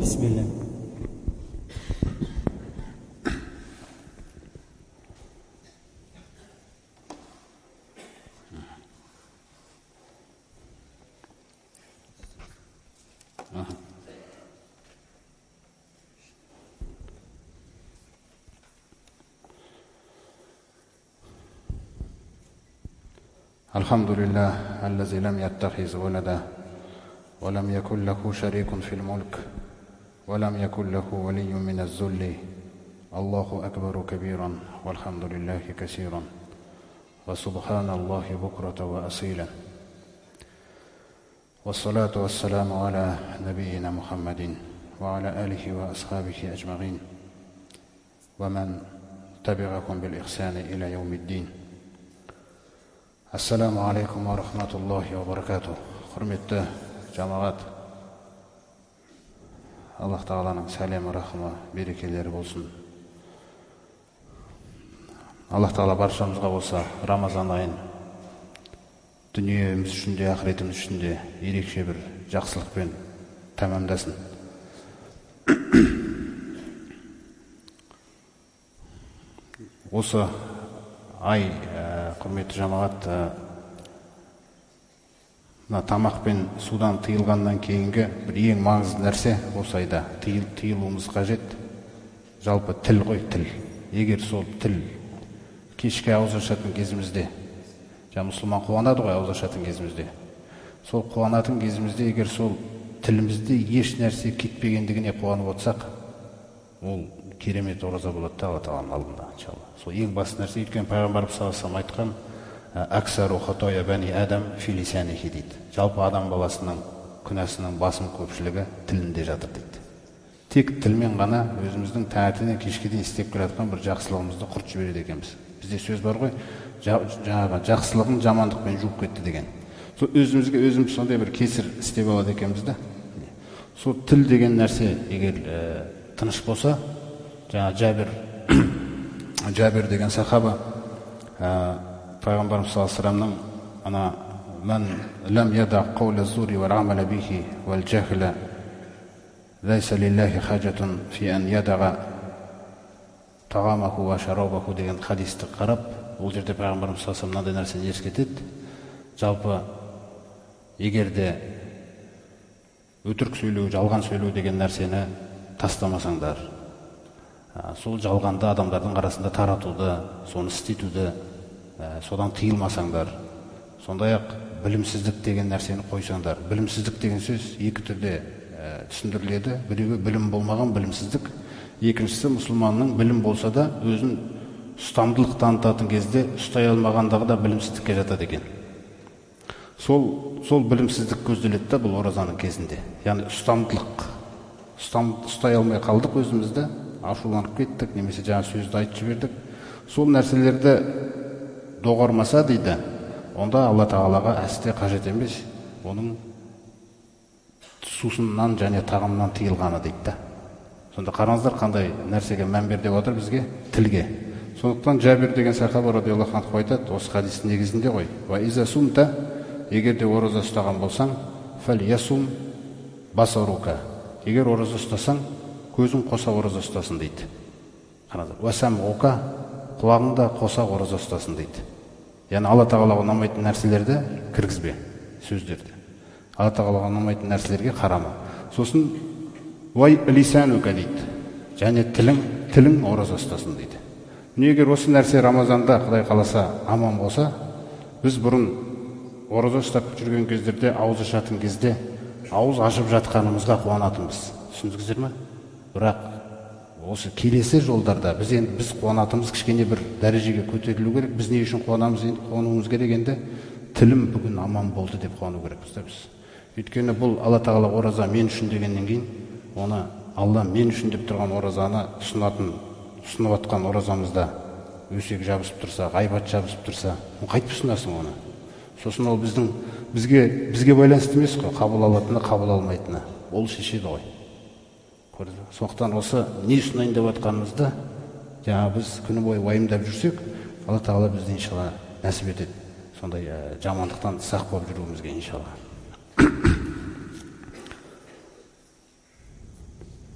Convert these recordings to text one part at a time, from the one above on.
Bismillah. الحمد لله الذي لم يتخذ ولدا ولم يكن له شريك في الملك ولم يكن له ولي من الذل. الله أكبر كبيرا والحمد لله كثيرا وسبحان الله بكرة وأصيلا. والصلاة والسلام على نبينا محمد وعلى آله وأصحابه أجمعين ومن تبعكم بالإحسان إلى يوم الدين. Ассаламу алейкум ва рахматуллахи ва баракату. Құрметті жамағат, Аллах Тағаланың сәлемі, рахымы, берекелері болсын. Аллах Тағала баршамызға болса Рамазан айын дүниеміз үшін де, ақыретіміз үшін де ерекше бір жақсылықпен тәмамдасын. Осы ай, құрметті жамағат, тамақ пен судан тыйылғаннан кейінгі бір ең маңызды нәрсе осы айда тыйылуымыз қажет. Жалпы тіл ғой, тіл. Егер сол тіл кешке ауыз ашатын кезімізде, мұсылман қуанады ғой ауыз ашатын кезімізде, сол қуанатын кезімізде егер сол тілімізде еш нәрсе кетпегендігіне қуанып отырсақ, ол керемет ораза болады да Алла Тағаланың алдында, иншалла. Сол ең басты нәрсе. Өйткені пайғамбарымыз саллаллаху алейхи айтқан, аксару хатая бани адам фи лисанихи дейді. Жалпы адам баласының күнәсінің басым көпшілігі тілінде жатыр дейді. Тек тілмен ғана өзіміздің таңертеңнен кешке дейін істеп келе жатқан бір жақсылығымызды құртып жібереді екенбіз. Бізде сөз бар ғой, жаңағы жақсылығын жамандықпен жуып кетті деген. Сол өзімізге өзіміз сондай бір кесір істеп алады екенбіз да. Сол тіл деген нәрсе егер тыныш болса, жаңа Жабир деген сахаба пайғамбарымыз саллаллаху алейхи ана мен лам яда қауля зури ва амала бихи вал жахла лайса лиллахи хаджатун фи ан ядага тағамаху ва шарабаху деген хадисті қарап, ол жерде пайғамбарымыз саллаллаху алейхи мынандай нәрсені ескертеді. Жалпы егер де өтірік сөйлеу, жалған сөйлеу деген нәрсені тастамасаңдар, сол жалғанды адамдардың арасында таратуды, соны істетуді, содан тыйылмасаңдар, сондай-ақ білімсіздік деген нәрсені қойсаңдар. Білімсіздік деген сөз екі түрде түсіндіріледі. Біреуі білім болмаған білімсіздік, екіншісі мұсылманның білім болса да өзін ұстамдылық танытатын кезде ұстай алмағандағы да білімсіздікке жатады екен. Сол білімсіздік көзделеді да бұл оразаның кезінде. Яғни ұстамдылық. Ұстай алмай қалдық өзімізді, ашуланып кеттік, немесе жаңа сөзді айтып жібердік. Сол нәрселерді доғармаса дейді, онда Алла Тағалаға әсте қажет емес, оның сусыннан және тағамнан тыйылғаны дейді. Сонда қараңыздар қандай нәрсеге мән бер деп отыр бізге, тілге. Сондықтан Жабир деген сахаба радиаллаху анху айтады, осы хадистің негізінде ғой, ва иза сумта, егер де ораза ұстаған болсаң, фәл ясум басарука, егер ораза ұстасаң, көзің қоса ораза ұстасын дейді. Қараңыздар, ва самғука, құлағың да қоса ораза ұстасын дейді. Яғни Алла Тағалаға ұнамайтын нәрселерді кіргізбе, сөздерді. Алла Тағалаға ұнамайтын нәрселерге қарама. Сосын вай лисанука дейді, және тілің ораза ұстасын дейді. Егер осы нәрсе Рамазанда Құдай қаласа аман болса, біз бұрын ораза ұстап жүрген кездерде, ауыз ашатын кезде ауыз ашып жатқанымызға қуанатынбыз. Түсіндіңіздер ме? Бірақ осы келесі жолдарда біз қуанатымыз кішкене бір дәрежеге көтерілу керек. Біз не үшін қуануымыз керек енді? Тілім бүгін аман болды деп қуану керекпіз да біз. Өйткені бұл Алла Тағала ораза мен үшін дегеннен кейін, оны Алла мен үшін деп тұрған оразаны ұсынып атқан оразамызда өсек жабысып тұрса, ғайбат жабысып тұрса, қайтып ұсынасың оны? Сосын ол бізге байланысты емес қой, қабыл алатыны, қабыл алмайтыны. Ол шешеді ғой. Сондықтан осы не ұсынайын деп атқанымызды, жаңа біз күні бойы уайымдап жүрсек, Алла Тағала бізді иншалла нәсіп етеді. Сондай жамандықтан сақ болып жүруімізге иншалла.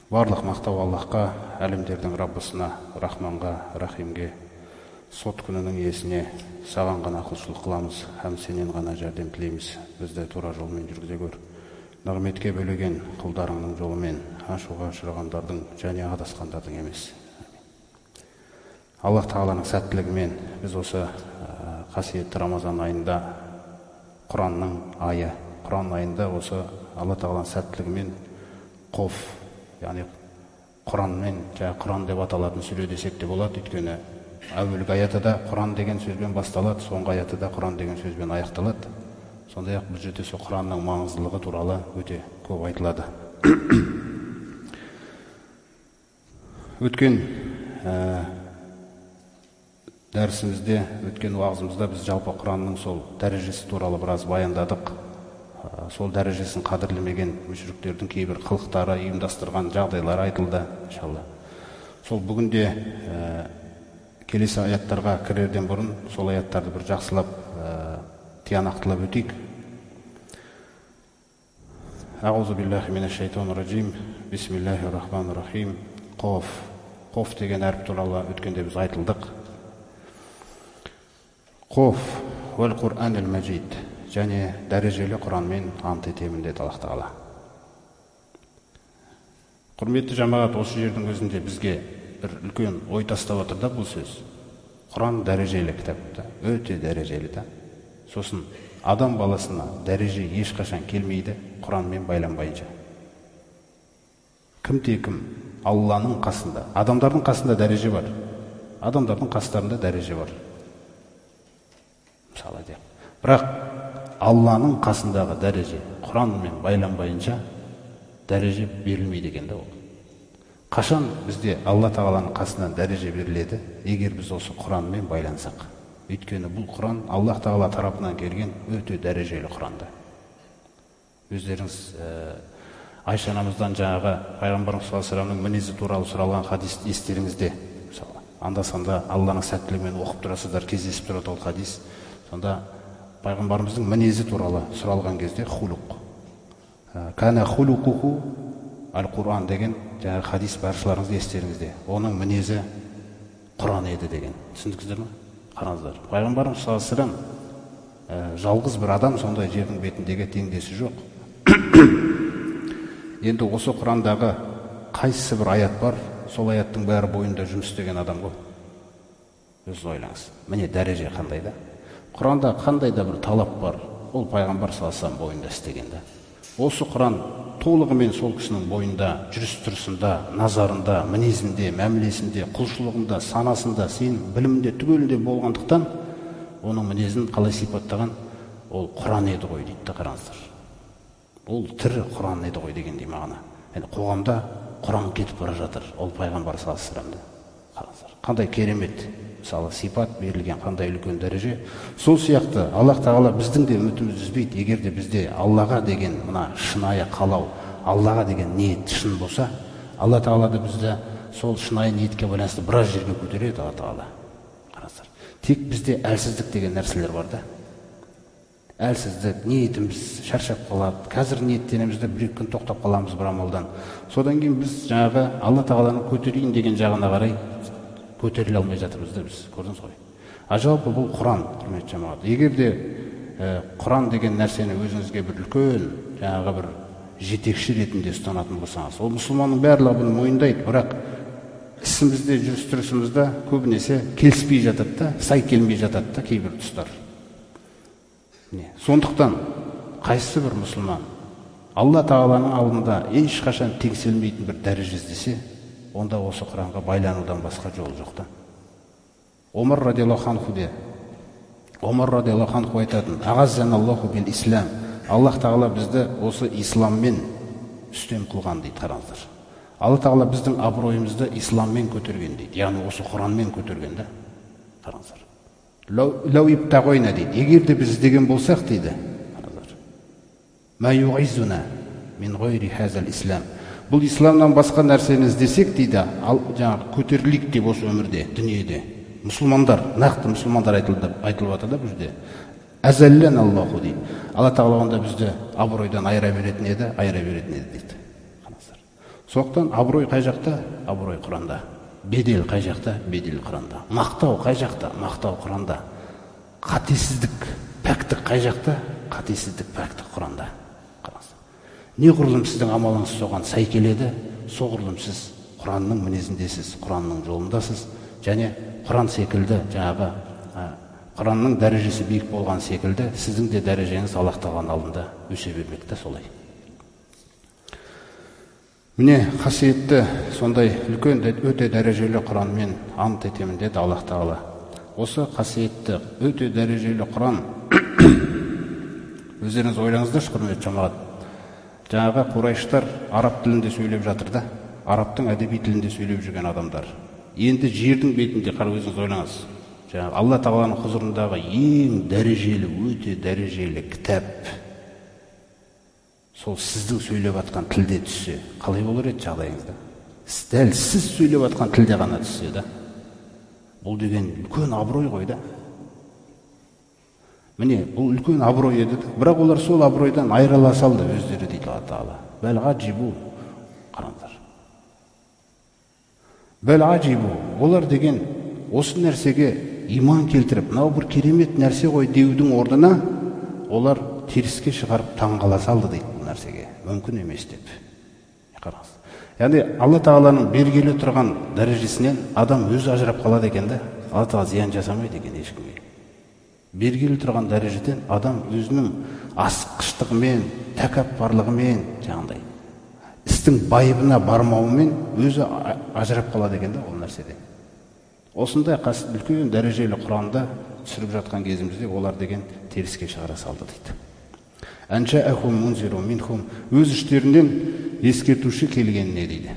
Барлық мақтау Аллахқа, әлемдердің Раббысына, Рахманға, Рахимге, сот күнінің иесіне, саған ғана құлшылық қыламыз, һәм сенен ғана жәрдем тілейміз. Бізді тура жолмен жүргізе көр. Нығметке бөлеген құлдарыңның жолымен, ашуға ұшырағандардың және адасқандардың емес. Аллах Тағаланың сәттілігімен біз осы қасиетті Рамазан айында, Құранның айы, Құран айында осы Алла Тағаланың сәттілігімен Қоф, яғни Құранмен, Құран деп аталатын сүре десек те болады, өйткені әуелгі аяты да Құран деген сөзбен басталады, соңғы аяты да Құран деген сөзбен аяқталады. Сондай-ақ бұл жерде сол Құранның маңыздылығы туралы өте көп айтылады. Өткен дәрісімізде, өткен уағызымызда біз жалпы Құранның сол дәрежесі туралы біраз баяндадық. Сол дәрежесін қадірлемеген мүшриктердің кейбір қылықтары, ұйымдастырған жағдайлары айтылды, иншалла. Сол бүгінде келесі аяттарға кірерден бұрын сол аяттарды бір жақсылап тиянақтылап өтейік. Аузу биллахи минаш шайтанир раджим. Бисмиллахир рахманир рахим. Қоф. Қоф деген әріп туралы өткенде біз айтылдық. Қоф уәл Құр'анил мәжид. Және дәрежелі Құранмен ант етемін деді Аллах Тағала. Құрметті жамағат, осы жердің өзінде бізге бір үлкен ой тастап отыр да бұл сөз. Құран дәрежелі кітап, өте дәрежелі да. Сосын адам баласына дәреже ешқашан келмейді Құранмен байланбайынша. Кім-те-кім Алланың қасында, адамдардың қасында дәреже бар. Адамдардың қастарында дәреже бар. Мысалы деп. Бірақ Алланың қасындағы дәреже Құранмен байланбайынша дәреже берілмейді екен да ол. Қашан бізде Алла Тағаланың қасынан дәреже беріледі, егер біз осы Құранмен байлансақ. Өйткені бұл Құран Аллах Тағала тарапынан келген өте дәрежелі Құранды. Өздеріңіз Айша анамыздан жаңағы пайғамбарымыз саллаллаху алейхи ва саллямның мінезі туралы сұралған хадисті естеріңізде. Мысалы, анда-санда Алланың сәттілігімен оқып тұрасыздар, кездесіп тұрады ол хадис. Сонда пайғамбарымыздың мінезі туралы сұралған кезде хулуқ. Кана хулуқуху Ал-Құран деген жаңағы хадис баршыларыңыз естеріңізде. Оның мінезі Құран еді деген. Түсіндіңіздер ме? Қараңыздар. Пайғамбарымыз саллаллаху алейхи ва саллям жалғыз бір адам, сондай жердің бетіндегі теңдесі жоқ. Енді осы Құрандағы қайсысы бір аят бар, сол аяттың бәрі бойында жұмыс істеген адам ғой. Өзіңіз ойлаңыз. Міне дәреже қандай да. Құранда қандай да бір талап бар, ол пайғамбар саллаллаху алейхи ва саллям бойында істеген да. Осы Құран толығымен сол кісінің бойында, жүріс-тұрысында, назарында, мінезінде, мәмілесінде, құлшылығында, санасында, сенің білімінде, түгелінде болғандықтан, оның мінезін қалай сипаттаған, ол Құран еді ғой дейді, қараңыздар. Ол тірі Құран еді ғой дегендей мағына. Yani қоғамда Құран кетіп бара жатыр, ол пайғамбар саллаллаху алейхи ва саллямды. Қараңыздар. Қандай керемет, мысалы сипат берілген, қандай үлкен дәреже. Сол сияқты Аллах Тағала біздің де үмітімізді үзбейді. Егер де бізде Аллаға деген мына шынайы қалау, Аллаға деген ниет шын болса, Алла Тағала да бізді сол шынайы ниетке байланысты біраз жерге көтереді. Алла Тағала. Қараңыздар. Тек бізде әлсіздік деген нәрселер бар да. Әлсіздік, ниетіміз шаршап қалады. Қазір ниеттенеміз де бір күн тоқтап қаламыз бір амалдан. Содан кейін біз жаңағы Алла Тағаланың көтерейін деген жағына қарай көтеріле алмай жатырмыз да біз. Көрдіңіз ғой. Жалпы бұл Құран, құрметті жамағат. Егер де Құран деген нәрсені өзіңізге бір үлкен, жаңағы бір жетекші ретінде ұстанатын болсаңыз, ол мұсылманның барлығы бұны мойындайды, бірақ ісімізде, жүріс-тұрысымызда көбінесе келіспей жатады да, сай келмей жатады да кейбір тұстар. Сондықтан қайсы бір мұсылман Алла Тағаланың алдында ешқашан теңселмейтін бір дәреже іздесе, онда осы Құранға байланудан басқа жол жоқ та. Омар радиаллаху анху де, Омар радиаллаху анху айтатын, ағаззаналлаху бил ислам. Аллах Тағала бізді осы исламмен үстем қылған дейді, қараңыздар. Алла Тағала біздің абыройымызды исламмен көтерген дейді, яғни осы Құранмен көтерген да. Қараңыздар. Лау ибтағойна дейді, егер де біз іздеген болсақ дейді, қараңыздар. Ма юғизуна мин ғойри хазал ислам. Бұл исламнан басқа нәрсені іздесек дейді, жаңағы көтерілік деп осы өмірде, дүниеде. Мұсылмандар, нақты мұсылмандар айтылып жатыр да бұл жерде. Әзәллән Аллаху дейді. Алла Тағала онда бізді абыройдан айыра беретін еді дейді. Соқтан абырой қай жақта? Абырой Құранда. Бедел қай жақта? Бедел Құранда. Мақтау қай жақта? Мақтау Құранда. Қатесіздік, пәктік қай жақта? Қатесіздік, пәктік Құранда. Неғұрлым сіздің амалыңыз соған сай келеді, соғұрлым сіз Құранның мінезіндесіз, Құранның жолындасыз, және Құран секілді, жаңағы Құранның дәрежесі биік болған секілді, сіздің де дәрежеңіз Аллах тағаланың алдында өсе бермекте солай. Міне қасиетті сондай үлкен өте дәрежелі Құранмен ант етемін деді Аллах тағала. Осы қасиетті өте дәрежелі Құран өздеріңіз ойлаңыздаршы, құрметті жамағат. Жаңағы Құрайштар араб тілінде сөйлеп жатыр да, арабтың әдеби тілінде сөйлеп жүрген адамдар. Енді жердің бетінде қарап өзіңіз ойлаңыз. Жаңағы Алла тағаланың құзырындағы ең дәрежелі, өте дәрежелі кітап сол сіздің сөйлеп атқан тілде түссе, қалай болар еді жағдайыңызда? Дәл сіз сөйлеп атқан тілде ғана түссе да. Бұл деген үлкен абырой ғой да. Міне, бұл үлкен абырой еді. Бірақ олар сол абыройдан айырыла салды өздері дейді Алла тағала. Бәл ғажибу, қараңдар. Бәл ғажибу, олар деген осы нәрсеге иман келтіріп, мынау бір керемет нәрсе ғой деудің орнына, олар теріске шығарып таңғала салды дейді бұл нәрсеге. Мүмкін емес деп. Қараңыз. Яғни Алла тағаланың бергелі тұрған дәрежесінен адам өзі ажырап қалады екен да. Алла тағала зиян жасамайды екен ешкімге. Бергелі тұрған дәрежеден адам өзінің асыққыштығымен, тәкаппарлығымен, жаңағыдай істің байыбына бармауымен өзі ажырап қалады екен да ол нәрседен. Осындай үлкен дәрежелі Құранда түсіріп жатқан кезімізде олар деген теріске шығара салды дейді. Анжаахум мунзиру минхум, өз іштерінен ескертуші келгеніне дейді.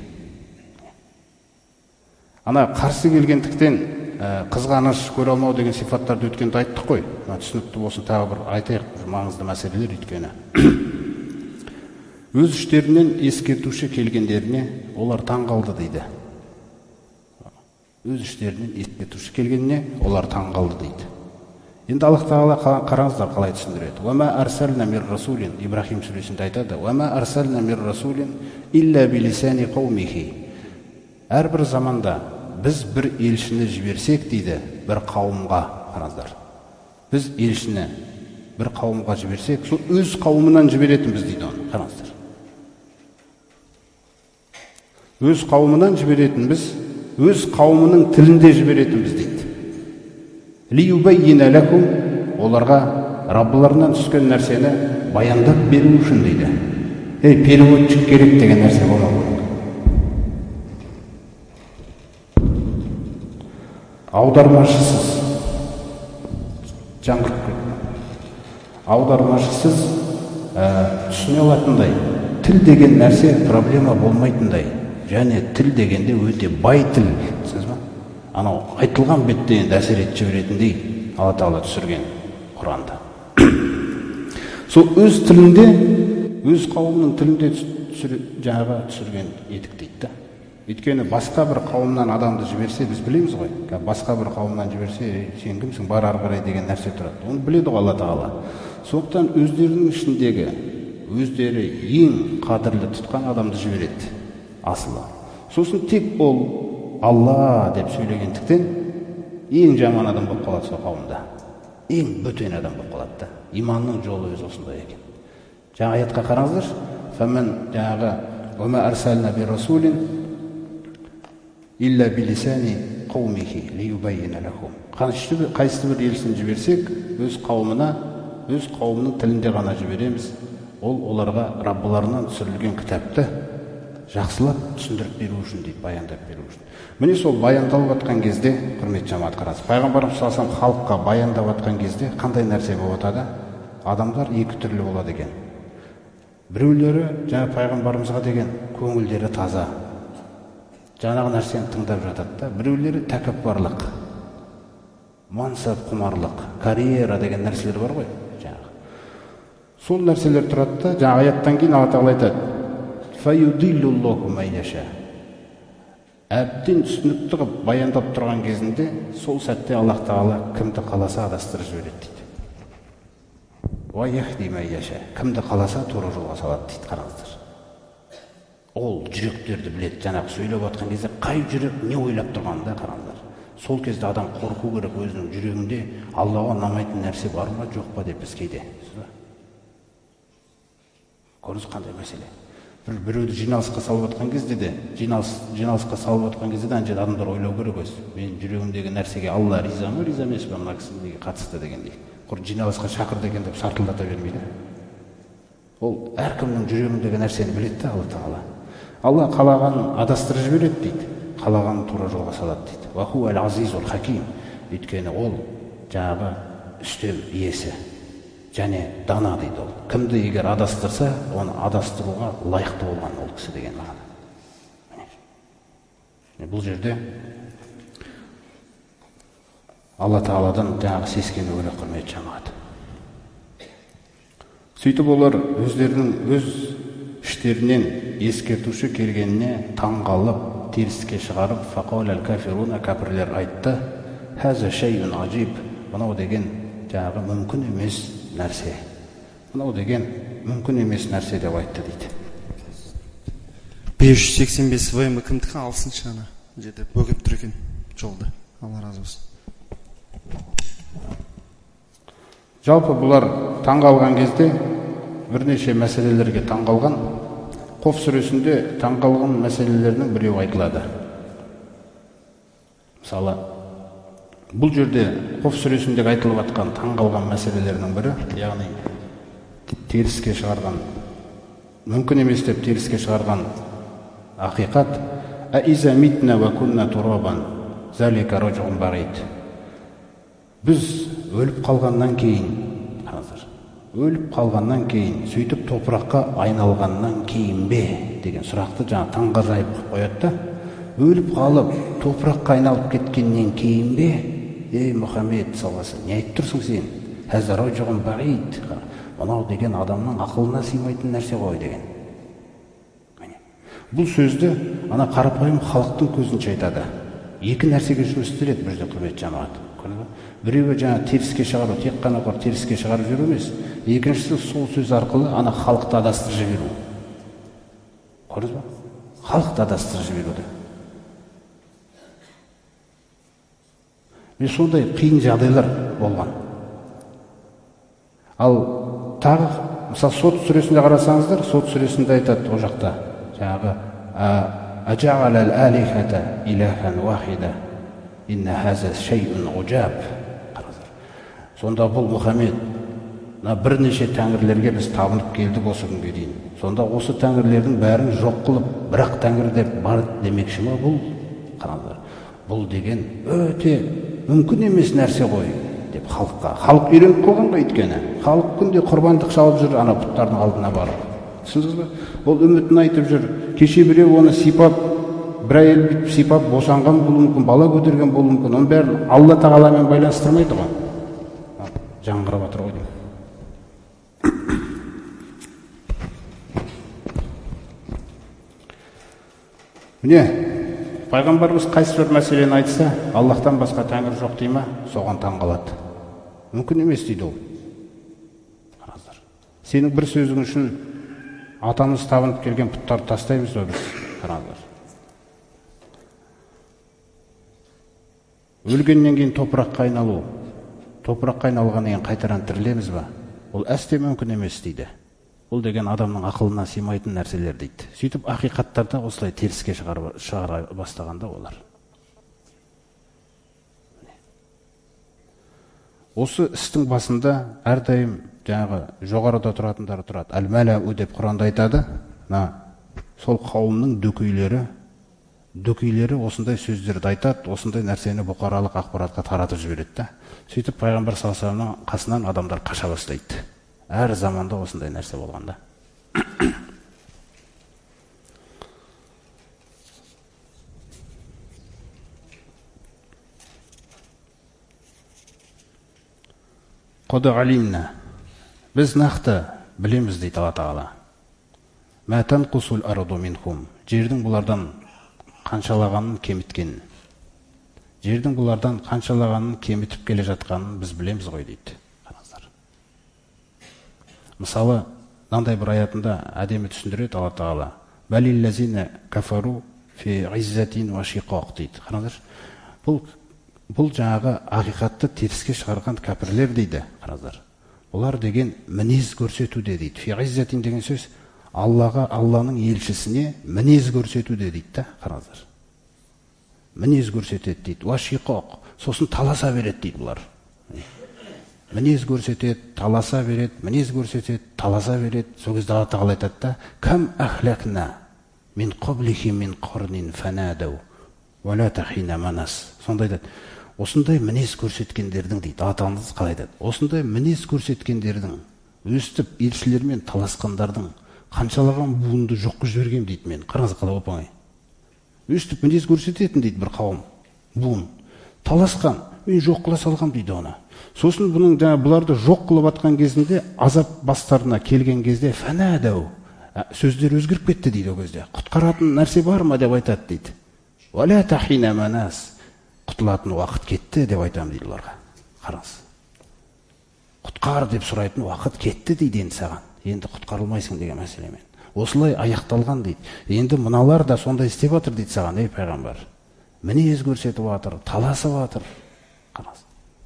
Ана қарсы келгендіктен қызғаныш, көре алмау деген сипаттарды өткенде айттық қой. Түсінікті болсын, тағы бір айтайық, маңызды мәселелер өйткені. Өз іштерінен ескертуші келгендеріне олар таң қалды дейді. Өз іштерінен ескертуші келгеніне олар таң қалды дейді. Енді Аллах тағала қараңыздар қалай түсіндіреді. Уама арсална мир расулин, Ибрахим сүресінде айтады. Уама арсална мир расулин илля билисани қаумихи. Әрбір заманда біз бір елшіні жіберсек дейді, бір қауымға, қараңыздар. Біз елшіні бір қауымға жіберсек, сол өз қауымынан жіберетінбіз дейді оны, қараңыздар. Өз қауымынан жіберетінбіз, өз қауымының тілінде жіберетінбіз дейді. Лиюбаййина лакум, оларға Раббыларынан түскен нәрсені баяндап беру үшін дейді. Переводчик керек деген нәрсе болмау керек. Аудармашысыз, жаңғырып кетті. Аудармашысыз түсіне алатындай, тіл деген нәрсе проблема болмайтындай, және тіл дегенде өте бай тіл, түсінесіз ба? Анау айтылған бетте енді әсер етіп жіберетіндей Алла тағала түсірген Құранда. Сол өз тілінде, өз қауымның тілінде жаңағы түсірген едік дейді. Өйткені басқа бір қауымнан адамды жіберсе, біз білеміз ғой. Басқа бір қауымнан жіберсе, сен кімсің, бар ары қарай деген нәрсе тұрады. Оны біледі ғой Алла тағала. Сондықтан өздерінің ішіндегі, өздері ең қадірлі тұтқан адамды жібереді асылы. Сосын тек ол Алла деп сөйлегендіктен ең жаман адам болып қалады сол қауымда. Ең бөтен адам болып қалады да. Иманның жолы өзі осындай екен. Жаңа аятқа қараңыздар. Фәмен жаңағы ума арсална би расулин илля билисани қаумихи лиюбаййина лахум. Қайсы бір елшіні жіберсек, өз қауымына, өз қауымның тілінде ғана жібереміз. Ол оларға Раббыларынан түсірілген кітапты жақсылап түсіндіріп беру үшін дейді, баяндап беру үшін. Міне сол баяндалып жатқан кезде, құрметті жамағат, қараңыз, пайғамбарымыз салсам халыққа баяндап жатқан кезде қандай нәрсе болып жатады? Адамдар екі түрлі болады екен. Біреулері жаңа пайғамбарымызға деген көңілдері таза, жаңағы нәрсені тыңдап жатады да. Біреулері тәкаппарлық, мансап құмарлық, карьера деген нәрселер бар ғой, жаңағы. Сол нәрселер тұрады да, жаңа аяттан кейін Алла тағала айтады: фаюдиллуллаху ман яша. Әбден түсінікті қылып баяндап тұрған кезінде сол сәтте Аллах тағала кімді қаласа адастырып жібереді дейді. Ва яхди ман яша. Кімді қаласа тура жолға салады дейді, қараңыздар. ол жүректерді біледі. Жаңағы сөйлеп жатқан кезде қай жүрек не ойлап тұрғанын да қараңдар. Сол кезде адам қорқу керек, өзінің жүрегінде Аллаға ұнамайтын нәрсе бар ма жоқ па деп біз кейде. Көрдіңіз қандай мәселе? Біреуді жиналысқа салып жатқан кезде де, жиналысқа салып жатқан кезде де анша адамдар ойлау керек өз. Мен жүрегімдегі нәрсеге Алла риза ма, риза емес пе мына кісіге қатысты дегендей. Құр жиналысқа шақырды екен деп сартылдата бермейді. Ол әркімнің жүрегіндегі нәрсені біледі, Алла Тағала. Алла қалағанын адастырып жібереді дейді, қалағанын тура жолға салады дейді. Ва хуа ал-азизул хаким. Өйткені ол жаңағы үстем иесі және дана дейді ол. Кімді егер адастырса, оны адастыруға лайықты болған ол кісі деген мағына. Бұл жерде Алла Тағаладан жаңағы сескену керек, құрметті жамағат. Сөйтіп олар өздерінің өз іштерінен ескертуші келгеніне таңғалып, теріске шығарып, фақаулал кафируна, кәпірлер айтты, хаза шайун ажиб, мынау деген жаңағы мүмкін емес нәрсе. Мынау деген мүмкін емес нәрсе деп айтты дейді. 585 ВМ кімдікі алсыншы ана жерде бөгіп тұр екен жолда. Алла разы болсын. Жалпы бұлар таңғалған кезде бірнеше мәселелерге таңғалған. Қоф сүресінде таңғалған мәселелердің біреуі айтылады. Мысалы, бұл жерде Қоф сүресіндегі айтылып жатқан таңғалған мәселелердің бірі, яғни теріске шығарған, мүмкін емес деп теріске шығарған ақиқат, аиза митна ва кунна турабан залика раджун барид. Біз өліп қалғаннан кейін, сөйтіп топыраққа айналғаннан кейін бе деген сұрақты жаңа таңғажайып қояды да, өліп қалып топыраққа айналып кеткеннен кейін бе, ей Мұхаммед саллаллаху алейхи, не айтып тұрсың сен? Хаза раджун барид. Мынау деген адамның ақылына сыймайтын нәрсе ғой деген. Бұл сөзді ана қарапайым халықтың көзінше айтады. Екі нәрсеге жұмыс істеледі бұл жерде, құрметті жамағат. Біреуі жаңа теріске шығару, тек қана теріске шығарып жүру емес. Екіншісі сол сөз арқылы ана халықты адастырып жіберу. Көрдіңіз ба? Халықты адастырып жіберуді. Мен сондай қиын жағдайлар болған. Ал тағы, мысалы, Сот сүресінде қарасаңыздар, Сот сүресінде айтады о жақта, жаңағы ажағалал алихата илахан вахида инна хаза шайун уджаб. Сонда бұл Мұхаммед, бірнеше тәңірлерге біз табынып келдік осы күнге дейін. Сонда осы тәңірлердің бәрін жоқ қылып, бірақ тәңір деп бар демекші ма бұл? Қараңдар, бұл деген өте мүмкін емес нәрсе ғой деп халыққа. Халық үйреніп қалған ғой өйткені. Халық күнде құрбандық шалып жүр ана бұттардың алдына барып. Түсіндіңіз бе? Ол үмітін айтып жүр. Кеше біреу оны сипап, бір әйел бүйтіп сипап босанған болуы мүмкін, бала көтерген болуы мүмкін. Оның бәрін Алла Тағаламен байланыстырмайды ғой. Жаңғырып жатыр ғой. Міне, пайғамбарымыз қайсы бір мәселені айтса, Аллахтан басқа тәңір жоқ дей ма, соған таңғалады. Мүмкін емес дейді ол. Сенің бір сөзің үшін атамыз табынып келген пұттарды тастаймыз ба біз? Қараңдар. Өлгеннен кейін топыраққа айналу, топыраққа айналғаннан кейін қайтадан тірілеміз ба? Ол әсте мүмкін емес дейді. Ол деген адамның ақылына сыймайтын нәрселер дейді. Сөйтіп ақиқаттарда осылай теріске шығара бастағанда олар. Осы істің басында әрдайым жаңағы жоғарыда тұратындары тұрады. Әл-мәләу деп Құранда айтады. Сол қауымның дөкейлері осындай сөздерді айтады, осындай нәрсені бұқаралық ақпаратқа таратып жібереді. Сөйтіп пайғамбар саллаллаху алейхи вассаламның қасынан адамдар қаша бастайды. Әр заманда осындай нәрсе болғанда. Қоды алимна. Біз нақты білеміз дейді Алла Тағала. Мәтан қусул арду минхум. Жердің бұлардан қаншалағанын кеміткенін. Жердің бұлардан қаншалағанын кемітіп келе жатқанын біз білеміз ғой дейді. Мысалы, мынандай бір аятында әдемі түсіндіреді Алла Тағала. балиллазина кафару фи иззатин ва шиқоқ дейді. Қараңдар, бұл жаңағы ақиқатты теріске шығарған кәпірлер дейді. Қараңдар, олар деген мінез көрсетуде дейді. Фи иззатин деген сөз Аллаға, Алланың елшісіне мінез көрсетуде дейді да. Қараңдар, мінез көрсетеді дейді. Ва шиқоқ, сосын таласа береді дейді бұлар. Мінез көрсетеді, таласа береді, мінез көрсетеді, таласа береді. Сол кезде Алла тағала айтады да: кам ахлакна мин qablihim min qarnin fanadaw wa la tahina manas. Сонда айтады, осындай мінез көрсеткендердің дейді. Атаңыз қалай айтады? Осындай мінез көрсеткендердің, өстіп елшілермен таласқандардың қаншалаған буынды жоққа жібергем дейді мен. Қараңыз қалай оп-оңай. Өстіп мінез көрсететін дейді бір қауым, буын. Таласқан, мен жоқ қыла салғам дейді оны. Сосын бұның бұларды жоқ қылып атқан кезінде, азап бастарына келген кезде фанадау, сөздер өзгеріп кетті дейді. О кезде құтқаратын нәрсе бар ма деп айтады дейді. Валя тахина манас, құтылатын уақыт кетті деп айтамын дейді оларға. Қараңыз, құтқар деп сұрайтын уақыт кетті дейді енді саған. Енді құтқарылмайсың деген мәселемен. Осылай аяқталған дейді. Енді мыналар да сондай істеп жатыр дейді саған, ей пайғамбар. Мінез көрсетіп жатыр, таласып жатыр. Қараңыз.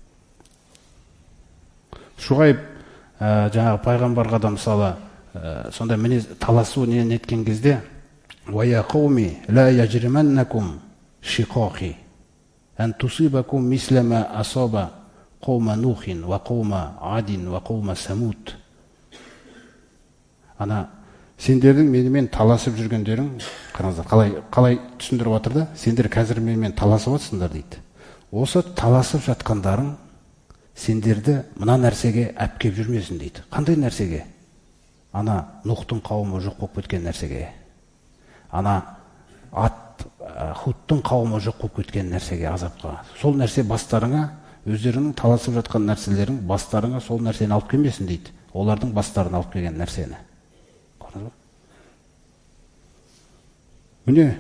Шуғайб жаңағы пайғамбарға да мысалы сондай мінез таласу не еткен кезде: "Вая қауми ла яжриманнакум шиқоқи ан тусибакум мислама асаба қаума нухин ва қаума адин ва қаума самуд." Ана сендердің менімен таласып жүргендерің, қараңыздар, қалай түсіндіріп жатыр да, сендер қазір менімен таласып жатсыңдар дейді. Осы таласып жатқандарың сендерді мына нәрсеге әпкеп жүрмесін дейді. Қандай нәрсеге? Ана Нухтың қауымы жоқ болып кеткен нәрсеге. Ана Худтың қауымы жоқ болып кеткен нәрсеге, азапқа. Сол нәрсе бастарыңа, өздерінің таласып жатқан нәрселерің бастарыңа сол нәрсені алып келмесін дейді. Олардың бастарына алып келген нәрсені. Міне,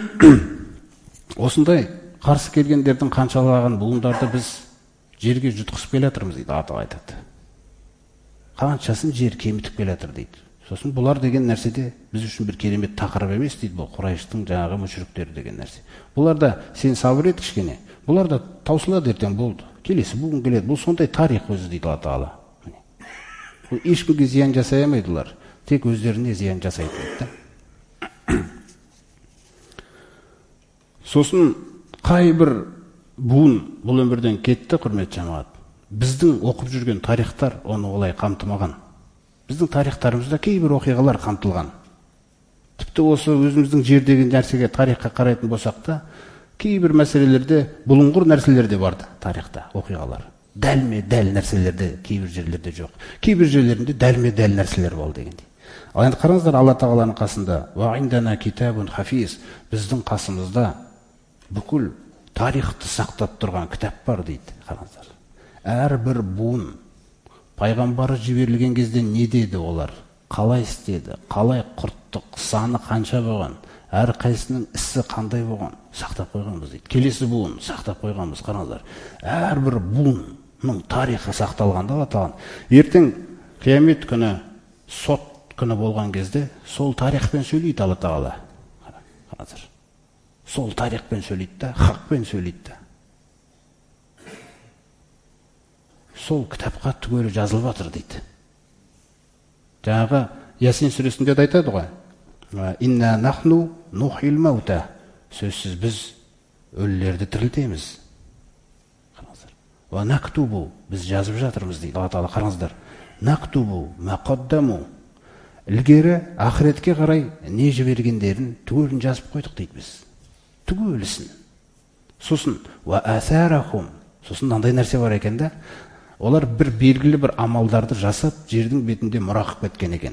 осындай қарсы келгендердің қаншалаған буындарды біз жерге жұтқысып келе жатырмыз дейді. Ата айтады, қаншасын жер кемітіп келе жатыр дейді. Сосын бұлар деген нәрседе біз үшін бір керемет тақырып емес дейді. Бұл Құрайыштың жаңағы мүшриктері деген нәрсе. Бұлар да сен сабыр ет кішкене. Бұлар да таусылады, ертең болды. Келесі буын келеді. Бұл сондай тарих өзі дейді Алла Тағала. Бұл ешкімге зиян жасай алмайды бұлар. Тек өздеріне зиян жасайды дейді. Сосын қай бір буын бұл өмірден кетті, құрметті жамағат. Біздің оқып жүрген тарихтар оны олай қамтымаған. Біздің тарихтарымызда кейбір оқиғалар қамтылған. Тіпті осы өзіміздің жердегі нәрсеге, тарихқа қарайтын болсақ та, кейбір мәселелерде бұлыңғыр нәрселер де барды тарихта, оқиғалар. Дәлме-дәл нәрселерде кейбір жерлерде жоқ. Кейбір жерлерінде дәлме-дәл нәрселер болды дегендей. Ал енді қараңыздар, Алла Тағаланың қасында ва индана китабун хафиз, біздің қасымызда бүкіл тарихты сақтап тұрған кітап бар дейді. Қараңыздар, әрбір буын пайғамбары жіберілген кезде не деді олар, қалай істеді, қалай құрттық, саны қанша болған, әр қайсының ісі қандай болған, сақтап қойғанбыз дейді. Келесі буын сақтап қойғанбыз. Қараңыздар, әрбір буынның тарихы сақталғанда Алла Тағала ертең қиямет күні, сот күні болған кезде сол тарихпен сөйлейді Алла Тағала. Қараңыздар, сол тарихпен сөйлейді да, хақпен сөйлейді да. Сол кітапқа түгелі жазылып жатыр дейді. Жаңағы Ясин сүресінде де айтады ғой: "Инна нахну нухил маута", сөзсіз біз өлілерді тірілтеміз. Қараңыздар. "Ва нактубу", біз жазып жатырмыз дейді Алла Тағала. Қараңыздар, нактубу ма қаддаму, ілгері ақыретке қарай не жібергендерін түгелін жазып қойдық дейді біз. Түгелісін. Сосын ва асарахум, сосын мынандай нәрсе бар екен да, олар бір белгілі бір амалдарды жасап жердің бетінде мұра қылып кеткен екен.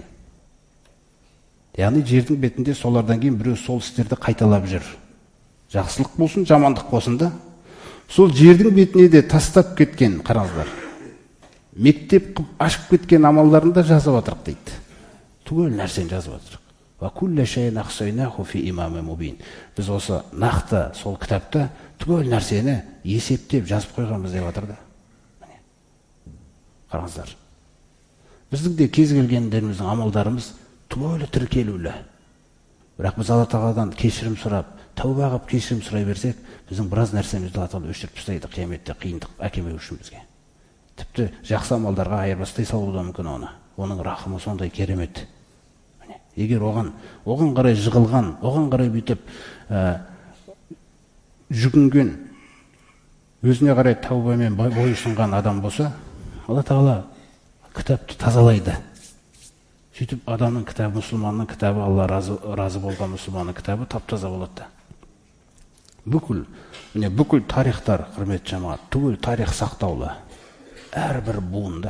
Яғни жердің бетінде солардан кейін біреу сол істерді қайталап жүр. Жақсылық болсын, жамандық болсын да, сол жердің бетіне де тастап кеткен. Қараңыздар, мектеп қып ашып кеткен амалдарында жазып отырық дейді. Түгел нәрсені жазып отырық. Ва кулля шайин ахсайнаху фи имамин мубин. Біз осы нақты сол кітапта түгел нәрсені есептеп жазып қойғанбыз деп жатыр да. Қараңыздар, біздің де кез келгендеріміздің амалдарымыз түгелі тіркелулі. Бірақ біз Алла Тағаладан кешірім сұрап, тәуба қылып кешірім сұрай берсек, біздің біраз нәрсемізді Алла Тағала өшіріп тастайды, қияметте қиындық әкелмеу үшін бізге. Тіпті жақсы амалдарға айырбастай салуы да мүмкін оны. Оның рахымы сондай керемет. Егер оған қарай жығылған, оған қарай бүйтіп жүгінген, өзіне қарай тәубамен бойұсынған адам болса, Алла Тағала кітапты тазалайды. Сөйтіп адамның кітабы, мұсылманның кітабы, Алла разы болған мұсылманның кітабы тап-таза болады. Бүкіл тарихтар, құрметті жамағат, түгел тарих сақтаулы. Әрбір буында.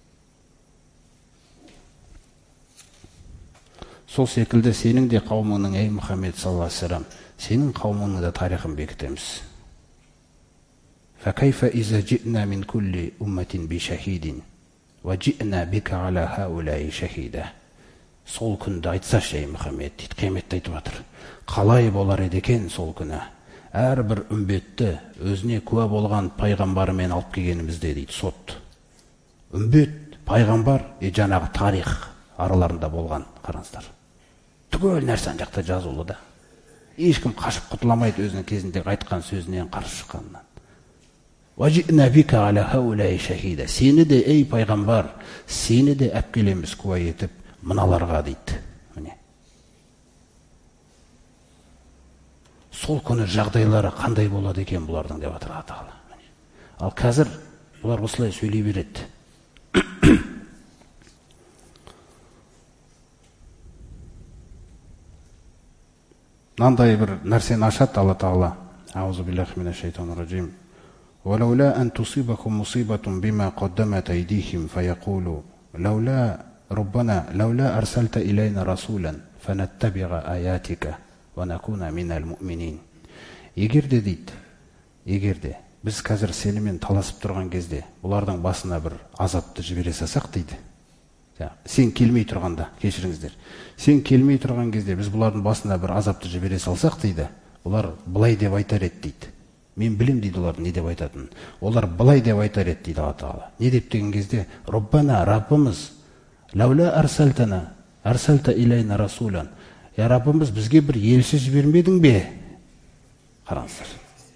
Сол секілді сенің де қауымыңның, ей Мұхаммед саллаллаху алейхи ва саллям, сенің қауымыңның да тарихын бекітеміз. فَكَيْفَ إِذَا جِئْنَا مِنْ كُلِّ أُمَّةٍ بِشَهِيدٍ وَجِئْنَا بِكَ عَلَى هَؤُلَاءِ شَهِيدًا. Сол күнді айтсашы, ей Мұхаммед, дейді, қияметті айтып жатыр. Қалай болар еді екен сол күні? Әрбір үмбетті өзіне куә болған пайғамбарымен алып келгенімізде, дейді, сот. Үмбет, пайғамбар, жаңағы тарих араларында болған, қараңыздар. Түгел нәрсе ана жақта жазулы да. Ешкім қашып құтыламайды өзінің кезінде айтқан сөзінен, қарсы шыққанынан. وَجِئْنَا بِكَ عَلَى هَؤُلَاءِ شَهِيدًا. Сені де, ей пайғамбар, сені де әпкелеміз куә етіп мыналарға, дейді. Сол күні жағдайлары қандай болады екен бұлардың деп жатыр Алла Тағала. Ал қазір бұлар осылай сөйлей береді. Мынандай бір нәрсені ашады Алла Тағала. Аузу биллахи минаш шайтанир раджим. وَلَوْلَا أَن تُصِيبَكُم مُّصِيبَةٌ بِمَا قَدَّمَتْ أَيْدِيكُمْ فَيَقُولُوا لَوْلَا أَرْسَلْتَ إِلَيْنَا رَسُولًا فَنَتَّبِعَ آيَاتِكَ وَنَكُونَ مِنَ الْمُؤْمِنِينَ. Егерде, дейді, егерде біз қазір сенімен таласып тұрған кезде бұлардың басына бір азапты жібере салсақ, дейді. Сен келмей тұрғанда, кешіріңіздер. Сен келмей тұрған кезде біз бұлардың басына бір азапты жібере салсақ, дейді, олар былай деп айтар еді, дейді. Мен білем, дейді, олар не деп айтатын. Олар былай деп айтар еді, дейді Алла Тағала. Не деп деген кезде, Роббана, Раббымыз, лаула арсалта илайна расулан. Раббымыз, бізге бір елші жібермедің бе? Қараңыздар.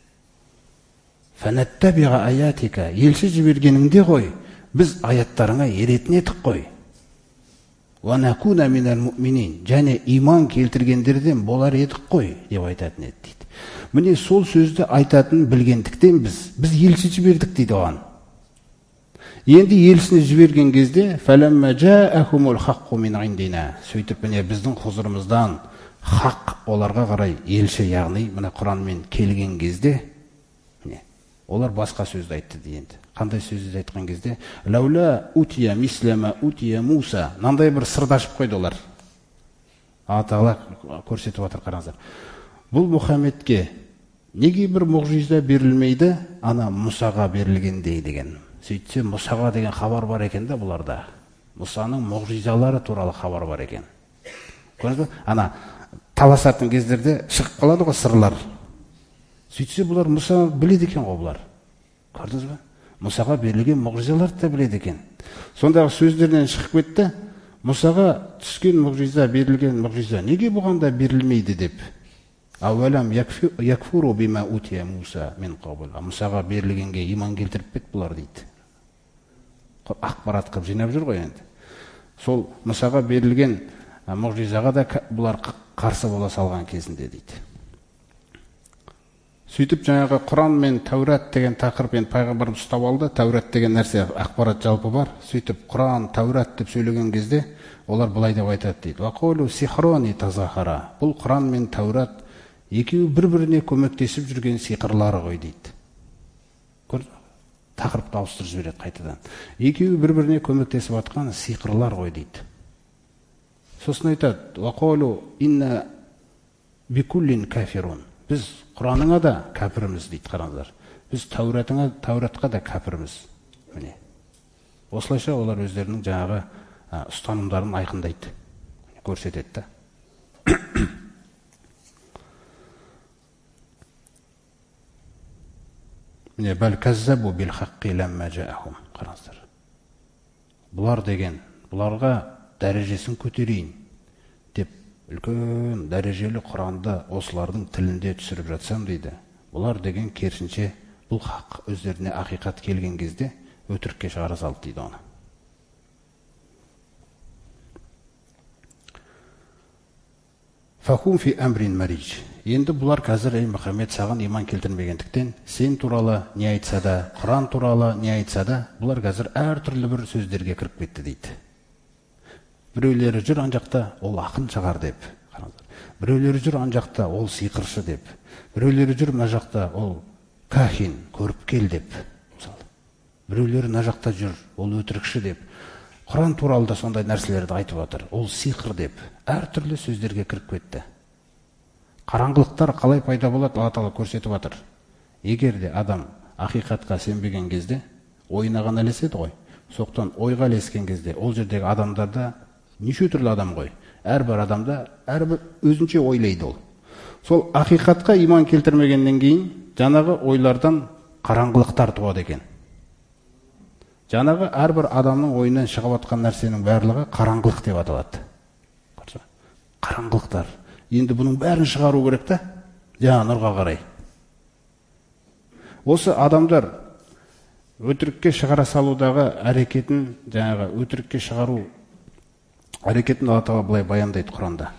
Фанаттабиға аятика, елші жібергеніңде ғой, біз аяттарыңа еретін едік қой. Ванакуна минал муъминин, және иман келтіргендерден болар едік қой, деп айтатын еді, дейді. Міне сол сөзді айтатын білгендіктен біз елші жібердік, дейді оған. Енді елшіні жіберген кезде фәләммә жаахумул хаққу мин индина, сөйтіп міне біздің хұзырымыздан хақ оларға қарай елші, яғни мына Құранмен келген кезде міне олар басқа сөзді айтты дейді. Қандай сөзді айтқан кезде лаула утия мислама утия Муса, мынандай бір сырды ашып қойды олар. Алла Тағала көрсетіп отыр, қараңыздар. Бұл Мұхаммедке неге бір мұғжиза берілмейді, ана Мұсаға берілгендей деген. Сөйтсе Мұсаға деген хабар бар екен да бұларда. Мұсаның мұғжизалары туралы хабар бар екен. Көрдіңіз бе? Ана таласатын кездерде шығып қалады ғой сырлар. Сөйтсе бұлар Мұса біледі екен ғой бұлар. Көрдіңіз бе? Мұсаға берілген мұғжизаларды да біледі екен. Сондағы сөздерден шығып кетті. Мұсаға түскен мұғжиза, берілген мұғжиза неге бұғанда берілмейді деп. Ауалам якфуру бима утия Муса мен қабыл. Мұсаға берілгенге иман келтіріп пет бұлар, дейді. Ақпарат қып жинап жүр ғой енді. Сол Мұсаға берілген мұғжизаға да бұлар қарсы бола салған кезінде, дейді. Сөйтіп жаңағы Құран мен Тәурат деген тақырыппен пайғамбарымыз ұстап алды. Тәурат деген нәрсе ақпарат жалпы бар. Сөйтіп Құран, Тәурат деп сөйлеген кезде олар былай деп айтады, дейді. Вақолу сихрони тазахара. Бұл Құран мен Тәурат екеуі бір-біріне көмектесіп жүрген сиқырлары ғой, дейді. Тақырыпты ауыстырып жібереді қайтадан. Екеуі бір-біріне көмектесіп жатқан сиқырлар ғой, дейді. Сосын айтады, вақолу инна бикуллин кафирун. Біз Құраныңа да кәпірміз, дейді, қараңыздар. Біз Тәуратқа да кәпірміз. Міне. Осылайша олар өздерінің жаңағы ұстанымдарын айқындайды, көрсетеді. Міне бәл каззабу бил хаққи ләммә жаахум. Қараңыздар. Бұлар деген, бұларға дәрежесін көтерейін деп үлкен дәрежелі Құранды осылардың тілінде түсіріп жатсам дейді, бұлар деген керісінше бұл хақ өздеріне ақиқат келген кезде өтірікке шығара салды дейді оны. Фахум фи амрин мариж. Енді бұлар қазір Мұхаммед саған иман келтірмегендіктен сен туралы не айтса да, Құран туралы не айтса да, бұлар қазір әртүрлі бір сөздерге кіріп кетті дейді. Біреулері жүр ан жақта, ол ақын шығар деп. Біреулері жүр ан жақта, ол сиқыршы деп. Біреулері жүр мына жақта, ол кахин, көріпкел деп. Біреулері мына жақта жүр, ол өтірікші деп. Құран туралы да сондай нәрселерді айтып отыр. Ол сиқыр деп. Әртүрлі сөздерге кіріп кетті. Қараңғылықтар қалай пайда болады, Алла Тағала көрсетіп отыр. Егер де адам ақиқатқа сенбеген кезде ойнаған ілеседі ғой. Соқтан ойға ілескен кезде ол жердегі адамдарда неше түрлі адам ғой. Әрбір адамда әрбір өзінше ойлайды ол. Сол ақиқатқа иман келтірмегеннен кейін жаңағы ойлардан қараңғылықтар туады екен. Жаңағы әрбір адамның ойынан шығып жатқан нәрсенің барлығы қараңғылық деп аталады. Қараңғылықтар. Енді бұның бәрін шығару керек та, жаңа нұрға қарай. Осы адамдар өтірікке шығара салудағы әрекетін, жаңағы өтірікке шығару әрекетін Алла Тағала былай баяндайды Құранда.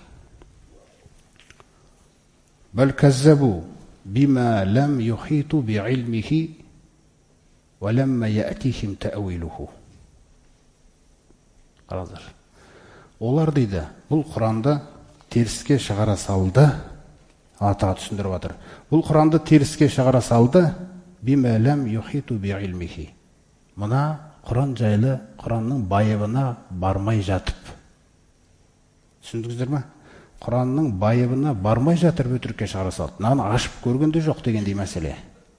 Бәл каззабу бима лам юхиту би илмихи ва ламма яатихим таъвилуху. Қараңыздар. Олар дейді, бұл Құранды теріске шығара салды. Алла Тағала түсіндіріп жатыр. Бұл Құранды теріске шығара салды. Бима лам юхиту би илмихи. Мына Құран жайлы, Құранның байыбына бармай жатып. Түсіндіңіздер ме? Құранның байыбына бармай жатыр өтірікке шығара салды. Наны ашып көргенде жоқ дегендей мәселе.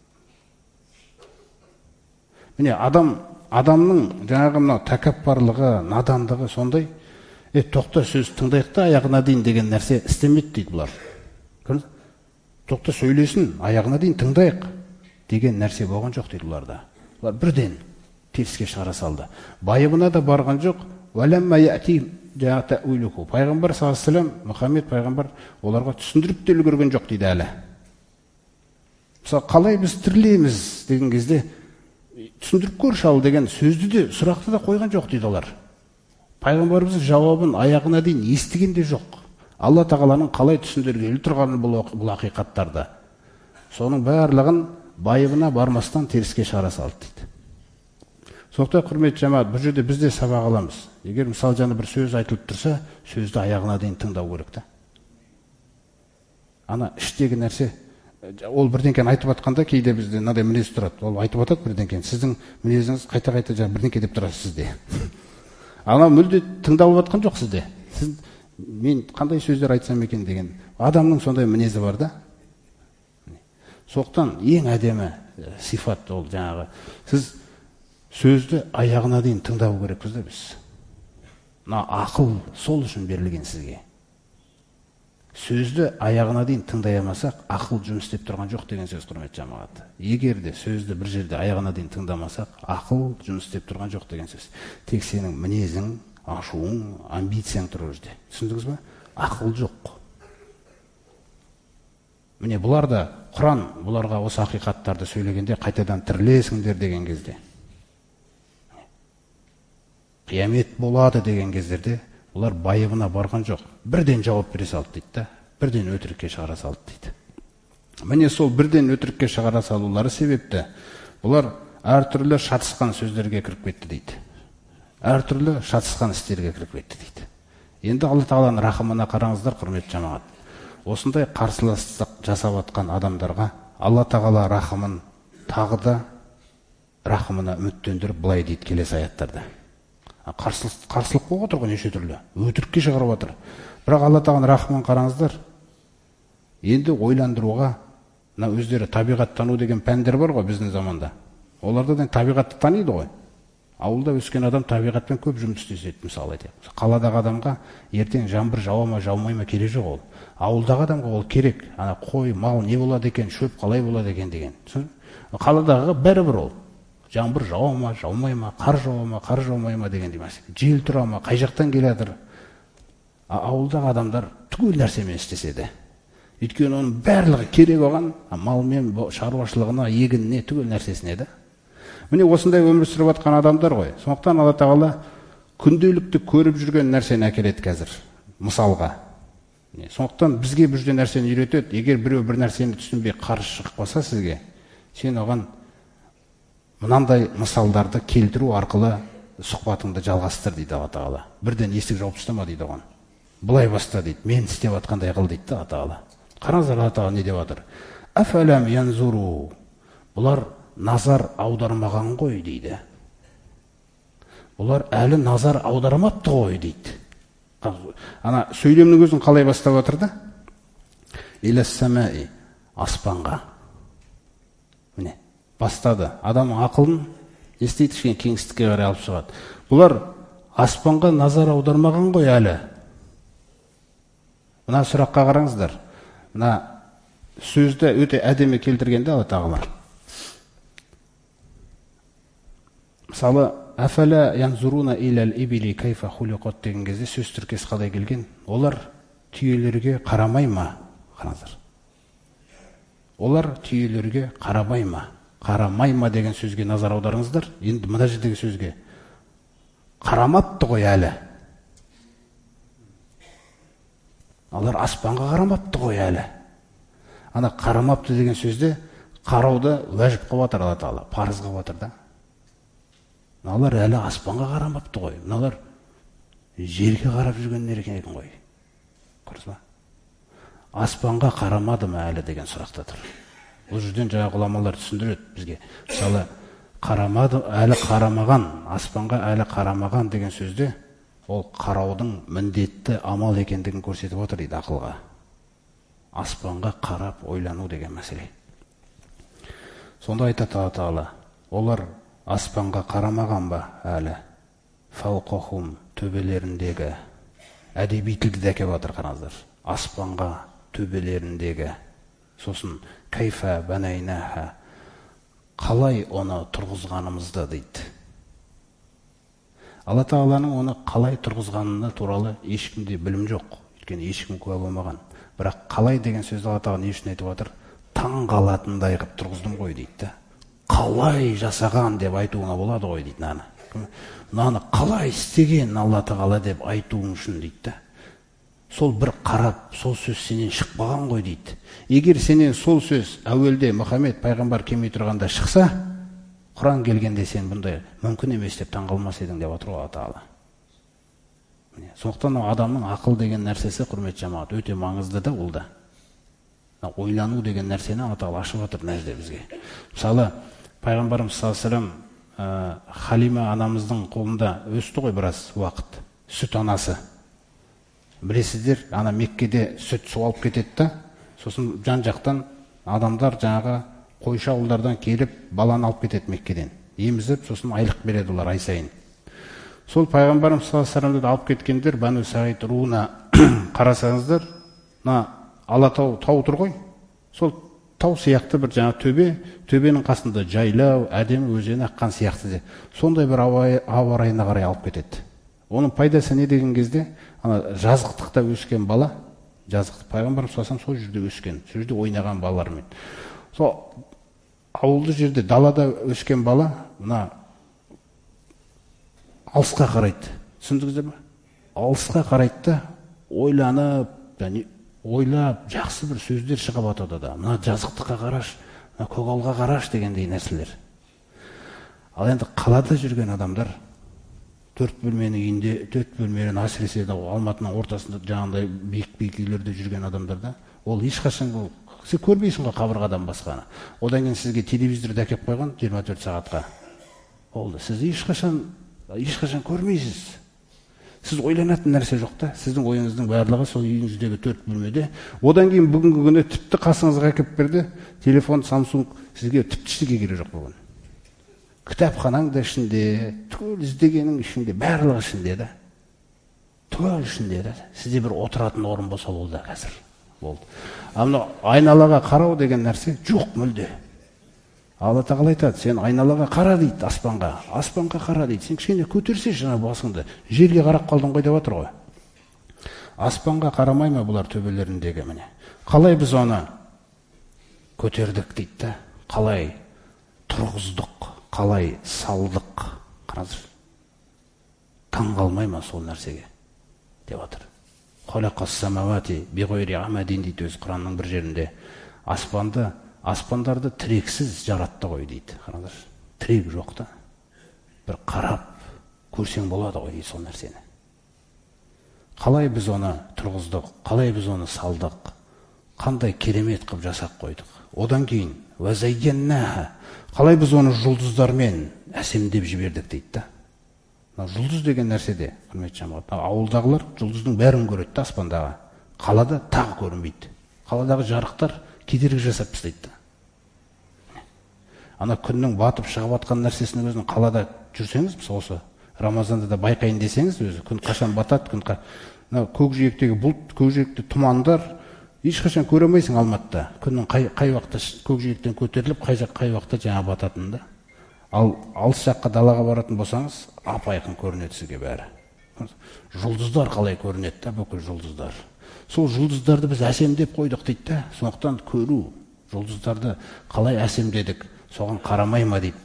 Міне адамның жаңағы мынау тәкаппарлығы, надандығы сондай. Тоқта сөз тыңдайық та аяғына дейін деген нәрсе істемейді дейді бұлар. Тоқта сөйлесін, аяғына дейін тыңдайық деген нәрсе болған жоқ дейді бұларда. Бұлар бірден теріске шығара салды. Байыбына да барған жоқ. Валамма яатихим таъвилуху. Пайғамбар саллаллаху алейхи ва саллям, Мұхаммед пайғамбар оларға түсіндіріп те үлгерген жоқ дейді әлі. Мысалы, қалай біз тірілеміз деген кезде түсіндіріп көрші ал деген сөзді де, сұрақты да қойған жоқ дейді олар. Пайғамбарымыздың жауабын аяғына дейін естіген де жоқ. Алла Тағаланың қалай түсіндіргелі тұрғанын бұл ақиқаттарды. Соның барлығын байыбына бармастан теріске шығара салды дейді. Сондықтан құрметті жамағат, бұл жерде біз де сабақ аламыз. Егер мысалы жаңа бір сөз айтылып тұрса, сөзді аяғына дейін тыңдау керек та. Ана іштегі нәрсе, ол бірдеңкені айтып жатқанда кейде бізде мынадай мінез тұрады. Ол айтып жатады бірдеңкені. Сіздің мінезіңіз қайта-қайта жаңа бірдеңке деп тұрасыз сізде. Ана мүлде тыңдалып жатқан жоқ сізде. Сіз мен қандай сөздер айтсам екен деген адамның сондай мінезі бар да. Соқтан ең әдемі сифат ол жаңағы сіз сөзді аяғына дейін тыңдау керекпіз да біз. Мына ақыл сол үшін берілген сізге. Сөзді аяғына дейін тыңдай алмасақ, ақыл жұмыс істеп тұрған жоқ деген сөз құрметті жамағат. Егер де сөзді бір жерде аяғына дейін тыңдамасақ, ақыл жұмыс істеп тұрған жоқ деген сөз. Тек сенің мінезің, ашуың, амбицияң тұр жерде. Түсіндіңіз бе? Ақыл жоқ. Міне бұлар да Құран бұларға осы ақиқаттарды сөйлегенде қайтадан тірілесіңдер деген кезде, қиямет болады деген кездерде бұлар байыбына барған жоқ. Бірден жауап бере салды дейді да, бірден өтірікке шығара салды дейді. Міне сол бірден өтірікке шығара салулары себепті бұлар әртүрлі шатысқан сөздерге кіріп кетті дейді. Әртүрлі шатысқан істерге кіріп кетті дейді. Енді Алла Тағаланың рахымына қараңыздар, құрметті жамағат. Осындай қарсыластық жасап жатқан адамдарға Алла Тағала рахымын тағы да рахымына үміттендіріп былай дейді келесі аяттарда. Қарсылық болып отыр ғой неше түрлі. Өтірікке шығарып отыр. Бірақ Алла Тағаланың рахымын қараңыздар. Енді ойландыруға, мына өздері табиғаттану деген пәндер бар ғой біздің заманда. Оларда табиғатты таниды ғой. Ауылда өскен адам табиғатпен көп жұмыс істейді, мысалы айтайық. Қаладағы адамға ертең жаңбыр жауа ма, жаумай ма керек жоқ ол. Ауылдағы адамға ол керек. Ана қой, мал не болады екен, шөп қалай болады екен деген. Қаладағы бәрібір ол. Жаңбыр жауа ма, жаумай ма, қар жауа ма, қар жаумай ма деген демес. Жел тұра ма, қай жақтан келе жатыр. Ауылдағы адамдар түгел нәрсемен істесе де. Өйткені оның барлығы керек оған, малмен, шаруашылығына, егініне, түгел нәрсесіне де. Міне осындай өмір сүріп жатқан адамдар ғой. Сондықтан Алла Тағала күнделікті көріп жүрген нәрсені әкеледі қазір, мысалға. Сондықтан бізге бір жерде нәрсені үйретеді. Егер біреу бір нәрсені түсінбей қарсы шығып қалса сізге, сен оған мынандай мысалдарды келтіру арқылы сұхбатыңды жалғастыр дейді Алла Тағала. Бірден есік жауып тастама дейді оған. Былай баста дейді, мен істеп жатқандай қыл дейді Алла Тағала. Қараңыздар, Алла Тағала не деп жатыр? Афалам янзуру. Бұлар назар аудармаған ғой дейді. Бұлар әлі назар аудармапты ғой дейді. Ана сөйлемнің өзін қалай бастап жатыр да? Иләс-самаи, аспанға. Міне, бастады. Адамның ақылын естейді, кішкене кеңістікке қарай алып шығады. Бұлар аспанға назар аудармаған ғой әлі. Мына сұраққа қараңыздар. Мына сөзді өте әдемі келтіргенде Алла Тағала. Мысалы, афала янзуруна илал ибили кайфа хулиқат деген кезде сөз тіркесі қалай келген? Олар түйелерге қарамай ма? Қараңыздар. Олар түйелерге қарамай ма? Қарамай ма деген сөзге назар аударыңыздар. Енді мына жердегі сөзге қарамапты ғой әлі. Олар аспанға қарамапты ғой әлі. Ана қарамапты деген сөзде қарауды уәжіп қылып жатыр Алла Тағала, парыз қылып жатыр да. Мыналар әлі аспанға қарамапты ғой. Мыналар жерге қарап жүргендер екен ғой. Көрдіңіз ба? Аспанға қарамады ма әлі деген сұрақта тұр. Бұл жерден жаңа ғұламалар түсіндіреді бізге. Мысалы, қарамады, әлі қарамаған, аспанға әлі қарамаған деген сөзде ол қараудың міндетті амал екендігін көрсетіп отыр дейді ақылға. Аспанға қарап ойлану деген мәселе. Сонда айтады Алла Тағала, олар аспанға қарамаған ба әлі? Фауқахум, төбелеріндегі. Әдеби тілді де әкеп жатыр, қараңыздар. Аспанға төбелеріндегі. Сосын кайфа банайнаха, қалай оны тұрғызғанымызды дейді. Алла Тағаланың оны қалай тұрғызғанына туралы ешкімде білім жоқ. Өйткені ешкім куә болмаған. Бірақ қалай деген сөзді Алла Тағала не үшін айтып жатыр? Таң қалатындай қылып тұрғыздым ғой дейді. Қалай жасаған деп айтуыңа болады ғой дейді. Наны қалай істеген Алла Тағала деп айтуың үшін дейді. Сол бір қарап, сол сөз сенен шықпаған ғой дейді. Егер сенен сол сөз әуелде Мұхаммед пайғамбар келмей тұрғанда шықса, Құран келгенде сен бұндай мүмкін емес деп таңғалмас едің деп отыр Алла Тағала. Сондықтан адамның ақыл деген нәрсесі, құрметті жамағат, өте маңызды да ол да. Ойлану деген нәрсені Алла Тағала ашып отыр мына жерде бізге. Мысалы, пайғамбарымыз саллаллаху алейхи ва саллям Халима анамыздың қолында өсті ғой біраз уақыт. Сүт анасы. Білесіздер, ана Меккеде сүт су алып кетеді да, сосын жан жақтан адамдар жаңағы қойшы ауылдардан келіп баланы алып кетеді Меккеден. Емізіп, сосын айлық береді олар ай сайын. Сол пайғамбарымыз саллаллаху алейхи ва саллямды алып кеткендер Бану Сағид руына қарасаңыздар, Алатау тау тұр ғой. Сол тау сияқты бір жаңа төбенің қасында жайлау, әдемі өзен аққан сияқты де. Сондай бір ауа райына қарай алып кетеді. Оның пайдасы не деген кезде, жазықтықта өскен бала, жазықтық пайғамбарымыз саллаллаху алейхи ва саллям сол жерде өскен, сол жерде ойнаған балалармен. Сол ауылды жерде, далада өскен бала, мына алысқа қарайды. Түсіндіңіздер ме? Алысқа қарайды да, ойлап, жақсы бір сөздер шығып жатады да. Мына жазықтыққа қараш, мына көгалға қараш дегендей нәрселер. Ал енді қалада жүрген адамдар, 4 бөлменің үйінде, 4 бөлменің әсіресе Алматының ортасында жаңағындай биік үйлерде жүрген адамдарда, ол ешқашан сен көрмейсің ғой қабырғадан басқаны. Одан кейін сізге телевизорды әкеп қойған 24 сағатқа. Олды сіз ешқашан көрмейсіз. Сіз ойланатын нәрсе жоқ та, сіздің ойыңыздың барлығы сол үйіңіздегі 4 бөлмеде. Одан кейін бүгінгі күні тіпті қасыңызға әкеп берді, телефон Samsung сізге тіпті ештеңе керек жоқ бүгін. Кітапханаң да ішінде, түгел іздегенің ішінде, барлығы ішінде да. Түгел ішінде да. Сізде бір отыратын орын болса болды қазір. Болды. Ал айналаға қарау деген нәрсе жоқ мүлде. Алла Тағала айтады, сен айналаға қара дейді, аспанға қара дейді. Сен кішкене көтерсе жаңа басыңды, жерге қарап қалдың ғой деп отыр ғой. Аспанға қарамай ма бұлар төбелеріндегі міне? Қалай біз оны көтердік дейді да, қалай тұрғыздық, қалай салдық. Қараңыздар. Таң қалмай ма сол нәрсеге деп жатыр. Халақас самавати биғойри амадин дейді өз Құранның бір жерінде. Аспандарды тірексіз жаратты ғой дейді. Қараңыздар. Тірек жоқ та. Bir қарап көрсең болады ғой дейді сол нәрсені. Қалай біз оны тұрғыздық, қалай біз оны салдық, қандай керемет қылып жасап қойдық. Одан кейін қалай біз оны жұлдыздармен әсемдеп жібердік дейді да. Жұлдыз деген нәрседе, құрметті жамағат, ауылдағылар жұлдыздың бәрін көреді да аспандағы. Қалада тағы көрінбейді. Қаладағы жарықтар кедергі жасап тастайды да. Ана күннің батып шығып жатқан нәрсесінің өзін қалада жүрсеңіз, осы Рамазанда да байқайын десеңіз, өзі күн қашан батады, көкжиектегі бұлт, көкжиекте тұмандар ешқашан көремейсің Алматыда. Күннің қай уақытта көкжиектен көтеріліп, қай уақытта жаңа бататын да. Ал алыс жаққа далаға баратын болсаңыз, ап-айқын көрінеді сізге бәрі. Жұлдыздар қалай көрінеді да, бүкіл жұлдыздар. Сол жұлдыздарды біз әсемдеп қойдық дейді да. Сондықтан көру, жұлдыздарды қалай әсемдедік, соған қарамай ма дейді.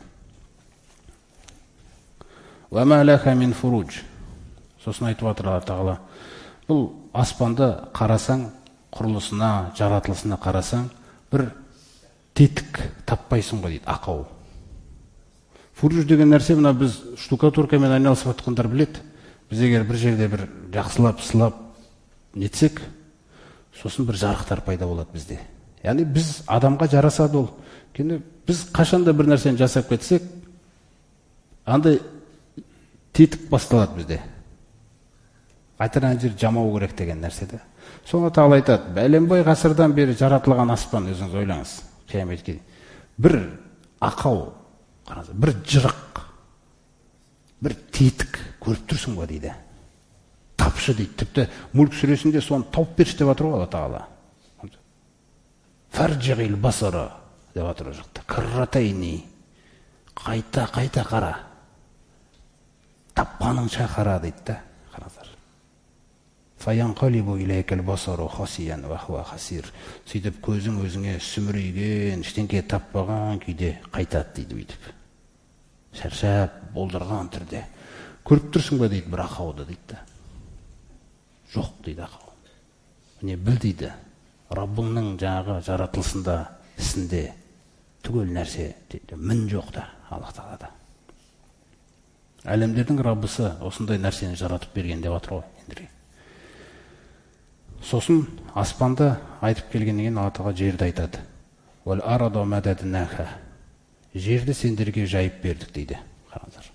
وَمَا لَكَ مِنْ فُرُوجٍ. Сосын айтып жатыр Алла Тағала. Бұл аспанды қарасаң, құрылысына, жаратылысына қарасаң, бір тетік таппайсың ғой дейді, ақау. Фуруж деген нәрсе, мына біз штукатуркамен айналысып жатқандар біледі. Біз егер бір жерде бір жақсылап, сылап нетсек, сосын бір жарықтар пайда болады бізде. Яғни біз адамға жарасады ол. Біз қашанда бір нәрсені жасап кетсек, андай тетік басталады бізде. Қайтарған жер жамау керек деген нәрседе. Соңғы Тағала айтады, бәленбай ғасырдан бері жаратылған аспан, өзіңіз ойлаңыз, қияметке. Бір ақау, бір жырық, бір тетік көріп тұрсың ба дейді. Тапшы дейді. Тіпті Мүлк сүресінде соны тауып берші деп жатыр ғой Алла Тағала. Фаржиғил басара деп жатыр ол жақта. Карратайни. Қайта қара. Тапқаныңша қара дейді да. Қараңыздар. Фаянқалибу илайкал басару хасиян ва хуа хасир. Сөйтіп көзің өзіңе сүмірейген, ештеңе таппаған күйде қайтады дейді бүйтіп. Шаршап, болдырған түрде. Көріп тұрсың ба дейді бір ақауды дейді да. Жоқ дейді ақау. Міне біл дейді. Раббыңның жаңағы жаратылысында, ісінде түгел нәрсе дейді. Мін жоқ та Алла Тағалада. Әлемдердің Раббысы осындай нәрсені жаратып берген деп жатыр ғой. Сосын аспанды айтып келгеннен кейін Алла Тағала жерді айтады. Уәл арада мададнаха. Жерді сендерге жайып бердік дейді. Қараңыздар.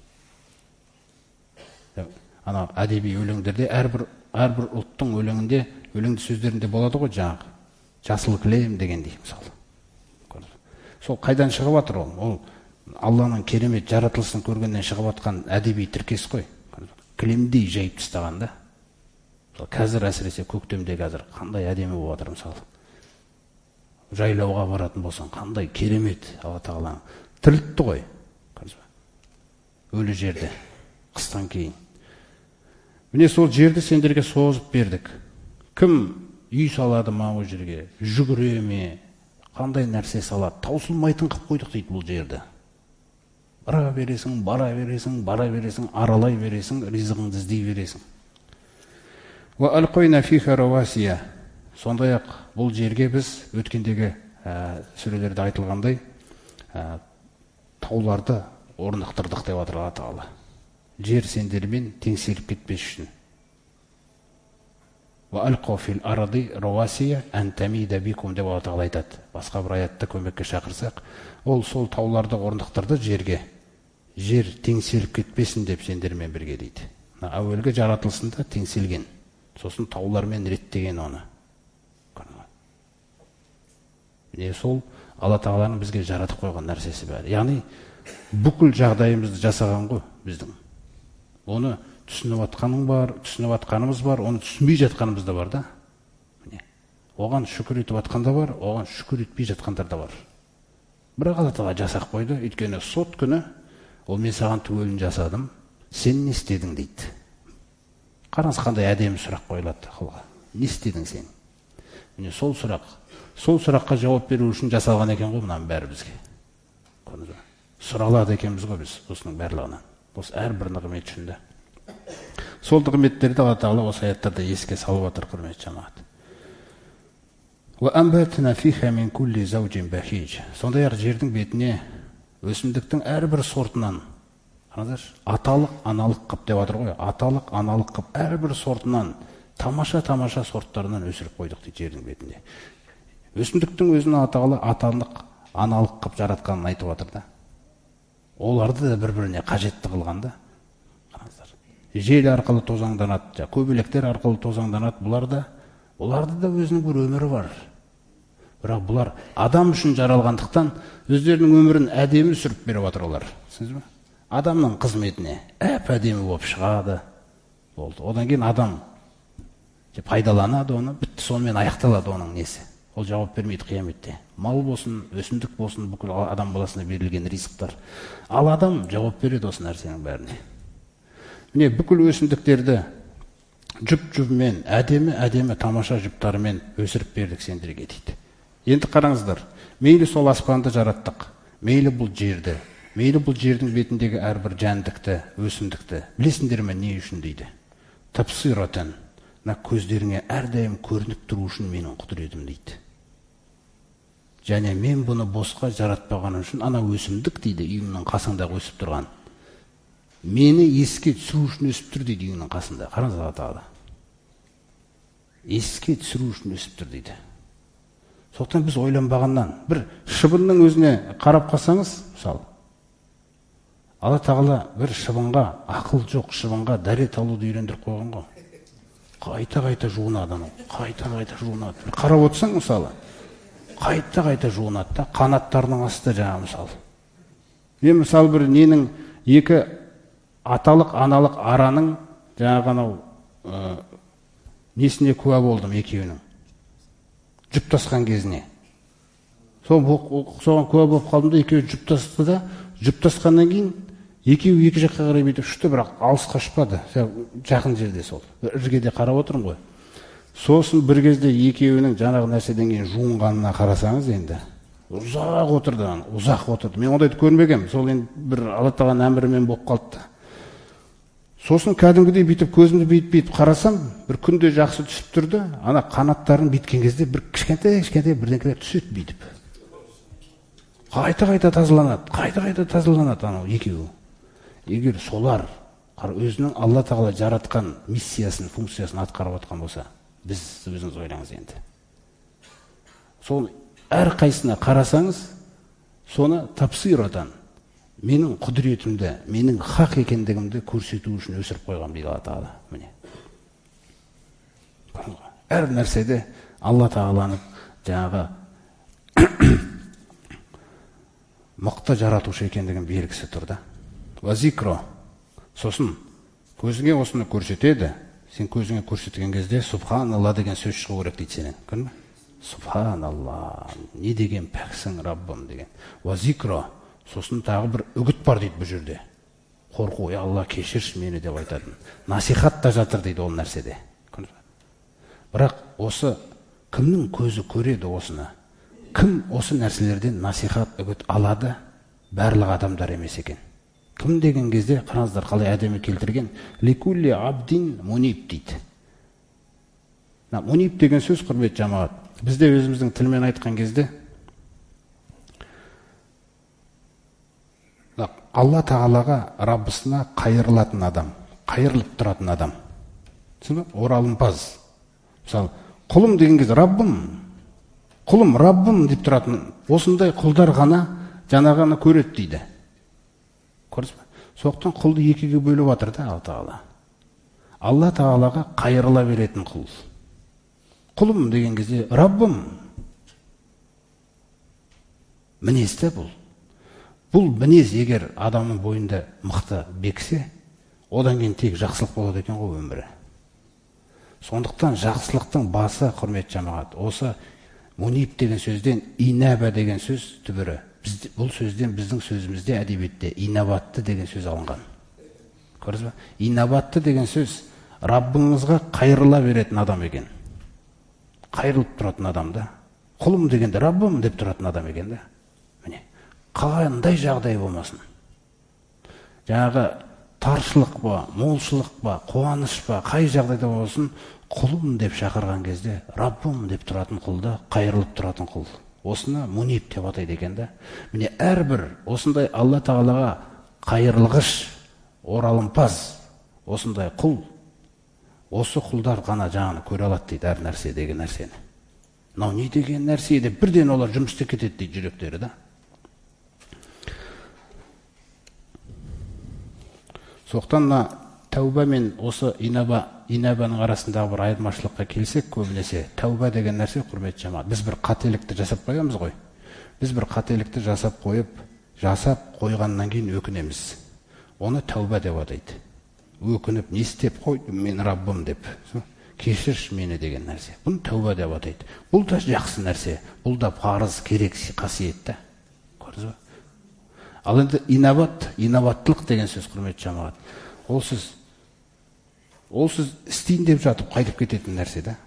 Ана әдеби өлеңдерде әрбір ұлттың өлеңінде, өлеңді сөздерінде болады ғой жаңағы. Жасыл кілем дегендей мысалы. Сол қайдан шығып жатыр ол? Ол Алланың керемет жаратылысын көргеннен шығып жатқан әдеби тіркес қой. Кілемдей жайып тастаған да. Қазір әсіресе көктемде қазір қандай әдемі болып жатыр мысалы. Жайлауға баратын болсаң қандай керемет Алла Тағаланың тірілтті ғой. Өлі жерді қыстан кейін. Міне сол жерді сендерге созып бердік. Кім үй салады ма ол жерге? Жүгіре ме? Қандай нәрсе салады? Таусылмайтын қып қойдық дейді бұл жерді. Бара бересің, аралай бересің, ризығыңды іздей бересің. Ва алқойна фиха равасия. Сондай-ақ бұл жерге біз өткендегі сүрелерде айтылғандай тауларды орнықтырдық деп жатыр Алла Тағала. Жер сендермен теңселіп кетпес үшін. Ва алқо фил арады равасия антамида бикум деп Алла Тағала айтады. Басқа бір аятта көмекке шақырсақ, ол сол тауларды орнықтырды жерге. Жер теңселіп кетпесін деп сендермен бірге дейді. Әуелгі жаратылысында теңселген. Сосын таулармен реттеген оны. Міне сол Алла Тағаланың бізге жаратып қойған нәрсесі бәрі. Яғни бүкіл жағдайымызды жасаған ғой біздің. Оны түсініп атқанымыз бар, оны түсінбей жатқанымыз да бар да. Міне. Оған шүкір етіп атқан да бар, оған шүкір етпей жатқандар да бар. Бірақ Алла Тағала жасап қойды, өйткені сот күні ол мен саған түгелін жасадым, сен не істедің дейді. Қараңыз қандай әдемі сұрақ қойылады ақылға. Не істедің сен? Міне сол сұраққа жауап беру үшін жасалған екен ғой мынаның бәрі бізге. Сұралады екенбіз ғой біз осының барлығынан. Осы әрбір нығмет үшін де. Сол нығметтерді Алла Тағала осы аяттарда еске салып отыр, құрметті жамағат. Сондай-ақ жердің бетіне өсімдіктің әрбір сортынан, аталық аналық қып деп отыр ғой, аталық аналық қып әрбір сортынан, тамаша сорттарынан өсіріп қойдық дейді жердің бетінде. Өсімдіктің өзінің аталық аналық қып жаратқанын айтып отыр да. Оларды да бір-біріне қажетті қылғанда, жел арқылы тозаңданады, көбелектер арқылы тозаңданады, бұларда да өзінің бір өмірі бар. Бірақ бұлар адам үшін жаралғандықтан өздерінің өмірін әдемі сүріп беріп отыр олар. Түсіндіңіз бе? Адамның қызметіне әдемі болып шығады. Болды. Одан кейін адам пайдаланады оны, бітті, сонымен аяқталады оның несі. Ол жауап бермейді қияметте. Мал болсын, өсімдік болсын, бүкіл адам баласына берілген ризықтар. Ал адам жауап береді осы нәрсенің бәріне. Міне бүкіл өсімдіктерді жұп-жұбымен, әдемі тамаша жұптарымен өсіріп бердік сендерге дейді. Енді қараңыздар, мейлі сол аспанды жараттық, мейлі бұл жерді, мейлі бұл жердің бетіндегі әрбір жәндікті, өсімдікті, білесіңдер ме не үшін дейді? Тапсиратын, көздеріңе әрдайым көрініп тұру үшін менің құдіретім дейді. Және мен бұны босқа жаратпағаным үшін, ана өсімдік дейді, үйімнің қасындағы өсіп тұрған. Мені еске түсіру үшін өсіп тұр дейді үйінің қасында. Қараңыз Алла Тағала. Еске түсіру үшін өсіп тұр дейді. Соқтан біз ойланбағаннан, бір шыбынның өзіне қарап қалсаңыз, мысалы, Алла Тағала бір шыбынға, ақыл жоқ шыбынға дәрет алуды үйрендіріп қойған ғой. Қайта жуынады, қайта жуынады. Қарап отырсаң, мысалы, қайта жуынады да, қанаттарының асты жаңа мысалы. Мен мысалы бір ненің екі аталық аналық араның жаңағы несіне куә болдым екеуінің. Жұптасқан кезіне. Соған куә болып қалдым да, екеуі жұптасты да, жұптасқаннан кейін екеуі екі жаққа қарай бүйтіп ұшты, бірақ алыс қашпады. Жақын жерде сол. Іргеде қарап отырмын ғой. Сосын бір кезде екеуінің жаңағы нәрседен кейін жуынғанына қарасаңыз енді. Ұзақ отырды. Мен ондайды көрмегем. Сол енді бір Алла Тағаланың әмірімен болып қалды. Сосын кәдімгідей бүйтіп көзімді бүйтіп қарасам, бір күнде жақсы түсіп тұрды. Ана қанаттарын бүйткен кезде бір кішкентай бірдеңелер түседі бүйтіп. Қайта тазаланады анау екеуі. Егер солар өзінің Алла Тағала жаратқан миссиясын, функциясын атқарып отқан болса, біз өзіңіз ойлаңыз енді. Сол әр қайсына қарасаңыз, соны тапсирatan, менің құдіретімді, менің хақ екендігімді көрсету үшін өсіріп қойған дейді Алла Тағала. Міне. Әр нәрседе Алла Тағаланың жаңағы мықты жаратушы екендігін белгісі тұрды. Вазикро. Сосын көзіңе осыны көрсетеді. Сен көзіңе көрсеткен кезде Субханалла деген сөз шығу керек дейді сенен. Көрдің бе? Субханалла. Не деген пәксің Раббым деген. Вазикро. Сосын тағы бір үгіт бар дейді бұл жерде. Қорқу, Алла кешірші мені деп айтатын. Насихат та жатыр дейді ол нәрседе. Бірақ осы кімнің көзі көреді осыны? Кім осы нәрселерден насихат, үгіт алады? Барлық адамдар емес екен. Кім деген кезде, қараңыздар қалай әдемі келтірген, ликулли абдин муниб дейді. Муниб деген сөз, құрметті жамағат, бізде өзіміздің тілмен айтқан кезде Алла Тағалаға, Раббысына қайырылатын адам, қайырылып тұратын адам. Оралымпаз. Мысалы, құлым деген кезде Раббым, құлым, Раббым деп тұратын, осындай құлдар ғана жаңағаны көреді дейді. Көрдіңіз бе? Соқтан құлды екіге бөліп жатыр да Алла Тағала. Алла Тағалаға қайырыла беретін құл. Құлым деген кезде Раббым. Мінезді бұл. Бұл мінез егер адамның бойында мықты бексе, одан кейін тек жақсылық болады екен ғой өмірі. Сондықтан жақсылықтың басы, құрметті жамағат, осы муниб деген сөзден инаба деген сөз түбірі. Бұл сөзден біздің сөзімізде әдебиетте инабатты деген сөз алынған. Көрдіңіз бе? Инабатты деген сөз Раббыңызға қайырыла беретін адам екен. Қайырылып тұратын адам да. Құлым дегенде Раббым деп тұратын адам екен да. Міне, қандай жағдай болмасын. Жаңағы таршылық ба, молшылық ба, қуаныш ба, қай жағдайда болсын, құлым деп шақырған кезде Раббым деп тұратын құл да, қайырылып тұратын құл. Осыны муниб деп атайды екен да. Міне, әрбір осындай Алла Тағалаға қайырлығыш, оралымпаз, осындай құл, осы құлдар ғана жаңаны көре алады дейді, әр нәрсе деген нәрсені. Мынау не деген нәрсе деп бірден олар жұмыс істеп кетеді дейді жүректері да. Соқтан тәуба мен осы инабаның арасындағы бір айырмашылыққа келсек, көбінесе тәуба деген нәрсе, құрметті жамағат, біз бір қателікті жасап қоямыз ғой. Біз бір қателікті жасап қойғаннан кейін өкінеміз. Оны тәуба деп атайды. Өкініп, не істеп қойдым мен Раббым деп, кешірші мені деген нәрсе. Бұны тәуба деп атайды. Бұл да жақсы нәрсе. Бұл да парыз, керек, қасиетті. Көрдіңіз бе? Ал енді инабаттылық деген сөз, құрметті жамағат. Ол сіз істейін деп жатып қайтып кететін нәрсе да.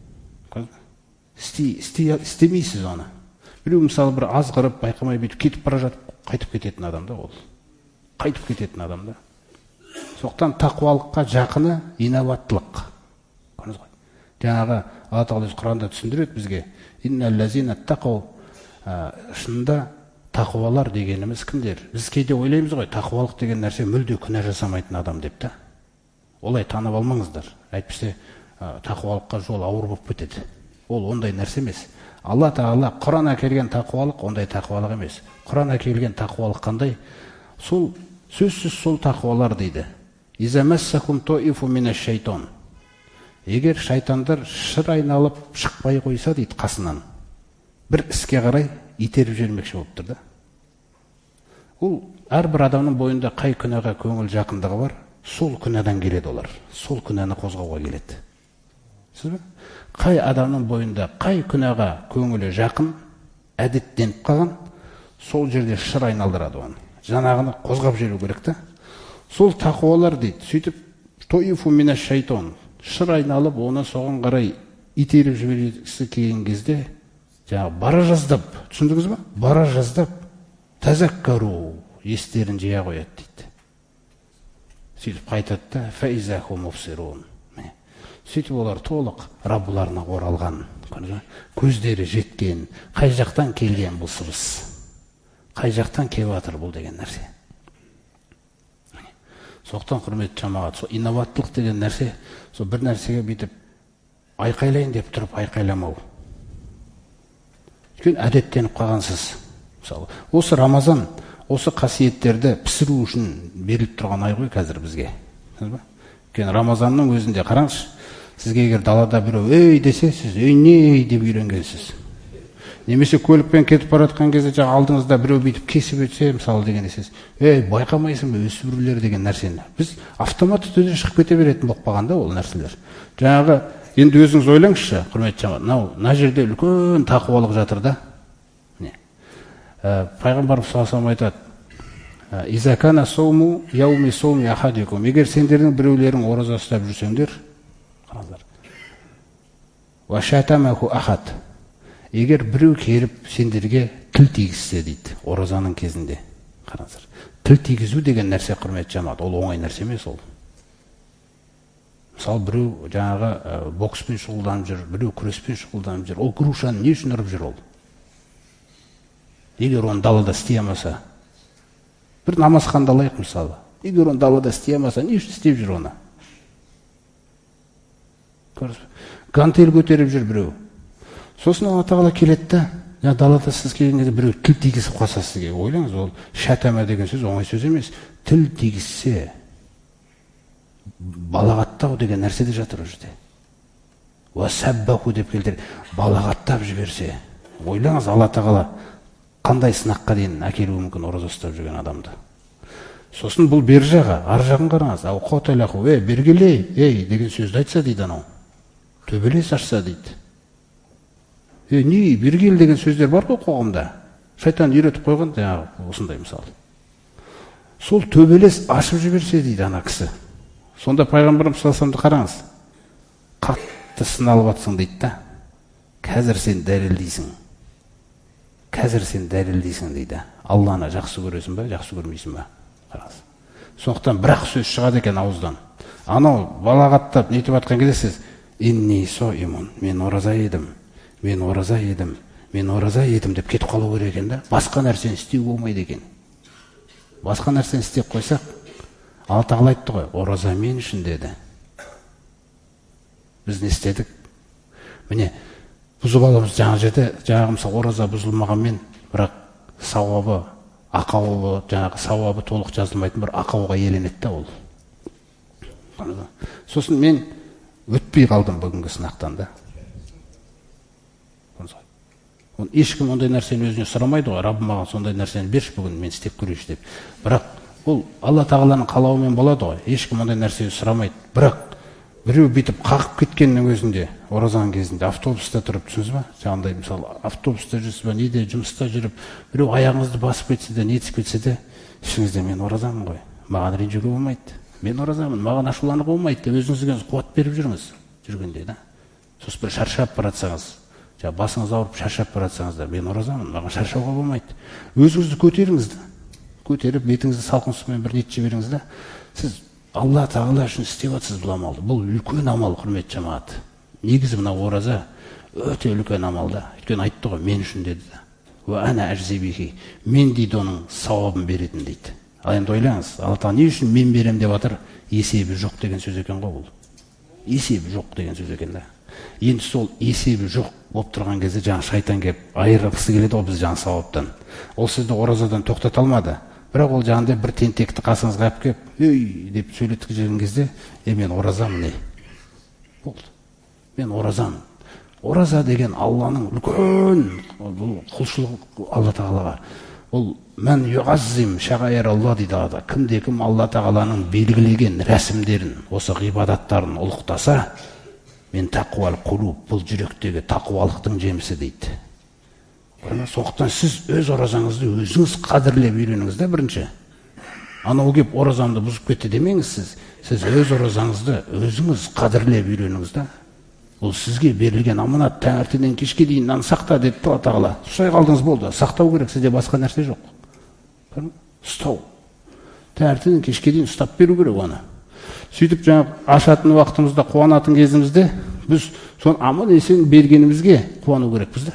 Істемейсіз оны. Біреу мысалы бір азғырып, байқамай бүйтіп кетіп бара жатып қайтып кететін адам да ол. Қайтып кететін адам да. Соқтан тақуалыққа жақыны инабаттылық. Көрдіңіз ғой? Жаңағы Алла Тағала Құранда түсіндіреді бізге. Инналлазина тақау, шынында тақуалар дегеніміз кімдер? Біз кейде ойлаймыз ғой, тақуалық деген нәрсе мүлде күнә жасамайтын адам деп та. Олай танып алмаңыздар. Әйтпесе тақуалыққа жол ауыр болып кетеді. Ол ондай нәрсе емес. Алла Тағала Құран әкелген тақуалық ондай тақуалық емес. Құран әкелген тақуалық қандай? Сол сөзсіз сол тақуалар дейді. Изамассакум тоифу минаш шайтан. Егер шайтандар шыр айналып шықпай қойса дейді қасынан, бір іске қарай итеріп жібермекші болып тұр да. Ол әрбір адамның бойында қай күнәға көңіл жақындығы бар, сол күнәдан келеді олар. Сол күнәні қозғауға келеді. Сіз бе? Қай адамның бойында қай күнәға көңілі жақын, әдеттеніп қалған, сол жерде шыр айналдырады оны. Жанағыны қозғап жіберу керек та. Сол тақуалар дейді. Сөйтіп тоифу минаш шайтан. Шыр айналып, оны соған қарай итеріп жібергісі келген кезде, жаңағы бара жаздап, түсіндіңіз ба? Бара жаздап, тазаккару, естерін жия қояды дейді. Сөйтіп қайтады да, фаизаху муфсирун. Сөйтіп олар толық Раббыларына оралған, көздері жеткен, қай жақтан келген бұл сыбыс, қай жақтан келіп жатыр бұл деген нәрсе. Соқтан құрметті жамағат, сол инабаттылық деген нәрсе, сол бір нәрсеге бүйтіп айқайлайын деп тұрып айқайламау. Өйткені әдеттеніп қалғансыз. Мысалы, осы Рамазан, осы қасиеттерді пісіру үшін беріліп тұрған ай ғой қазір бізге. Өйткені Рамазанның өзінде қараңызшы, сізге егер далада біреу ей десе, сіз ей не деп үйренгенсіз. Немесе көлікпен кетіп баратқан кезде жаңа алдыңызда біреу бүйтіп кесіп өтсе, мысалы деген сіз, ей байқамайсың ба өсібірлер деген нәрсені. Біз автоматты түрде шығып кете беретін болып қалғанда ол нәрселер. Жаңағы енді өзіңіз ойлаңызшы, құрметті жамағат, мына жерде үлкен тақуалық жатыр да. Пайғамбарымыз саллаллаху алейхи айтады: "Изакана сауму яуми сауми ахадикум". Егер сендердің біреулерің ораза ұстап жүрсеңдер, қараңыздар. Ва шатамаху ахад. Егер біреу келіп сендерге тіл тигізсе дейді, оразаның кезінде. Қараңыздар. Тіл тигізу деген нәрсе, құрметті жамағат, ол оңай нәрсе емес ол. Мысалы, біреу жаңағы бокспен шұғылданып жүр, біреу күреспен шұғылданып жүр. Ол грушаны не үшін ұрып жүр ол? Егер оны далада істей алмаса, бір намазханды алайық мысалы. Егер оны далада істей алмаса, не үшін істеп жүр оны? Гантель көтеріп жүр біреу. Сосын Алла Тағала келеді да, далада сіз келгенде біреу тіл тигізіп қалса сізге, ойлаңыз, ол шатама деген сөз оңай сөз емес. Тіл тигізсе, балағаттау деген нәрсе де жатыр ол жерде. Ва саббаху деп келтіреді, балағаттап жіберсе, ойлаңыз, Алла Тағала қандай сынаққа дейін әкелуі мүмкін ораза ұстап жүрген адамды. Сосын бұл бер жағы, ар жағын қараңыз. Ау қоталаху, бергелей, деген сөзді айтса дейді анау. Төбелес ашса дейді. Не, бергел деген сөздер бар ғой қоғамда. Шайтан үйретіп қойған, жаңағы осындай мысалы. Сол төбелес ашып жіберсе дейді ана кісі. Сонда пайғамбарымыз саллаллаху қараңыз, қатты сыналып жатсың дейді да, қазір сен дәлелдейсің дейді. Алланы жақсы көресің ба, жақсы көрмейсің ба? Қараңыз. Сондықтан бір-ақ сөз шығады екен ауыздан. Анау балағаттап нетіп жатқан кезде сіз инни соимун, мен ораза едім деп кетіп қалу керек екен да. Басқа нәрсені істеу болмайды екен. Басқа нәрсені істеп қойсақ, Алла тағала айтты ғой, ораза мен үшін деді. Біз не істедік? Міне, бұзып аламыз жаңа жерде, жаңағы мысалы ораза бұзылмағанмен, бірақ сауабы, ақауы, жаңағы сауабы толық жазылмайтын бір ақауға еленеді да ол. Сосын мен өтпей қалдым бүгінгі сынақтан да. Ешкім ондай нәрсені өзіне сұрамайды ғой, Раббым маған сондай нәрсені берші бүгін, мен істеп көрейінші деп. Бірақ бұл Алла тағаланың қалауымен болады ғой, ешкім ондай нәрсені сұрамайды. Бірақ біреу бүйтіп қағып кеткеннің өзінде, оразаның кезінде автобуста тұрып, түсінсіз ба? Жаңағыдай мысалы автобуста жүрсіз ба, неде жұмыста жүріп, біреу аяғыңызды басып кетсе де, нетіп кетсе де, ішіңізде мен оразамын ғой, маған ренжуге болмайды. Мен оразамын, маған ашулануға болмайды деп өзіңізге қуат беріп жүріңіз жүргенде да. Сосын бір шаршап баратсаңыз, басыңыз ауырып шаршап баратсаңыз да, мен оразамын, маған шаршауға болмайды. Өзіңізді көтеріңіз да. Көтеріп, бетіңізді салқын сумен бір нетіп жіберіңіз да. Сіз Алла тағала үшін істеп жатсыз бұл амалды. Бұл үлкен амал, құрметті жамағат. Негізі мына ораза өте үлкен амал да. Өйткені айтты ғой, мен үшін деді да. Ва ана ажзибихи. Мен дейді оның сауабын беретін дейді. Ал енді ойлаңыз, Алла тағала не үшін мен берем деп жатыр? Есебі жоқ деген сөз екен ғой бұл. Есебі жоқ деген сөз екен да. Енді сол есебі жоқ болып тұрған кезде жаңа шайтан келіп айырғысы келеді ғой біз жаңа сауаптан. Ол сізді оразадан тоқтата алмады. Бірақ ол жаңағыдай бір тентекті қасыңызға алып келіп, "Ей" деп сөйлетіп жүрген кезде, мен оразамын не? Болды. Мен оразамын. Ораза деген Алланың үлкен бұл құлшылық Алла тағалаға. Ол мән юғаззим шағайыр Алла дейді ада. Кім Алла тағаланың белгілеген рәсімдерін, осы ғибадаттарын ұлықтаса, мен тақуал құлуб, бұл жүректегі тақуалықтың жемісі дейді. Сондықтан сіз өз оразаңызды өзіңіз қадірлеп үйреніңіз да бірінші. Анау келіп оразамды бұзып кетті демеңіз сіз. Сіз өз оразаңызды өзіңіз қадірлеп үйреніңіз да. Ол сізге берілген аманат, таңертеңнен кешке дейін нан сақта деді Алла тағала. Ұстай қалдыңыз болды. Сақтау керек, сізде басқа нәрсе жоқ. Ұстау. Таңертеңнен кешке дейін ұстап беру керек оны. Сөйтіп жаңа ашатын уақытымызда, қуанатын кезімізде біз соны аман есен бергенімізге қуану керекпіз да.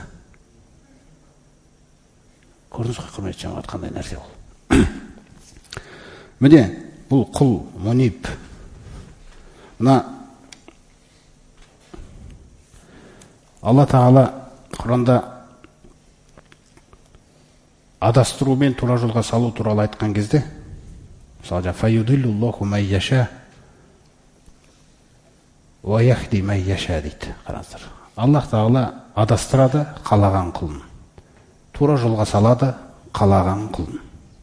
Көрдіңіз ғой, құрметті жамағат, қандай нәрсе ол. Міне, бұл құл, мұниб. Мына Алла тағала Құранда адастыру мен тура жолға салу туралы айтқан кезде, мысалы файюдиллуллаху май яша ва яхди май яша дейді. Қараңыздар. Аллах тағала адастырады қалаған құлын. Тура жолға салады қалаған құлын.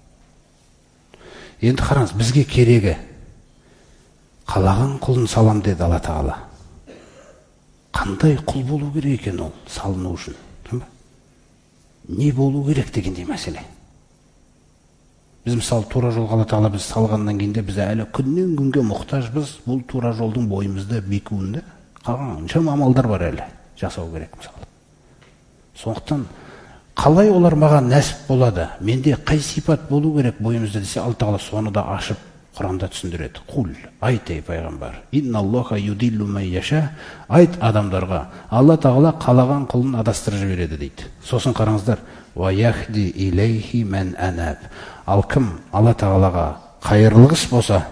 Енді қараңыз, бізге керегі қалаған құлын салам деді Алла тағала. Қандай құл болу керек екен ол салыну үшін? Не болу керек дегендей мәселе. Біз мысалы тура жолға Алла тағала біз салғаннан кейін де біз әлі күннен күнге мұқтажбыз бұл тура жолдың бойымызда бекуінде. Қаншама амалдар бар әлі жасау керек мысалы. Сондықтан қалай олар маған нәсіп болады? Менде қай сипат болу керек бойымызда десе, Алла тағала соны да ашып Құранда түсіндіреді. Құл, айт ей пайғамбар, инналлаха юдиллу май яша, айт адамдарға, Алла тағала қалаған құлын адастырып жібереді дейді. Сосын қараңыздар, ва яхди илейхи мен анаб. Ал кім Алла тағалаға қайырлығыш болса,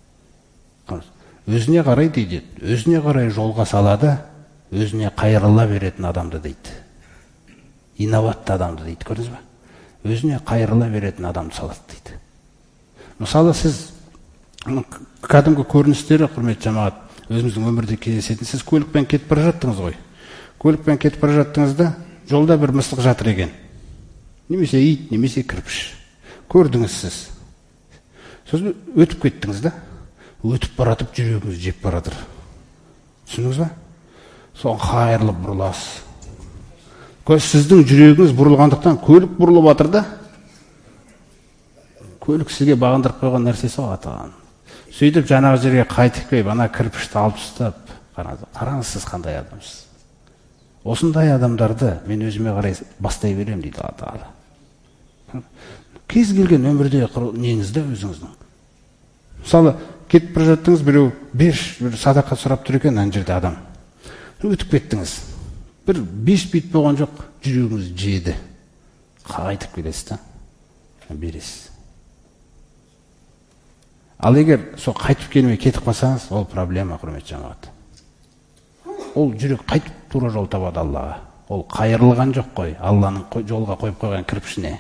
өзіне қарай дейді, өзіне қарай жолға салады, өзіне қайырыла беретін адамды дейді. Инабатты адамды дейді, көрдіңіз ба? Өзіне қайырыла беретін адамды салады дейді. Мысалы сіз кәдімгі көріністері, құрметті жамағат, өзіміздің өмірде кездесетін, сіз көлікпен кетіп бара жаттыңыз ғой. Көлікпен кетіп бара жаттыңызда, жолда бір мысық жатыр екен. Немесе ит, немесе кірпіш. Көрдіңіз сіз. Сосын өтіп кеттіңіз да. Өтіп баратып жүрегіңіз жеп баратыр. Түсіндіңіз ба? Соң қайырылып бұрыласыз. Сіздің жүрегіңіз бұрылғандықтан көлік бұрылып жатыр да. Көлік сізге бағындырып қойған нәрсесі ғой атаған. сөйтіп жаңағы жерге қайтып келіп ана кірпішті алып тастап, қараңыз сіз қандай адамсыз. Осындай адамдарды мен өзіме қарай бастай беремін дейді Алла Тағала. Кез келген өмірде неңізді өзіңіздің. Мысалы, кетіп бара жаттыңыз, біреу бір садақа сұрап тұр екен ана жерде адам. Өтіп кеттіңіз. Бір 5 бит болған жоқ, жүрегіңіз жеді. Қайтып келесіз да, бересіз. Ал егер сол қайтып келмей кетіп қалсаңыз, ол проблема, құрметті жамағат. Ол жүрек қайтып тура жол табады Аллаға. Ол қайырлыған жоқ қой, Алланың жолға қойып қойған кірпішіне.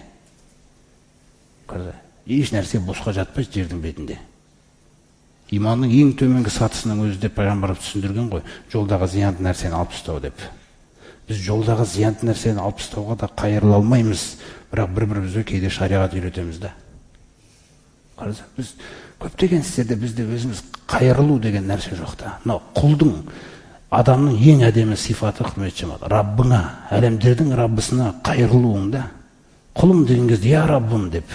Еш нәрсе босқа жатпайды жердің бетінде. Иманның ең төменгі сатысының өзі деп пайғамбарымыз түсіндірген ғой, жолдағы зиянды нәрсені алып тастау деп. Біз жолдағы зиянды нәрсені алып тастауға да қайырыла алмаймыз, бірақ бір-бірімізге кейде шариғат үйретеміз да. Біз көптеген істерде бізде өзіміз қайырылу деген нәрсе жоқ та. Мынау құлдың, адамның ең әдемі сипаты, құрметті жамағат, Раббыңа, әлемдердің Раббысына қайырылуыңда. Құлым деген кезде, я Раббым деп.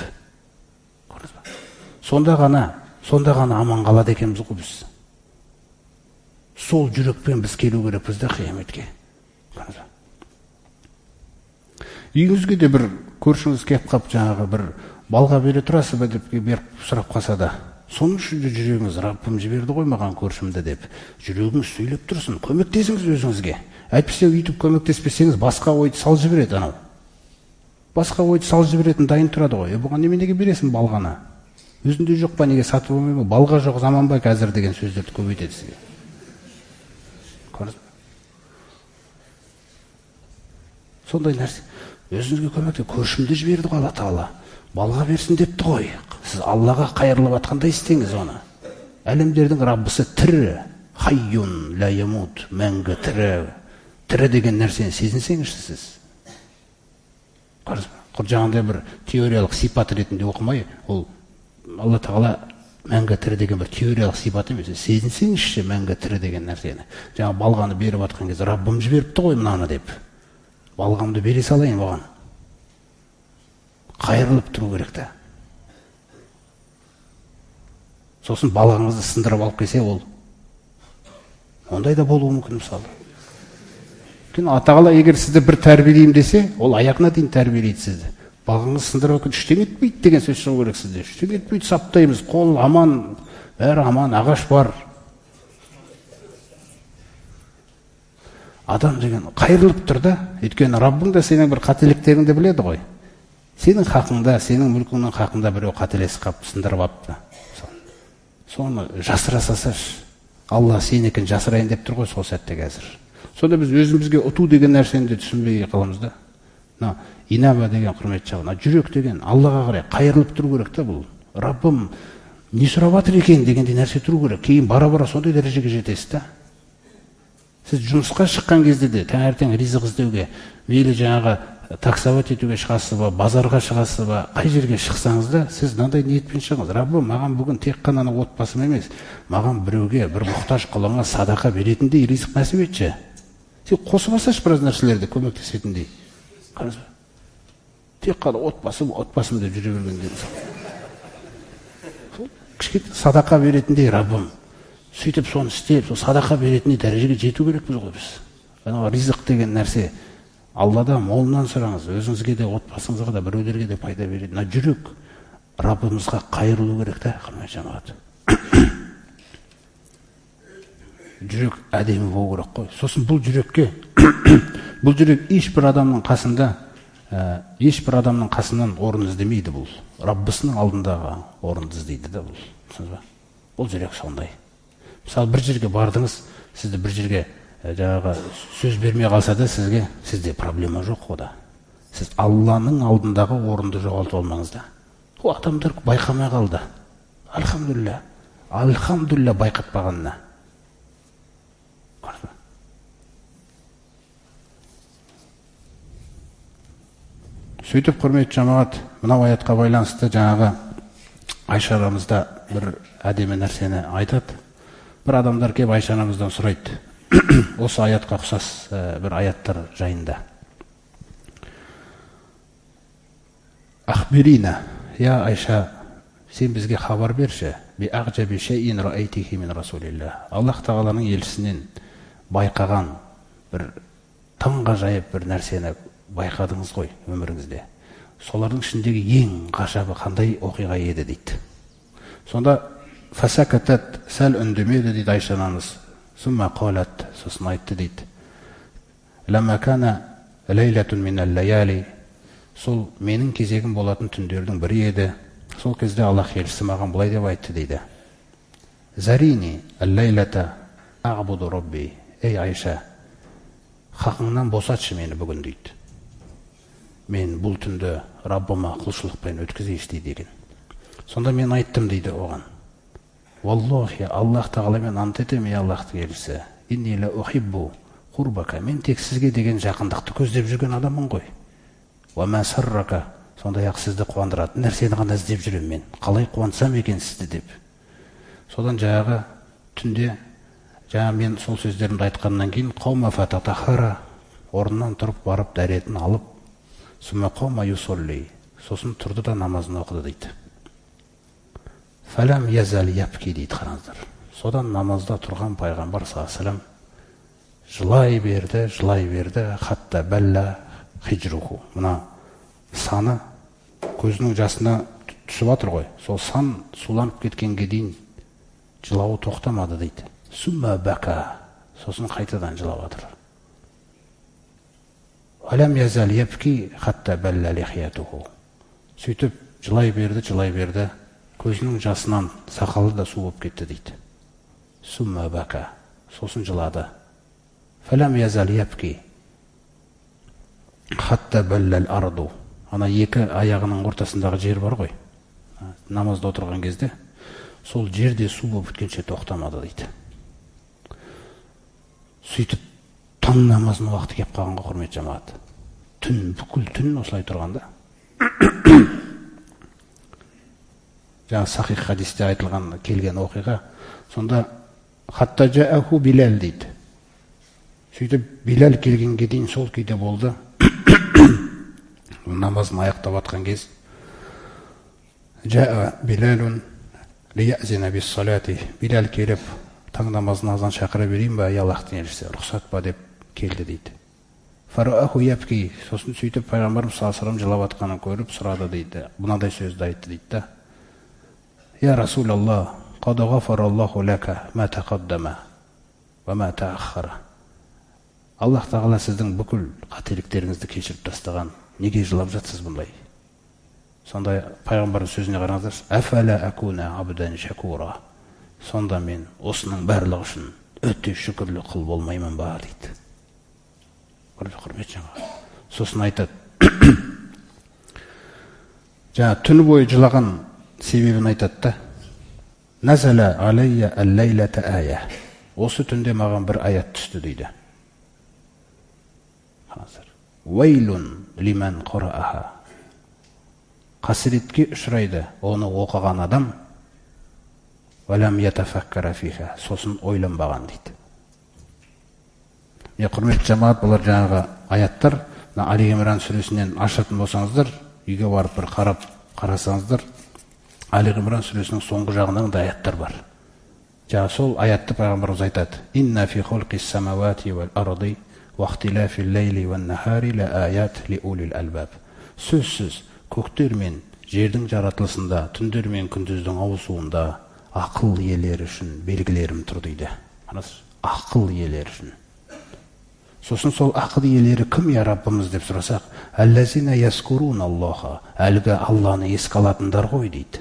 Сонда ғана аман қалады екенбіз ғой біз. Сол жүрекпен біз келу керекпіз де қияметке. Үйіңізге де бір көршіңіз келіп қап, жаңағы бір балға бере тұрасыз ба деп беріп сұрап қалса да, соның үшін де жүрегіңіз, Раббым жіберді ғой маған көршімді деп, жүрегіңіз сөйлеп тұрсын, көмектесіңіз өзіңізге. Әйтпесе өйтіп көмектеспесеңіз, басқа ойды сал жібереді анау. Басқа ойды сал жіберетін дайын тұрады ғой. Бұған неменеге бересің балғаны? Өзінде жоқ па, неге сатып алмай ма? Балға жоқ заман ба қазір деген сөздерді көбейтеді сізге. Сондай нәрсе. Өзіңізге көмекте көршімді жіберді ғой Алла Тағала. Балға берсін депті ғой. Сіз Аллаға қайырлап атқандай істеңіз оны. Әлемдердің Раббысы тірі, хайюн ла ямут, мәңгі тірі. Тірі деген нәрсені сезінсеңізші сіз. Жаңағыдай бір теориялық сипат ретінде оқымай, ол Алла Тағала мәңгі тірі деген бір теориялық сипат емес. Сезінсеңізші мәңгі тірі деген нәрсені. Жаңа балғаны беріп атқан кезде Раббым жіберіпті ғой мынаны деп. Балғамды бере салайын оған. Қайырылып тұру керек та. Сосын балғаңызды сындырып алып келсе, ол ондай да болуы мүмкін мысалы. Ата-Тағала егер сізді бір тәрбиелеймін десе, ол аяғына дейін тәрбиелейді сізді. Балғаңыз сындырып алып, ештеңе етпейді деген сөз шығу керек сізде. Ештеңе етпейді, саптаймыз, қол аман, бәрі аман, ағаш бар. Адам деген қайырылып тұр да, өйткені Раббың да сенің бір қателіктеріңді біледі ғой. Сенің хақыңда, сенің мүлкіңнің хақында біреу қателесіп қалып сындырып алыпты. Соны жасырасаш, Алла сенікін жасырайын деп тұр ғой сол сәтте қазір. Сонда біз өзімізге ұту деген нәрсені де түсінбей қаламыз да. Инаба деген құрметті жағы, жүрек деген Аллаға қарай қайырылып тұру керек та бұл. Раббым не сұрап жатыр екен дегендей нәрсе тұру керек. Кейін бара-бара сондай дәрежеге жетесіз да. Сіз жұмысқа шыққан кезде де таңертең ризық іздеуге, мейлі жаңағы таксовать етуге шығасыз ба, базарға шығасыз ба, қай жерге шықсаңыз да, сіз мынандай ниетпен шығыңыз. Раббым, маған бүгін тек қана отбасым емес, маған біреуге, бір мұқтаж құлыңа садақа беретіндей ризық нәсіп етші. Сен қосып алсашы біраз нәрселерді көмектесетіндей. Тек қана отбасым деп жүре бергенде. Кішкене садақа беретіндей, Раббым, сөйтіп соны істеп, сол садақа беретіндей дәрежеге жету керекпіз ғой біз. Ризық деген нәрсе Алладан молынан сұраңыз, өзіңізге де, отбасыңызға да, біреулерге де пайда береді. Жүрек Раббымызға қайырылу керек та, құрметті жамағат. Жүрек әдемі болу керек қой. Сосын бұл жүрекке, бұл жүрек ешбір адамның қасынан орын іздемейді бұл. Раббысының алдындағы орынды іздейді да бұл. Бұл жүрек сондай. Мысалы, бір жерге бардыңыз, сізді бір жерге жаңағы сөз бермей қалса да сізде проблема жоқ ода. Сіз Алланың алдындағы орынды жоғалтып алмаңыз да. О, адамдар байқамай қалды. Альхамдулилля байқатпағанына. Сөйтіп, құрметті жамағат, мынау аятқа байланысты жаңағы Айша анамызда бір әдемі нәрсені айтады. Бір адамдар келіп Айша анамыздан сұрайды. Осы аятқа ұқсас бір аяттар жайында. Ахбирина, я Айша, сен бізге хабар берші. Би'ағжаби шайин раайтихи мин расулилlah. Аллах тағаланың елшісінен байқаған бір таңғажайып бір нәрсені байқадыңыз ғой өміріңізде. Солардың ішіндегі ең ғажабы қандай оқиға еді дейді. Сонда фасакатат, сәл үндемеді дейді Айша анамыз. Сумма қалат, сосын айтты дейді. Ламма кана лейлатун минал лаяли. Сол менің кезегім болатын түндердің бірі еді. Сол кезде Аллах елшісі маған былай деп айтты дейді. Зарини ал-лейлата а'буду робби. Ей Айша, хақыңнан босатшы мені бүгін дейді. Мен бұл түнді Раббыма құлшылықпен өткізейінші дейді екен. Сонда мен айттым дейді оған. Валлахи, Аллах тағаламен ант етем, ей Аллахтың елшісі. Инни ла ухиббу құрбака. Мен тек сізге деген жақындықты көздеп жүрген адаммын ғой. Ва ма саррака. Сондай-ақ сізді қуандыратын нәрсені ғана іздеп жүрем мен. Қалай қуантсам екен сізді деп. Содан жаңағы түнде мен сол сөздерімді айтқаннан кейін қаума фататахара, орнынан тұрып барып дәретін алып, сүмә қаума юсолли, сосын тұрды да намазын оқыды дейді. Фәләм язал япки дейді, қараңыздар. Содан намазда тұрған пайғамбар саллаллаху алейхи ва саллям жылай берді, хатта бәлла хижруху. Мына саны көзінің жасына түсіп жатыр ғой. Сол сан суланып кеткенге дейін жылауы тоқтамады дейді. Сумма бака, сосын қайтадан жылап жатыр. Фәләм язал япки хатта бәлла лихиятуху. Сөйтіп жылай берді, көзінің жасынан сақалы да су болып кетті дейді. Сумма бака, сосын жылады. Фәләм язал япки хатта бәлләл арду. Ана екі аяғының ортасындағы жер бар ғой. Намазда отырған кезде сол жерде су болып біткенше тоқтамады дейді. Сөйтіп таң намазының уақыты кеп қалғанға, құрметті жамағат. Бүкіл түн осылай тұрғанда. Жаңа сахих хадисте айтылған келген оқиға. Сонда хатта жааху Билал дейді. Сөйтіп Билал келгенге дейін сол күйде болды. Намазын аяқтап атқан кез. Жаа Билалун лиязина бис салати. Билал келіп таң намазын азан шақыра берейін ба, Аллахтың елшісі, рұқсат па деп келді дейді. Фарааху япки, сосын сөйтіп пайғамбарымыз саллаллаху алейхи ва саллям жылап атқанын көріп сұрады дейді. Мынадай сөзді айтты дейді. Я Расулаллах, қад ғафараллаху лака ма тақаддама ва ма тааххара. Аллах тағала сіздің бүкіл қателіктеріңізді кешіріп тастаған. Неге жылап жатсыз бұндай? Сонда пайғамбардың сөзіне қараңыздар. Афала акуна абдан шакура. Сонда мен осының барлығы үшін өте шүкірлі құл болмаймын ба дейді. Құрметті жаңа. Сосын айтады. Жаңа түні бойы жылаған себебін айтады да. Назала алайя ал-лайлата ая. Осы түнде маған бір аят түсті дейді. Вайлун лиман қарааха. Қасіретке ұшырайды оны оқыған адам. Валам ятафаккара фиха. Сосын ойланбаған дейді. Құрметті жамағат, бұлар жаңағы аяттар. Али Имран сүресінен ашатын болсаңыздар, үйге барып бір қарасаңыздар, Али Имран сүресінің соңғы жағынан да аяттар бар. Жаңа сол аятты пайғамбарымыз айтады. Инна фи холқис самавати вал арди вахтилафил лейли ван нахари ла аят ли улил албаб. Сөзсіз көктер мен жердің жаратылысында, түндер мен күндіздің ауысуында ақыл иелері үшін белгілерім тұр дейді. Ақыл иелері үшін. Сосын сол ақыл иелері кім, я Раббымыз деп сұрасақ, әллазина яскурун Аллаха, әлгі Алланы еске алатындар ғой дейді.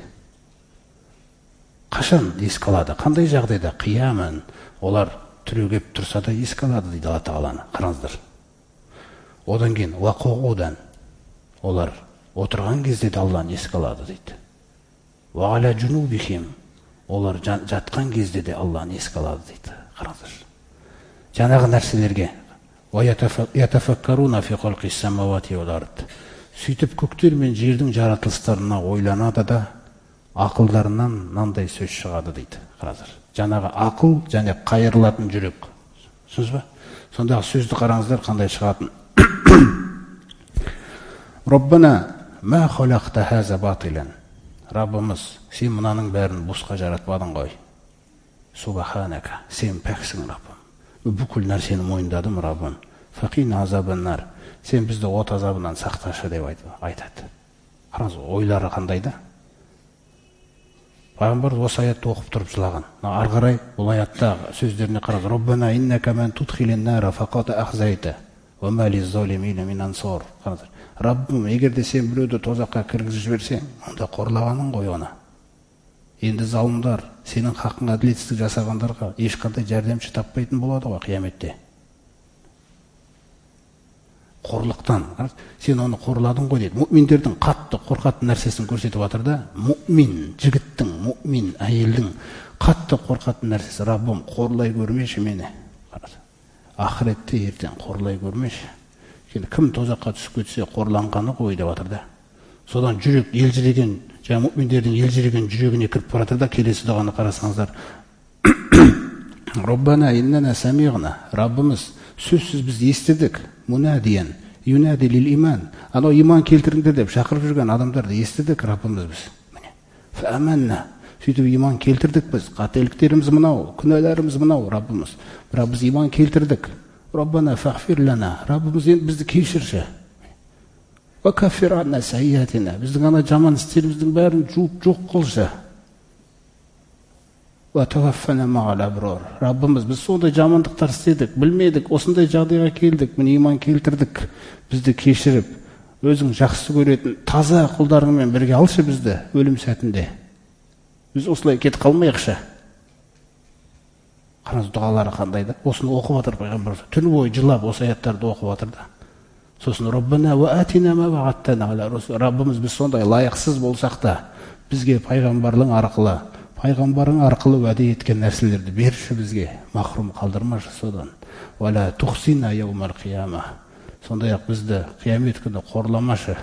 Қашан еске алады? Қандай жағдайда? Қиямын. Олар түрегеп тұрса да еске алады дейді Алла Тағаланы. Қараңыздар. Одан кейін уақуғудан, олар отырған кезде де Алланы еске алады дейді. Уағала джунубихим, олар жатқан кезде де Алланы еске алады дейді. Қараңыздар. Жаңағы нәрселерге ятафаккаруна фи холқис самавати вал ард. Сөйтіп көктер мен жердің жаратылыстарына ойланады да ақылдарынан мынандай сөз шығады дейді. Қараңыздар. Жаңағы ақыл және қайырылатын жүрек. Түсінсіз ба? Сондағы сөзді қараңыздар қандай шығатын. Раббана ма халақта хаза батилан. Раббымыз, сен мынаның бәрін босқа жаратпадың ғой. Субханака, сен пәксің, Раббым. Бүкіл нәрсені мойындадым, Раббым. Фақина азабаннар, сен бізді от азабынан сақташы деп айтады. Қараңыз, ойлары қандай да? Пайғамбар осы аятты оқып тұрып жылаған. Ары қарай бұл аятта сөздеріне қараңыз. Роббана иннака ман tudkhilin nara faqad akhzayta wa ma liz-zalimina min ansar. Қараңыздар. Раббым, егер де сен біреуді тозаққа кіргізіп жіберсең, онда қорлағаның ғой оны. Енді залымдар, сенің хақыңа әділетсіздік жасағандарға ешқандай жәрдемші таппайтын болады ғой қияметте. Қорлықтан, сен оны қорладың ғой дейді. Мұъминдердің қатты қорқатын нәрсесін көрсетіп жатыр да, мұъмин жігіттің, мұъмин әйелдің қатты қорқатын нәрсесі, Раббым, қорлай көрмеші мені. Ақыретте ертең қорлай көрмеші. Кім тозаққа түсіп кетсе қорланғаны ғой деп жатыр да. Содан жүрек елжіреген, жаңа мұъминдердің елжіреген жүрегіне кіріп бара жатыр да, келесі дұғаны қарасаңыздар. Роббана иннана самиғна, Раббымыз, сөзсіз біз естідік, мұнадиян, юнади лил иман, анау иман келтіріңдер деп шақырып жүрген адамдарды естідік, Раббымыз біз. Фәәмәнна, сөйтіп иман келтірдік біз, қателіктеріміз мынау, күнәларымыз мынау, Раббымыз. Бірақ біз иман келтірдік. Роббана фағфир лана, Раббымыз енді бізді кешірші. Ва каффир анна сайятина, біздің ана жаман істеріміздің бәрін жуып жоқ қылшы. Ва таваффана мағал аброр, Раббымыз, біз сондай жамандықтар істедік, білмедік, осындай жағдайға келдік, міне иман келтірдік, бізді кешіріп, өзің жақсы көретін таза құлдарыңмен бірге алшы бізді өлім сәтінде. Біз осылай кетіп қалмайықшы. Қараңыз, дұғалары қандай да? Осыны оқып жатыр пайғамбар. Түн бойы жылап осы аяттарды оқып жатыр да. Сосын Роббана ва атина ма вағаттана аля русул. Раббымыз, біз сондай лайықсыз болсақ та, бізге пайғамбарлың арқылы уәде еткен нәрселерді берші бізге, махрум қалдырмашы содан. Вала тухсина яумал қияма. Сондай-ақ бізді қиямет күні қорламашы.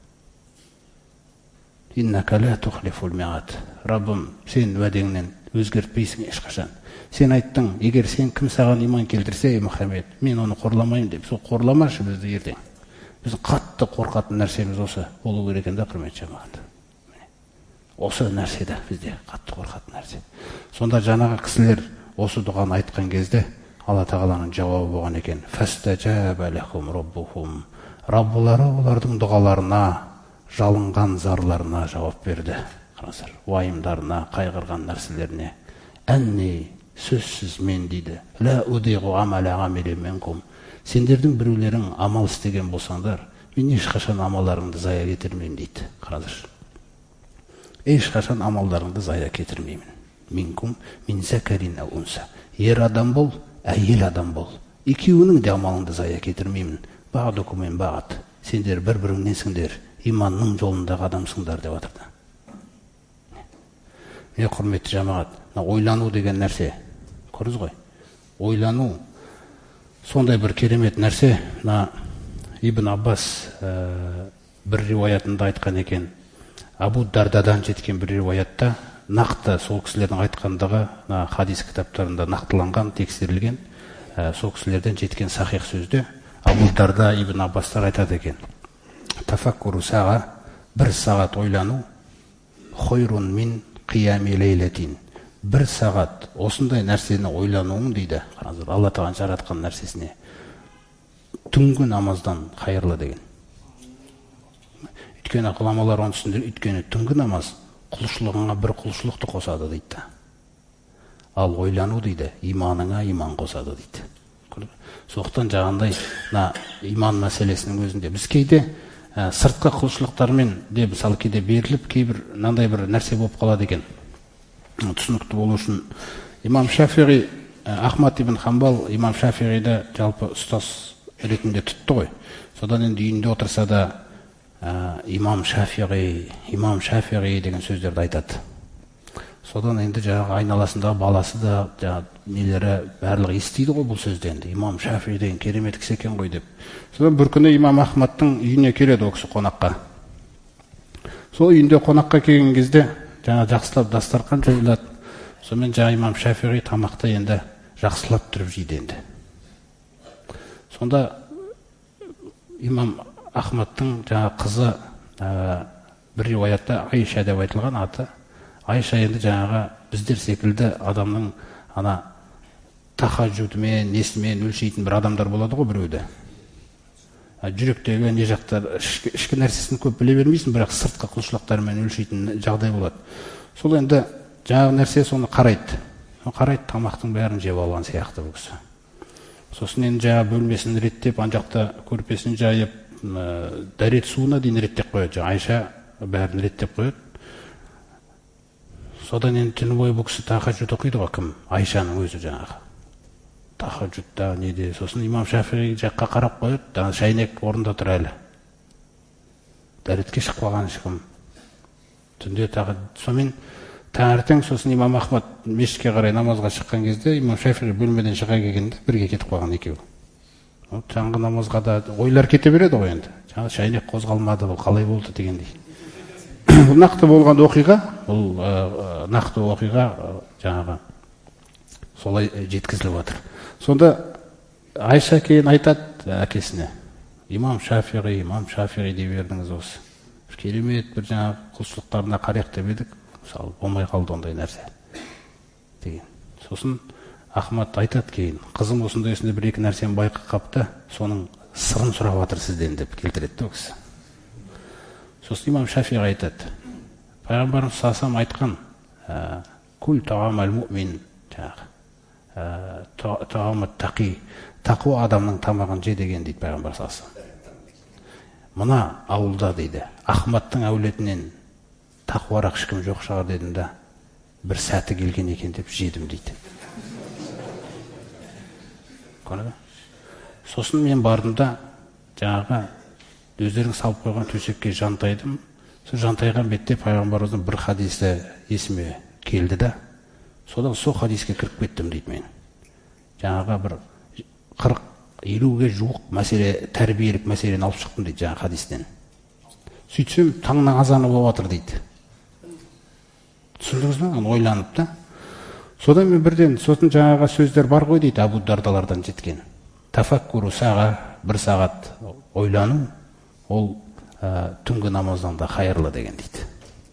Иннака ла тухлифул миғат. Раббым, сен уәдеңнен өзгертпейсің ешқашан. Сен айттың, егер сен кім саған иман келтірсе, Мұхаммед, мен оны қорламайым деп, сол қорламашы бізді ертең. Біздің қатты қорқатын нәрсеміз осы болу керек екен, құрметті жамағат. Осы нәрсе де бізде қатты қорқатын нәрсе. Сонда жаңағы кісілер осы дұғаны айтқан кезде Алла Тағаланың жауабы болған екен. Фастажаба лахум роббухум. Раббылары олардың дұғаларына, жалынған зарларына жауап берді. Қараңыздар, уайымдарына, қайғырған нәрселеріне. Әнни, сөзсіз мен дейді. Ла удиғу амала амилин минкум. Сендердің біреулерің амал істеген болсаңдар, мен ешқашан амалдарыңды зая кетірмеймін дейді. Қараңыздар. Ешқашан амалдарыңды зая кетірмеймін. Минкум мин закарин ау унса. Ер адам бол, әйел адам бол. Екеуінің де амалыңды зая кетірмеймін. Бағдукум мен бағат. Сендер бір-біріңненсіңдер, иманның жолындағы адамсыңдар деп жатырды. Міне құрметті жамағат, ойлану деген нәрсе, көрдіңіз ғой? Ойлану сондай бір керемет нәрсе. Ибн Аббас бір риуаятында айтқан екен. Абу Дардадан жеткен бір риуаятта нақты сол кісілердің айтқандығы хадис кітаптарында нақтыланған, тексерілген, сол кісілерден жеткен сахих сөзде Абу Дарда Ибн Аббастар айтады екен. Тафаккуру саға, бір сағат ойлану, хойрун мин қиями лейлетин. Бір сағат осындай нәрсені ойлануың дейді. Қараңыздар, Алла Тағала жаратқан нәрсесіне түнгі намаздан қайырлы деген. Өйткені ғұламалар оны түсіндіреді, өйткені түнгі намаз құлшылығыңа бір құлшылықты қосады дейді. Ал ойлану дейді, иманыңа иман қосады дейді. Соқтан жағандай иман мәселесінің өзінде біз кейде сыртқы құлшылықтармен де мысалы кейде беріліп, кейбір мынандай бір нәрсе болып қалады екен. Түсінікті болу үшін имам Шафиғи, Ахмад ибн Хамбал имам Шафиғиді жалпы ұстаз ретінде тұтты ғой. Содан енді үйінде отырса да имам Шафиғи деген сөздерді айтады. Содан енді жаңағы айналасындағы баласы да нелері барлығы естиді ғой бұл сөзді енді. Имам Шафиғи деген керемет кісі екен ғой деп. Содан бір күні имам Ахмадтың үйіне келеді ол кісі қонаққа. Сол үйінде қонаққа келген кезде жаңа жақсылап дастархан жайылады. Сонымен жаңа имам Шафиғи тамақты енді жақсылап тұрып жейді енді. Сонда имам Ахмадтың жаңа қызы бір риуаятта Айша деп айтылған аты. Айша енді жаңағы біздер секілді адамның ана тахаджудымен, несімен өлшейтін бір адамдар болады ғой біреуде. Жүректегі не жақтар, ішкі нәрсесін көп біле бермейсің, бірақ сыртқы құлшылықтарымен өлшейтін жағдай болады. Сол енді жаңағы нәрсе соны қарайды. Қарайды, тамақтың бәрін жеп алған сияқты бұл кісі. Сосын енді жаңағы бөлмесін реттеп, ан жақта көрпесін жайып, дәрет суына дейін реттеп қояды. Айша бәрін реттеп қояды. Содан енді түні бойы бұл кісі тахаджуд оқиды ғой, кім? Айшаның өзі жаңағы. Тахаджудта неде. Сосын имам Шафиғи жаққа қарап қояды, шайнек орында тұр әлі. Дәретке шығып қалған ешкім. Түнде сонымен таңертең сосын имам Ахмад мешітке қарай намазға шыққан кезде имам Шафиғи бөлмеден шыға келгенде бірге кетіп қалған екеуі. Таңғы намазға да ойлар кете береді ғой енді. Жаңа шайнек қозғалмады, бұл қалай болды дегендей. Бұл нақты болған оқиға, бұл нақты оқиға жаңағы солай жеткізіліп жатыр. Сонда Айша кейін айтады әкесіне, имам Шафиғи дей бердіңіз осы. Керемет бір жаңағы құлшылықтарына қарайық деп едік, мысалы болмай қалды ондай нәрсе деген. Сосын Ахмад айтады кейін, қызым осындай бір-екі нәрсені байқап қапты, соның сырын сұрап жатыр сізден деп келтіреді ол кісі. Сосын имам Шафиғи айтады, пайғамбарымыз саллаллаху алейхи айтқан, күл тағамал муъмин, тағамат тақи, тақуа адамның тамағын же деген дейді пайғамбар саллаллаху алейхи. Мына ауылда дейді, Ахмадтың әулетінен тақуарақ ешкім жоқ шығар дедім да, бір сәті келген екен деп жедім дейді. Сосын мен бардым да жаңағы өздерің салып қойған төсекке жантайдым. Сол жантайған бетте пайғамбарымыздың бір хадисі есіме келді да, содан сол хадиске кіріп кеттім дейді мен. Жаңағы бір 40-50-ге жуық мәселе, тәрбиелік мәселені алып шықтым дейді жаңағы хадистен. Сөйтсем таңның азаны болып жатыр дейді. Түсіндіңіз бе? Ойланып та. Содан мен бірден сосын жаңағы сөздер бар ғой дейді Абу Дардалардан жеткен. Тафаккуру саға, бір сағат ойлану, ол түнгі намаздан да хайырлы деген дейді.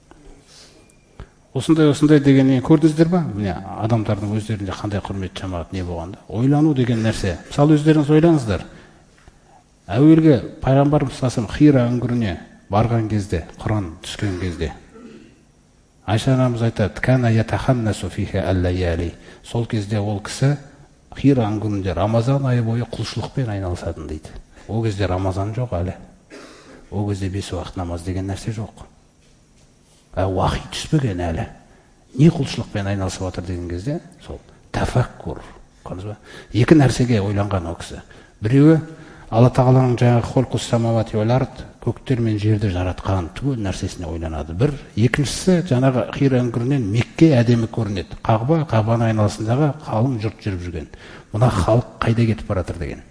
Осындай дегеннен көрдіңіздер ба? Міне адамдардың өздерінде қандай құрмет жамағат не болғанда. Ойлану деген нәрсе. Мысалы өздеріңіз ойлаңыздар. Әуелгі пайғамбарымыз саллаллаху алейхи Хира үңгіріне барған кезде, Құран түскен кезде, Айша анамыз айтады, кана ятаханнасу фиха ал-лаяли. Сол кезде ол кісі Хира үңгірінде Рамазан айы бойы құлшылықпен айналысатын дейді. Ол кезде Рамазан жоқ әлі. Ол кезде 5 уақыт намаз деген нәрсе жоқ. Уахи түспеген әлі. Не құлшылықпен айналысып жатыр деген кезде, сол тафаккур. Екі нәрсеге ойланған ол кісі. Біреуі Алла Тағаланың жаңағы холқус самавати вал ард, көктер мен жерді жаратқан түгел нәрсесіне ойланады. Бір, екіншісі жаңағы Хира үңгірінен Мекке әдемі көрінеді. Қағбаның айналасындағы қалың жұрт жүріп жүрген. Мына халық қайда кетіп баратыр деген.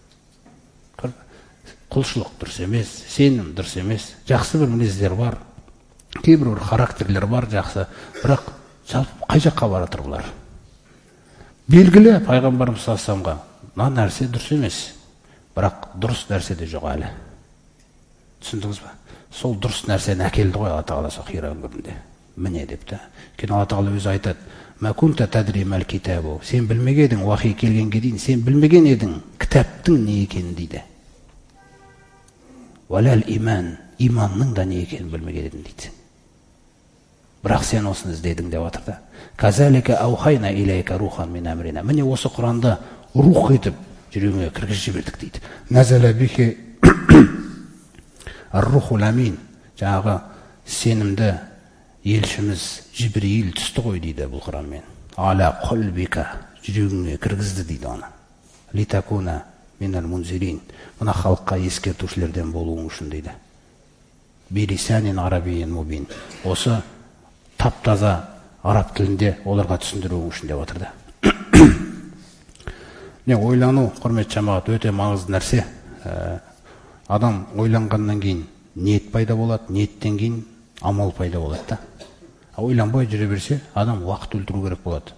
Құлшылық дұрыс емес, сенім дұрыс емес, жақсы бір мінездер бар, кейбір характерлер бар жақсы, бірақ қай жаққа баратыр бұлар? Белгілі пайғамбарымыз саллаллаху алейхи мына нәрсе дұрыс емес, бірақ дұрыс нәрсе де жоқ әлі. Түсіндіңіз ба? Сол дұрыс нәрсені әкелді ғой Алла Тағала сол Хира үңгірінде. Міне деп та. Кейін Алла Тағала өзі айтады, «Ма кунта тадри мал китабу». Сен білмеген едің, уахи келгенге дейін сен білмеген едің кітаптың не екенін дейді. Валал иман, иманның да не екенін білмеген едің дейді. Бірақ сен осыны іздедің деп жатыр да. Казалика аухайна илайка рухан мин амрина. Міне осы Құранды рух етіп жүрегіңе кіргізіп жібердік дейді. Назала бихи ар-рухул амин. Жаңағы сенімді елшіміз Жибрил түсті ғой дейді бұл Құранмен. Ала қалбика, жүрегіңе кіргізді дейді оны. Литакуна минал мунзирин. Мына халыққа ескертушілерден болуың үшін дейді. Билисанин арабийин мубин. Осы тап-таза араб тілінде оларға түсіндіруің үшін деп отыр да. Ойлану, құрмет жамағат, өте маңызды нәрсе. Адам ойланғаннан кейін ниет пайда болады, ниеттен кейін амал пайда болады да. Ойланбай жүре берсе, адам уақыт өлтіру керек болады.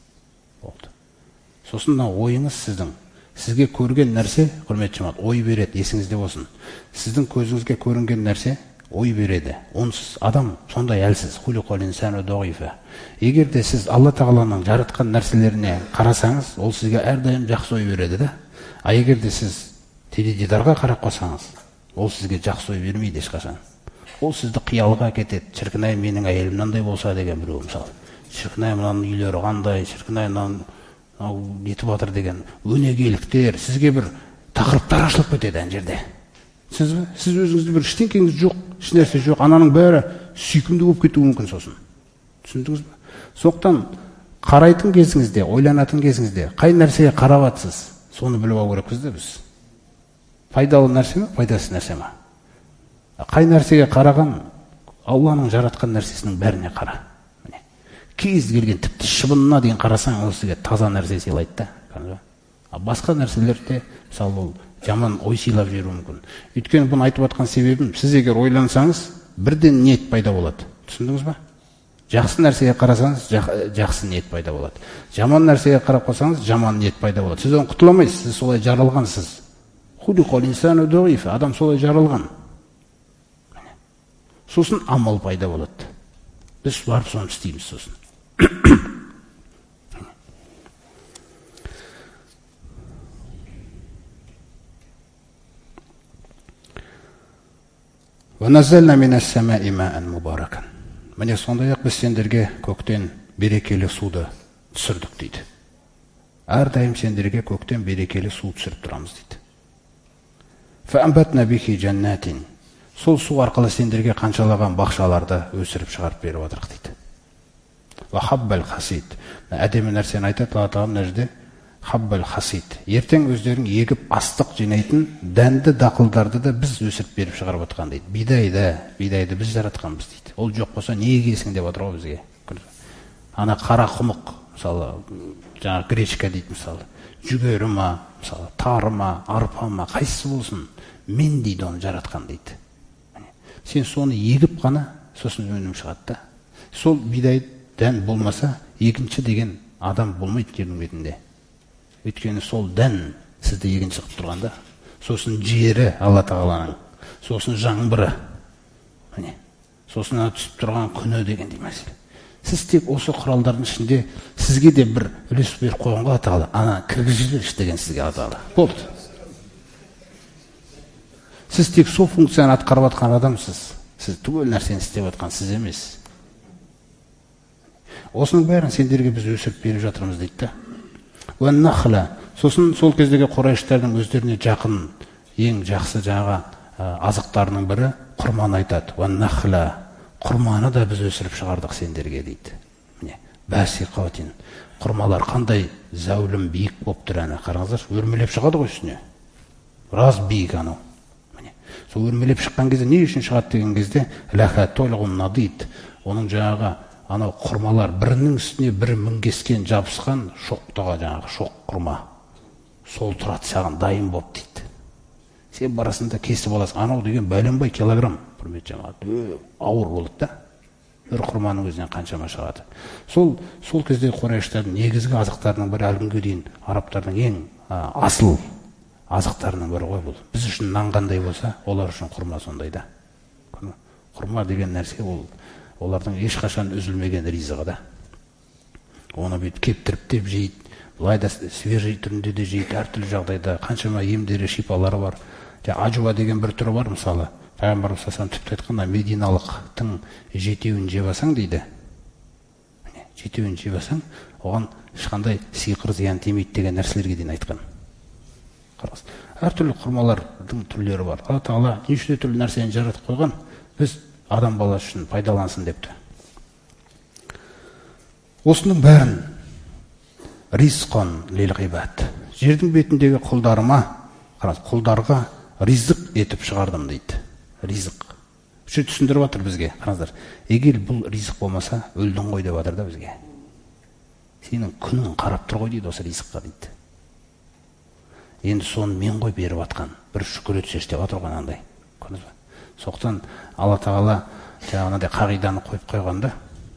Сосын ойыңыз сіздің, сізге көрген нәрсе, құрмет жамағат, ой береді, есіңізде болсын. Сіздің көзіңізге көрінген нәрсе ой береді. Онсыз адам сондай әлсіз. Хулиқал инсану дағифа. Егер де сіз Алла Тағаланың жаратқан нәрселеріне қарасаңыз, ол сізге әрдайым жақсы ой береді да. А егер де сіз теледидарға қарап қойсаңыз, ол сізге жақсы ой бермейді ешқашан. Ол сізді қиялға кетеді. Шіркін-ай, менің әйелім мынандай болса деген біреу мысалы. Шіркін-ай, мынаның үйлері қандай, шіркін-ай, мынау нетіп жатыр деген өнегеліктер, сізге бір тақырыптар ашылып кетеді ана жерде. Сіз өзіңізде бір ештеңкеңіз жоқ, ешнәрсе жоқ, ананың бәрі сүйкімді болып кетуі мүмкін сосын. Түсіндіңіз бе? Сондықтан қарайтын кезіңізде, ойланатын кезіңізде қай нәрсеге қарап жатсыз, соны біліп алу керекпіз де біз. Пайдалы нәрсе ме, пайдасыз нәрсе ме? Қай нәрсеге қараған, Алланың жаратқан нәрсесінің бәріне қара. Кез келген тіпті шыбынына дейін қарасаң, ол сізге таза нәрсе сыйлайды да. Басқа нәрселерде, мысалы, ол жаман ой сыйлап жіберуі мүмкін. Өйткені бұны айтып жатқан себебім, сіз егер ойлансаңыз, бірден ниет пайда болады. Түсіндіңіз ба? Жақсы нәрсеге қарасаңыз, жақсы ниет пайда болады. Жаман нәрсеге қарап қалсаңыз, жаман ниет пайда болады. Сіз оны құтыла алмайсыз, сіз солай жаралғансыз. Хулиқал инсану дағифа, адам солай жаралған. Сосын амал пайда болады. Біз барып соны істейміз сосын. وَنَزَّلْنَا مِنَ السَّمَاءِ مَاءً مُبَارَكًا. Міне сондай-ақ біз сендерге көктен берекелі суды түсірдік дейді. Әрдайым сендерге көктен берекелі су түсіріп тұрамыз дейді. فَأَنبَتْنَا بِهِ جَنَّاتٍ. Сол су арқылы сендерге қаншалаған бақшаларды өсіріп шығарып беріп отырық дейді. وَحَبَّ الْحَصِيدِ. Әдемі нәрсені айтады Алла Тағала мына жерде. Хаббал хасид. Ертең өздерің егіп астық жинайтын дәнді дақылдарды да біз өсіріп беріп шығарып отқан дейді. Бидайды біз жаратқанбыз дейді. Ол жоқ болса не егесің деп отыр ғой бізге. Ана қара құмық, мысалы, жаңа гречка дейді мысалы. Жүгері ма, мысалы, тары ма, арпа ма, қайсысы болсын, мен дейді оны жаратқан дейді. Сен соны егіп қана, сосын өнім шығады да. Сол бидай дән болмаса, екінші деген адам болмайды жердің бетінде. Өйткені сол дән сізді егін шығып тұрғанда, сосын жері Алла Тағаланың, сосын жаңбыры, сосын түсіп тұрған күні деген мәселе. Сіз тек осы құралдардың ішінде сізге де бір үлес беріп қойғанға Алла Тағала, ана кіргізіп жіберші деген сізге Алла Тағала. Болды. Сіз тек сол функцияны атқарып жатқан адамсыз. Сіз түгел нәрсені істеп жатқан сіз емес. Осының бәрін сендерге біз өсіріп беріп жатырмыз дейді да. Сосын сол кездегі құрайыштардың өздеріне жақын, ең жақсы жаңағы азықтарының бірі құрманы айтады. Құрманы да біз өсіріп шығардық сендерге дейді. Бәсиқатин. Құрмалар қандай зәулім биік болып тұр ана. Қараңыздар, өрмелеп шығады ғой үстіне. Біраз биік анау. Сол өрмелеп шыққан кезде не үшін шығады деген кезде оның жаңағы анау құрмалар бірінің үстіне бірі мінгескен жабысқан шоқтаға жаңағы шоқ құрма. Сол тұрады саған дайын болып дейді. Сен барасында кесіп аласың. Анау деген бәленбай килограмм, құрметті жамағат. Ауыр болады да. Бір құрманың өзінен қаншама шығады. Сол кездегі құрайыштардың негізгі азықтарының бірі әлгінге дейін арабтардың ең асыл азықтарының бірі ғой бұл. Біз үшін нан қандай болса, олар үшін құрма сондай да. Құрма деген нәрсе олардың ешқашан үзілмеген ризығы да. Оны бүйтіп кептіріп деп жейді, былай да свежий түрінде де жейді, әртүрлі жағдайда қаншама емдері, шипалары бар. Ажуа деген бір түрі бар мысалы. Пайғамбар саллаллаху тіпті айтқанда мединалықтың жетеуін жеп алсаң дейді. Жетеуін жеп алсаң, оған ешқандай сиқыр зиян тимейді деген нәрселерге дейін айтқан. Қараңыз, әртүрлі құрмалардың түрлері бар. Алла Тағала неше түрлі нәрсені жаратып қойған, біз адам баласы үшін пайдалансын депті. Осының бәрін ризқан лил ғибад. Жердің бетіндегі құлдарыма, қараңыз, құлдарға ризық етіп шығардым дейді. Ризық. Үші түсіндіріп жатыр бізге. Қараңыздар, егер бұл ризық болмаса, өлдің ғой деп жатыр да бізге. Сенің күнің қарап тұр ғой дейді осы ризыққа дейді. Енді соны мен ғой беріп жатқан. Бір шүкір етсеш деп жатыр ғой андай. Көрдіңіз бе? Соқтан Алла Тағала жаңағыдай қағиданы қойып қойғанда,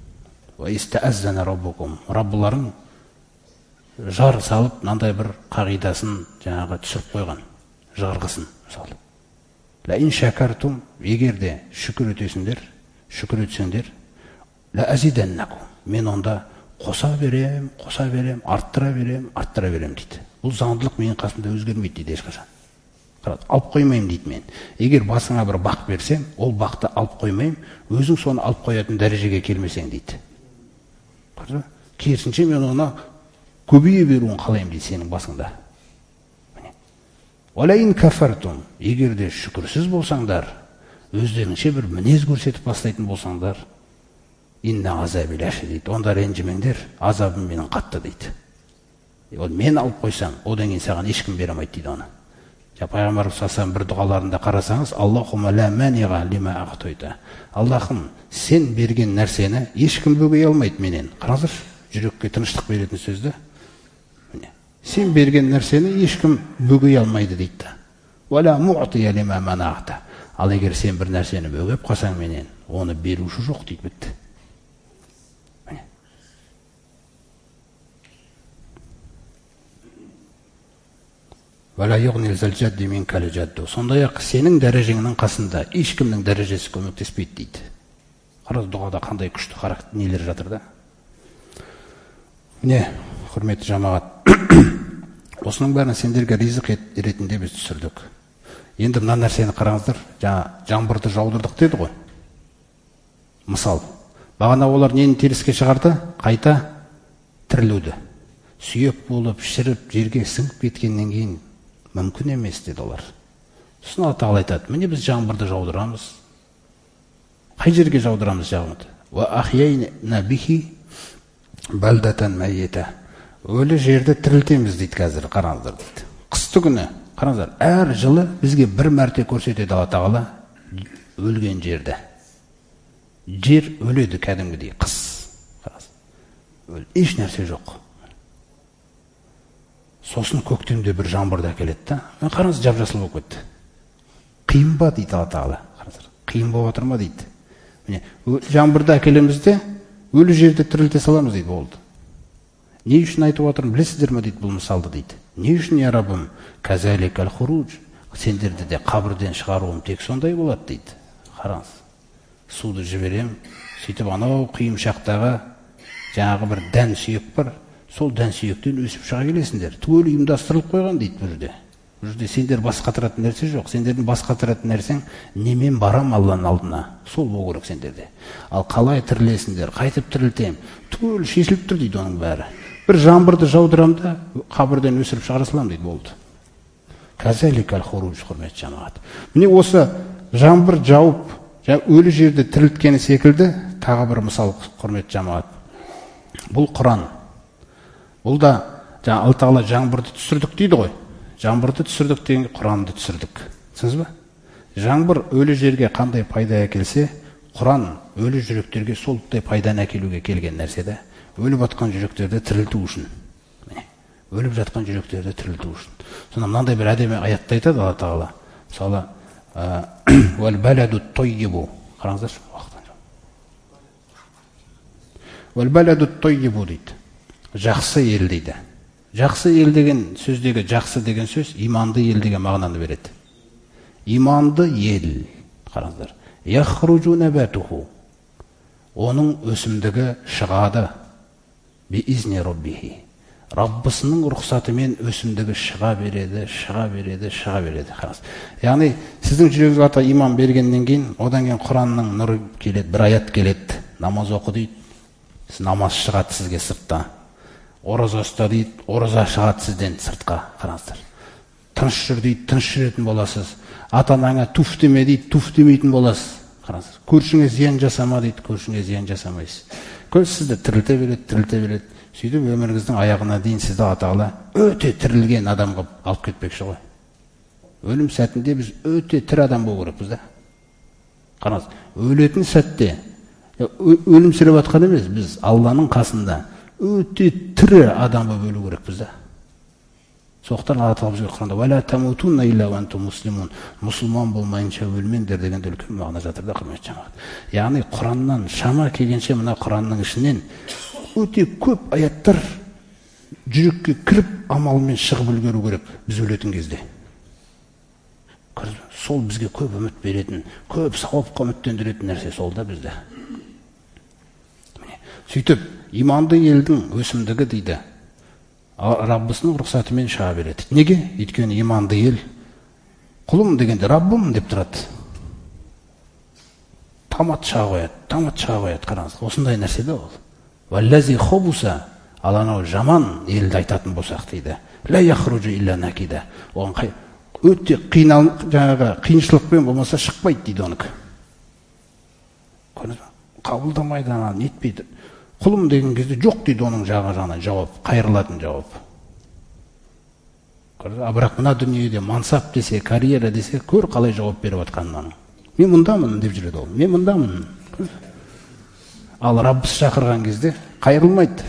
Раббыларың жар салып, мынандай бір қағидасын жаңағы түсіріп қойған, жарғысын мысалы. Ла ин шакартум, егерде шүкір өтсеңдер, ла азиданнакум, мен онда қоса берем, арттыра берем дейді. Бұл заңдылық менің қасымда өзгермейді дейді ешқашан. Алып қоймайым дейді мен. Егер басыңа бір бақ берсем, ол бақты алып қоймайым, өзің соны алып қоятын дәрежеге келмесең дейді. Керісінше мен оны көбейе беруін қалаймын дейді сенің басыңда. Олайын кафартум, егер де шүкірсіз болсаңдар, өздеріңше бір мінез көрсетіп бастайтын болсаңдар, инна азаби лашадид дейді. Онда ренжімеңдер, азабым менің қатты дейді. Ол мен алып қойсам, одан кейін саған ешкім бере алмайды дейді оны. Пайғамбарымыз саллаллаху бір дұғаларында қарасаңыз, Аллахумма ла маниға лима ағтойта. Аллахым, сен берген нәрсені ешкім бөгей алмайды менен. Қараңыздар, жүрекке тыныштық беретін сөзді. Сен берген нәрсені ешкім бөгей алмайды дейді. Вала муътия лима манағта. Ал егер сен бір нәрсені бөгеп қалсаң менен, оны беруші жоқ дейді, бітті. Сондай-ақ сенің дәрежеңнің қасында ешкімнің дәрежесі көмектеспейді дейді. Қарыз дұғада қандай күшті характер нелер жатыр да. Міне, құрметті жамағат, осының бәрін сендерге ризық ретінде біз түсірдік. Енді мына нәрсені қараңыздар, жаңбырды жаудырдық деді ғой. Мысал, бағана олар нені теріске шығарды? Қайта тірілуді. Сүйек болып, шіріп, жерге сіңіп кеткеннен кейін мүмкін емес деді олар. Сосын Алла Тағала айтады, міне біз жаңбырды жаудырамыз. Қай жерге жаудырамыз жаңбырды? Ва ахяйна бихи балдатан майета. Өлі жерді тірілтеміз дейді қазір, қараңыздар дейді. Қысты күні, қараңыздар, әр жылы бізге бір мәрте көрсетеді Алла Тағала өлген жерді. Жер өледі кәдімгідей, қыс. Еш нәрсе жоқ. Сосын көктемде бір жаңбырды әкеледі да. Қараңыз, жап-жасыл болып кетті. Қиын ба дейді Алла Тағала. Қараңыздар, қиын болып отыр ма дейді. Міне, жаңбырды әкелеміз де, өлі жерді тірілте саламыз дейді, болды. Не үшін айтып отырмын, білесіздер ме дейді бұл мысалды дейді. Не үшін я Раббым, казаликал хуруж, сендерді де қабірден шығаруым тек сондай болады дейді. Қараңыз, суды жіберем, сөйтіп анау қиымшақтағы жаңағы бір дән сүйек бар, сол дән сүйектен өсіп шыға келесіңдер. Түгел ұйымдастырылып қойған дейді бұл жерде. Бұл жерде сендер бас қатыратын нәрсе жоқ. Сендердің бас қатыратын нәрсең немен барам Алланың алдына. Сол болу керек сендерде. Ал қалай тірілесіңдер, қайтып тірілтем, түгел шешіліп тұр дейді оның бәрі. Бір жаңбырды жаудырам да, қабірден өсіріп шығара салам дейді, болды. Казаликал хуруж, құрметті жамағат. Міне осы жаңбыр жауып, өлі жерді тірілткені секілді, тағы бір мысал, құрметті жамағат. Бұл Құран. Бұл да Алла Тағала жаңбырды түсірдік дейді ғой. Жаңбырды түсірдік деген Құранды түсірдік. Түсінесіз бе? Жаңбыр өлі жерге қандай пайда әкелсе, Құран өлі жүректерге солықтай пайданы әкелуге келген нәрседе. Өліп жатқан жүректерді тірілту үшін. Өліп жатқан жүректерді тірілту үшін. Сонда мынандай бір әдемі аятта айтады Алла Тағала. Мысалы, "Вал баладу тоййибу". Қараңыздаршы, уақыттан жоқ. "Вал баладу тоййибу" дейді. Жақсы ел дейді. Жақсы ел деген сөздегі жақсы деген сөз иманды ел деген мағынаны береді. Иманды ел, қараңыздар. Яхруджу набатуху. Оның өсімдігі шығады. Биизни роббихи. Раббысының рұқсатымен өсімдігі шыға береді. Қараңыз. Яғни сіздің жүрегіңізге иман бергеннен кейін, одан кейін Құранның нұры келеді, бір аят келеді. Намаз оқы дейді. Сіз намаз шығады сізге сыртта. Ораза ұста дейді, ораза шығады сізден сыртқа, қараңыздар. Тыныш жүр дейді, тыныш жүретін боласыз. Ата-анаңа туф деме дейді, туф демейтін боласыз. Қараңыздар. Көршіңе зиян жасама дейді, көршіңе зиян жасамайсыз. Көз сізді тірілте береді. Сөйтіп өміріңіздің аяғына дейін сізді Алла Тағала өте тірілген адам қылып алып кетпекші ғой. Өлім сәтінде біз өте тірі адам болу керекпіз да. Қараңыз, өлетін сәтте өлімсіреп жатқан емес, біз Алланың қасында өте тірі адам болып өлу керекпіз да. Соқтан Алла Тағала бізге Құранда "Вала тамутунна илля ва антум муслимун". Мұсылман болмайынша өлмеңдер деген үлкен мағына жатыр да, құрметті жамағат. Яғни Құраннан шама келгенше мына Құранның ішінен өте көп аяттар жүрекке кіріп амалмен шығып үлгеру керек біз өлетін кезде. сол бізге көп үміт беретін, көп сауапқа үміттендіретін нәрсе сол да бізде. Сөйтіп, иманды елдің өсімдігі дейді, Раббысының рұқсатымен шыға береді. Неге? Өйткені иманды ел құлым дегенде Раббым деп тұрады. Тамат шыға қояды, қараңыз. Осындай нәрсе де ол. Валлази хобуса, ал анау жаман елді айтатын болсақ дейді. Ла яхруджу илля накида. Оған өте қиыншылықпен болмаса шықпайды дейді оныкі. Қабылдамайды, нетпейді. Құлым деген кезде жоқ дейді оның жағынан жауап, қайырылатын жауап. Бірақ мына дүниеде мансап десе, карьера десе, көр қалай жауап беріп атқанын. Мен мұндамын деп жүреді ол. Мен мұндамын. Ал Раббыс шақырған кезде қайырылмайды.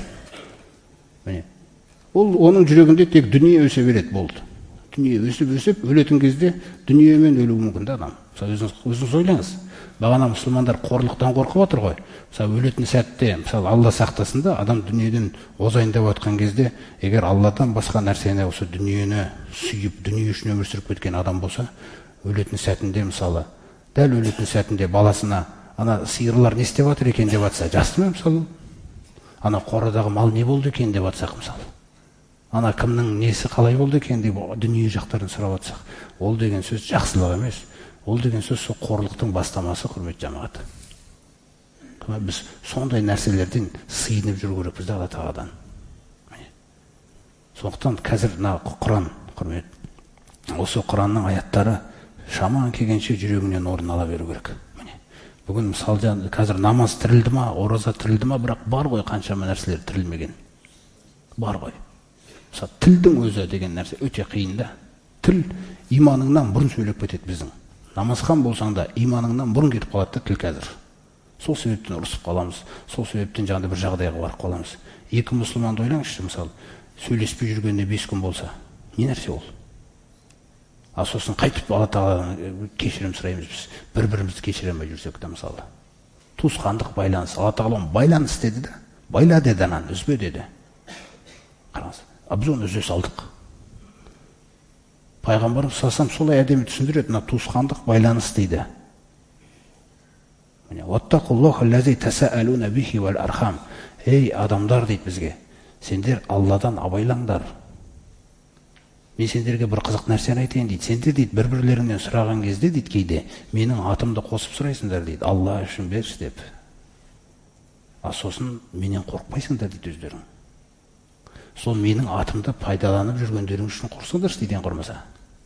Ол оның жүрегінде тек дүние өсе береді, болды. Дүние өсіп, өлетін кезде дүниемен өлуі мүмкін да адам. Өзіңіз ойлаңыз. Бағана мұсылмандар қорлықтан қорқып отыр ғой. Мысалы, өлетін сәтте, мысалы, Алла сақтасын да, адам дүниеден озайындап отқан кезде, егер Алладан басқа нәрсені осы дүниені сүйіп, дүние үшін өмір сүріп кеткен адам болса, өлетін сәтінде, мысалы, дәл өлетін сәтінде баласына, ана сиырлар не істеп жатыр екен деп жатса, жасты ма, мысалы? Ана қорадағы мал не болды екен деп жатсақ, мысалы. Ана кімнің несі қалай болды екен деп дүние жақтарын сұрап жатсақ, ол деген сөз жақсылық емес. Ол деген сөз сол қорлықтың бастамасы, құрметті жамағат. Біз сондай нәрселерден сыйынып жүру керекпіз Алла тағаладан. Сондықтан қазір Құран, құрмет, осы Құранның аяттары шаман келгенше жүрегінен орын ала беру керек. Бүгін мысалы қазір намаз тірілді ма, ораза тірілді ма, бірақ бар ғой қаншама нәрселер тірілмеген. Бар ғой. Мысалы, тілдің өзі деген нәрсе өте қиын да. Тіл иманыңнан бұрын сөйлеп кетеді біздің. Намазхан болсаң да иманыңнан бұрын кетіп қалады да тіл қазір. Сол себептен ұрысып қаламыз. Сол себептен жаңағыдай бір жағдайға барып қаламыз. Екі мұсылманды ойлаңызшы, мысалы, сөйлеспей жүргенде 5 күн болса, не нәрсе ол? А сосын қайтып Алла тағаладан кешірім сұраймыз біз. Бір-бірімізді кешіре алмай жүрсек те, мысалы. Туысқандық байланыс. Алла тағала байланыс деді да. Байла деді анан, үзбе деді. Қараңыз. А біз оны үзе салдық. Пайғамбарымыз салсам солай әдемі түсіндіреді, мына туысқандық байланыс дейді. Ей адамдар дейді бізге, сендер Алладан абайлаңдар. Мен сендерге бір қызық нәрсені айтайын дейді. Сендер дейді бір-бірлеріңнен сұраған кезде дейді кейде менің атымды қосып сұрайсыңдар дейді. Алла үшін берші деп. А сосын менен қорықпайсыңдар дейді өздерің. Сол менің атымды пайдаланып жүргендерің үшін құрсыңдар дейден құрмаса.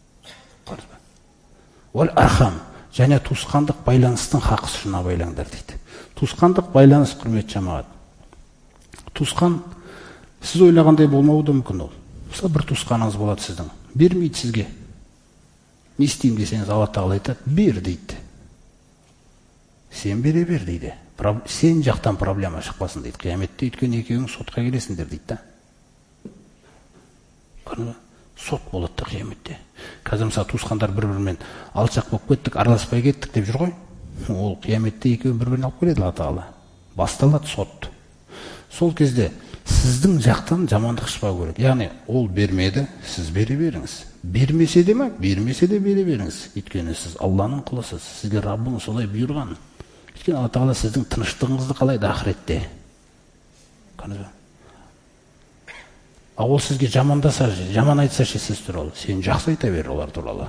Ол архам, және туысқандық байланыстың хақысы үшін абайлаңдар дейді. Туысқандық байланыс, құрметті жамағат. Туысқан сіз ойлағандай болмауы да мүмкін ол. Мысалы, бір туысқаныңыз болады сіздің. Бермейді сізге. Не істеймін десеңіз, Алла тағала айтады, бер дейді. Сен бере бер дейді. Сен жақтан проблема шықпасын дейді. Қияметте өйткені екеуің сотқа келесіңдер дейді. Сот болады да қияметте. Қазір мысалы туысқандар бір-бірімен алшақ болып кеттік, араласпай кеттік деп жүр ғой. Ол қияметте екеуін бір-біріне алып келеді Алла тағала. Басталады сот. Сол кезде сіздің жақтан жамандық шықпау керек. Яғни ол бермеді, сіз бере беріңіз. Бермесе де ме? Бермесе де бере беріңіз. Өйткені сіз Алланың құлысыз. Сізге Раббыңыз солай бұйырған. Өйткені Алла тағала сіздің тыныштығыңызды қалайды ақыретте. А ол сізге жамандаса, жаман айтса сіз туралы, сен жақсы айта бер олар туралы.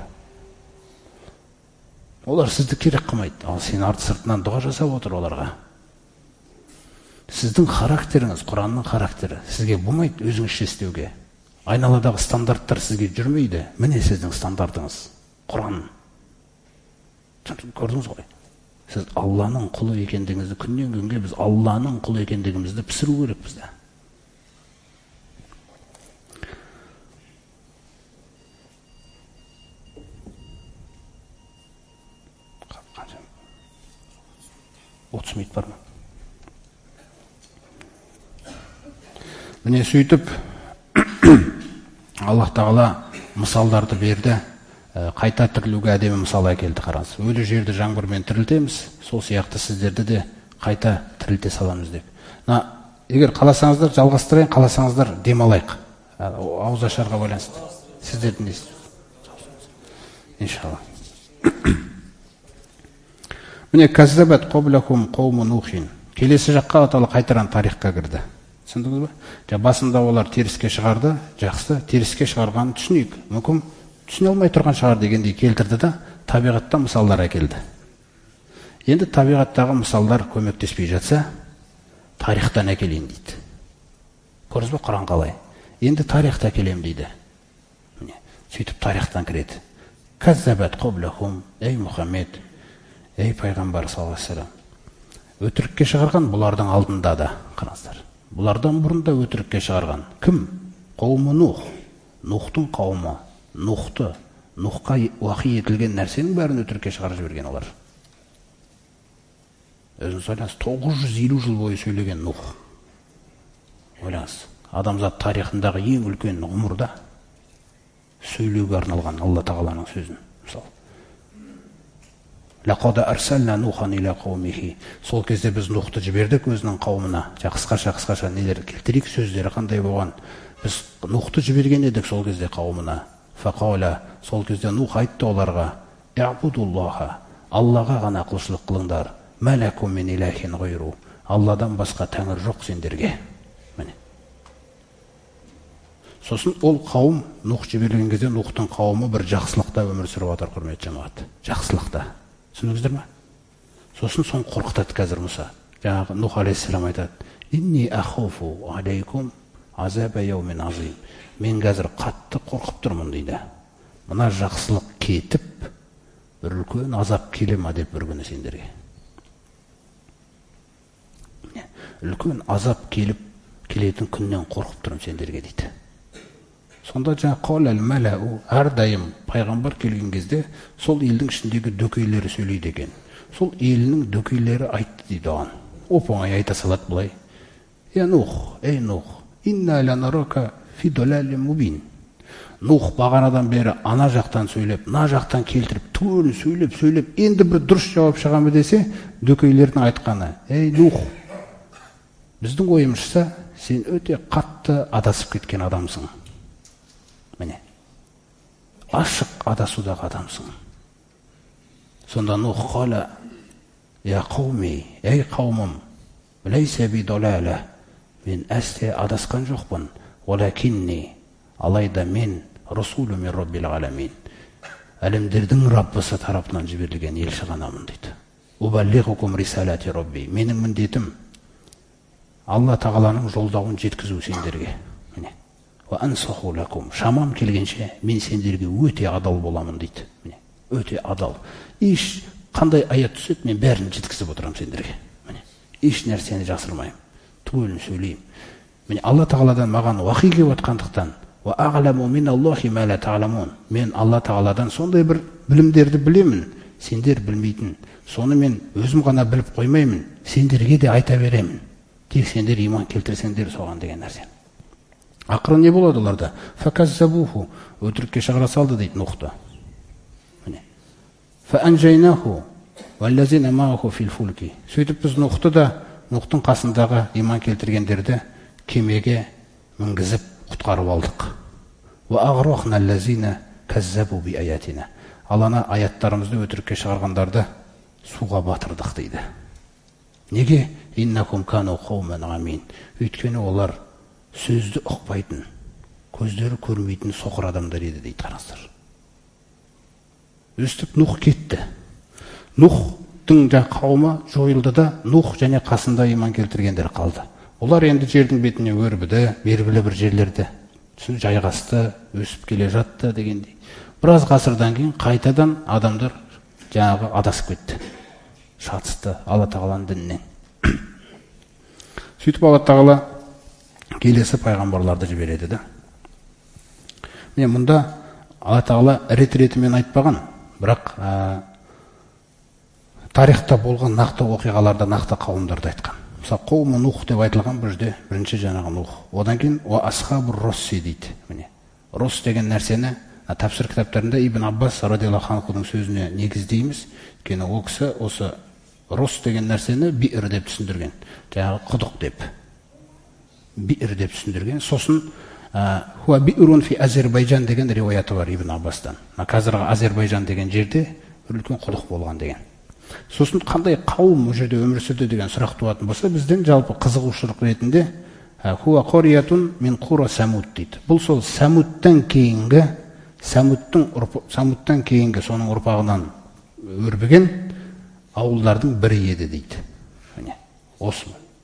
Олар сізді керек қылмайды, ал сен арты сыртынан дұға жасап отыр оларға. Сіздің характеріңіз, Құранның характері, сізге болмайды өзіңізше істеуге. Айналадағы стандарттар сізге жүрмейді. Міне сіздің стандартыңыз, Құран. Көрдіңіз ғой? Сіз Алланың құлы екендігіңізді, күннен күнге біз Алланың құлы екендігімізді пісіру керек бізде. Қанша? 30 минут бар ма? Міне сөйтіп Аллах тағала мысалдарды берді, қайта тірілуге әдемі мысал әкелді. Қараңыз, өлі жерді жаңбырмен тірілтеміз, сол сияқты сіздерді де қайта тірілте саламыз деп. Егер қаласаңыздар жалғастырайын, қаласаңыздар демалайық. Ауыз ашарға байланысты. Сіздердің несі? Иншалла. Міне каззабат қаблахум қауму нухин. Келесі жаққа аталы қайтаран тарихқа кірді. Түсіндіңіз бе? Басында олар теріске шығарды, жақсы, теріске шығарғанын түсінейік. Мүмкін түсіне алмай тұрған шығар дегендей келтірді да, табиғатта мысалдар әкелді. Енді табиғаттағы мысалдар көмектеспей жатса, тарихтан әкелейін дейді. Көрдіңіз бе, Құран қалай? Енді тарихты әкелем дейді. Сөйтіп тарихтан кіреді. Каззабат қаблахум, ей Мұхаммед, ей пайғамбар саллаллаху алейхи ва саллям. Өтірікке шығарған бұлардың алдында да, қараңыздар. Бұлардан бұрында өтірікке шығарған. Кім? Қауымы Нух. Нухтың қауымы. Нухты, Нухқа уахи етілген нәрсенің бәрін өтірікке шығарып жіберген олар. Өзіңіз ойлаңыз, 950 жыл бойы сөйлеген Нух. Ойлаңыз, адамзат тарихындағы ең үлкен ғұмырда сөйлеуге арналған Алла тағаланың сөзін. Мысалы, лақад арсална нухан иля қаумихи. Сол кезде біз Нухты жібердік өзінің қауымына. Қысқаша нелер келтірейік, сөздері қандай болған. Біз Нухты жіберген едік сол кезде қауымына. Фақаула, сол кезде Нух айтты оларға: "Иъбудуллаха, Аллаға ғана құлшылық қылыңдар. Малакум мин илахин ғайру. Алладан басқа тәңір жоқ сендерге." Міне. Сосын ол қауым Нух жіберген кезде Нухтың қауымы бір жақсылықта өмір сүріп отыр, құрметті жамағат. Жақсылықта. Түсіндіңіздер ме? Сосын соны қорқытады қазір Мұса. Жаңағы Нух алейхиссалам айтады: "Инни ахуфу алейкум азаба яумин азим." Мен қазір қатты қорқып тұрмын дейді. Мына жақсылық кетіп, бір үлкен азап келе ма деп бір күні сендерге. Үлкен азап келетін күннен қорқып тұрмын сендерге дейді. Сонда жаңа қалал мәләу, әрдайым пайғамбар келген кезде сол елдің ішіндегі дөкейлері сөйлейді екен. Сол елінің дөкейлері айтты дейді оған. Оп-оңай айта салады бұлай: "Я Нух, ей Нух, инна ланарака фи далалин мубин." Нух бағанадан бері ана жақтан сөйлеп, мына жақтан келтіріп, туын сөйлеп, енді бір дұрыс жауап шығамы десе, дөкейлердің айтқаны: "Ей Нух, біздің ойымызша сен өте қатты адасып кеткен адамсың." Міне, ашық адасудағы адамсың. Сонда Нух қала: "Я қауми, ей қауымым, лайса би далала, мен әсте адасқан жоқпын, валакинни, алайда мен расулу мин раббил аламин, әлемдердің Раббысы тарапынан жіберілген елші ғанамын" дейді. "Убаллигукум рисалати рабби", менің міндетім Алла тағаланың жолдауын жеткізу сендерге. Міне, ва ансаху лакум, шамам келгенше мен сендерге өте адал боламын дейді. Міне, өте адал. Еш қандай аят түседі, мен бәрін жеткізіп отырамын сендерге. Міне, еш нәрсені жасырмаймын, туын сөйлеймін. Міне, Алла тағаладан маған уахи келіп отқандықтан, ва а'ламу миналлахи ма ла та'ламун, мен Алла тағаладан сондай бір білімдерді білемін, сендер білмейтін. Соны мен өзім ғана біліп қоймаймын, сендерге де айта беремін. Тек сендер иман келтірсеңдер соған деген нәрсе. Ақыры не болады оларда? Факаззабуху, өтірікке шығара салды дейді Нухты. Міне. Фаанжайнаху валлазина мааху фил фулки. Сөйтіп біз Нухты да, Нухтың қасындағы иман келтіргендерді кемеге мінгізіп құтқарып алдық. Ва аграхна аллазина каззабу би аятина. Аллана аяттарымызды өтірікке шығарғандарды суға батырдық дейді. Неге? Иннакум кану қауман амин. Өйткені олар сөзді ұқпайтын, көздері көрмейтін соқыр адамдар еді дейді, қараңыздар. Өстіп Нух кетті. Нухтың қауымы жойылды да, Нух және қасында иман келтіргендер қалды. Олар енді жердің бетіне өрбіді, белгілі бір жерлерде жайғасты, өсіп келе жатты дегендей. Біраз ғасырдан кейін қайтадан адамдар жаңағы адасып кетті. Шатысты Алла тағаланың дінінен. Сөйтіп Алла тағала келесі пайғамбарларды жібереді да. Міне мұнда Алла тағала рет-ретімен айтпаған, бірақ тарихта болған нақты оқиғаларда нақты қауымдарды айтқан. Мысалы, қауымы Нух деп айтылған бұл жерде бірінші жаңағы Нух. Одан кейін ва асхабур росси дейді. Міне, Рос деген нәрсені тәпсір кітаптарында Ибн Аббас радиаллаху анхудың сөзіне негіздейміз. Өйткені ол кісі осы Рос деген нәрсені биір деп түсіндірген. Жаңағы құдық деп. Биір деп түсіндірген. Сосын хуа биірун фи Азербайжан деген риуаяты бар Ибн Аббастан. Қазіргі Азербайжан деген жерде бір үлкен құдық болған деген. Сосын қандай қауым ол жерде өмір сүрді деген сұрақ туатын болса, біздің жалпы қызығушылық ретінде хуа қориятун мин қура самуд дейді. Бұл сол Самудтан кейінгі соның ұрпағынан өрбіген ауылдардың бірі еді дейді. Міне, осы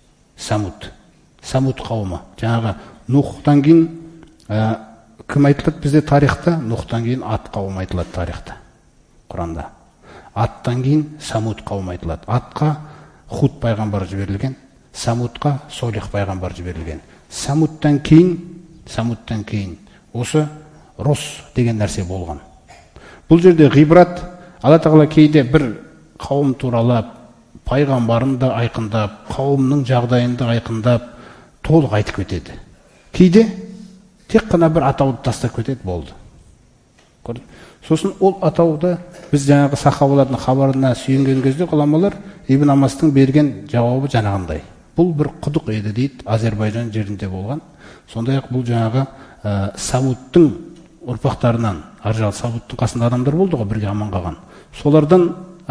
Самуд қауымы. Жаңағы Нухтан кейін кім айтылады бізде тарихта? Нухтан кейін Ат қауымы айтылады тарихта, Құранда. Аттан кейін Самуд қауымы айтылады. Атқа Худ пайғамбар жіберілген, Самудқа Солих пайғамбар жіберілген. Самудтан кейін осы Рос деген нәрсе болған. Бұл жерде ғибрат, Алла Тағала кейде бір қауым туралы пайғамбарын да айқындап, қауымның жағдайын да айқындап, толық айтып кетеді. Кейде тек қана бір атауды тастап кетеді, болды. Сосын ол атауды біз жаңағы сахабалардың хабарына сүйенген кезде ғұламалар Ибн Амастың берген жауабы жаңағындай. Бұл бір құдық еді дейді, Азербайжан жерінде болған. Сондай-ақ бұл жаңағы Самудтың ұрпақтарынан, аржағы Самудтың қасында адамдар болды ғой, бірге аман қалған. Солардан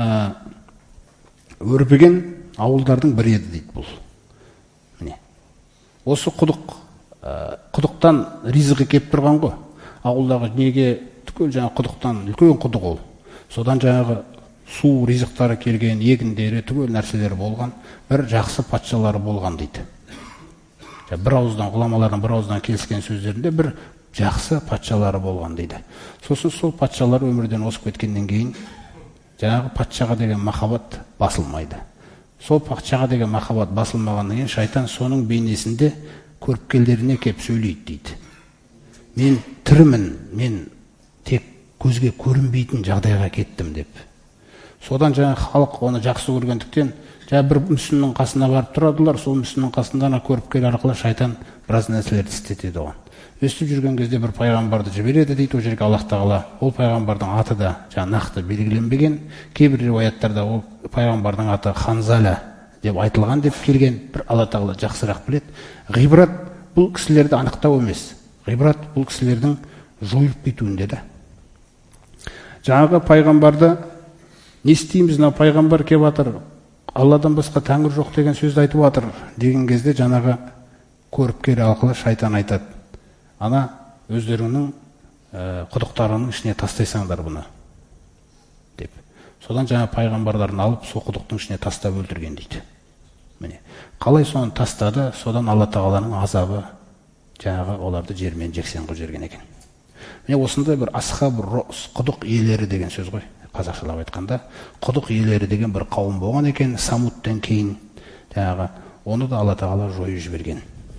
өрбіген ауылдардың бірі еді дейді бұл. Міне. Осы құдықтан ризығы кеп тұрған ғой. Ауылдағы неге түгел жаңағы құдықтан үлкен құдық ол. Содан жаңағы су ризықтары келген, егіндері, түгел нәрселері болған, бір жақсы патшалары болған дейді. Бір ауыздан, ғұламалардың бір ауыздан келіскен сөздерінде бір жақсы патшалары болған дейді. Сосын сол патшалар өмірден озып кеткеннен кейін жаңағы патшаға деген махаббат басылмайды. Сол патшаға деген махаббат басылмағаннан кейін шайтан соның бейнесінде көріпкелдеріне кеп сөйлейді дейді. Мен тірімін, мен тек көзге көрінбейтін жағдайға кеттім деп. Содан жаңа халық оны жақсы көргендіктен бір мүсіннің қасына барып тұрадылар, сол мүсіннің қасында көріпкел арқылы шайтан біраз нәрселерді істетеді оған. Өстіп жүрген кезде бір пайғамбарды жібереді дейді, ол жерге Аллах Тағала. Ол пайғамбардың аты да нақты белгіленбеген, кейбір риуаяттарда ол пайғамбардың аты Ханзала деп айтылған деп келген, бір Алла Тағала жақсырақ біледі. Ғибрат бұл кісілерді анықтау емес, ғибрат бұл кісілердің жойылып кетуінде де. Жаңағы пайғамбарды не істейміз, мына пайғамбар келіп жатыр, Алладан басқа тәңір жоқ деген сөзді айтып жатыр деген кезде жаңағы көріпкел арқылы шайтан айтады: ана өздеріңнің құдықтарының ішіне тастайсаңдар бұны деп. Содан жаңа пайғамбарларын алып сол құдықтың ішіне тастап өлтірген дейді. Міне, қалай соны тастады, содан Алла Тағаланың азабы жаңағы оларды жермен жексен қылып жіберген екен. Міне осындай бір асхаб рос, құдық иелері деген сөз ғой. Қазақшалап айтқанда құдық иелері деген бір қауым болған екен. Самудтан кейін жаңағы оны да Алла Тағала жойып жіберген.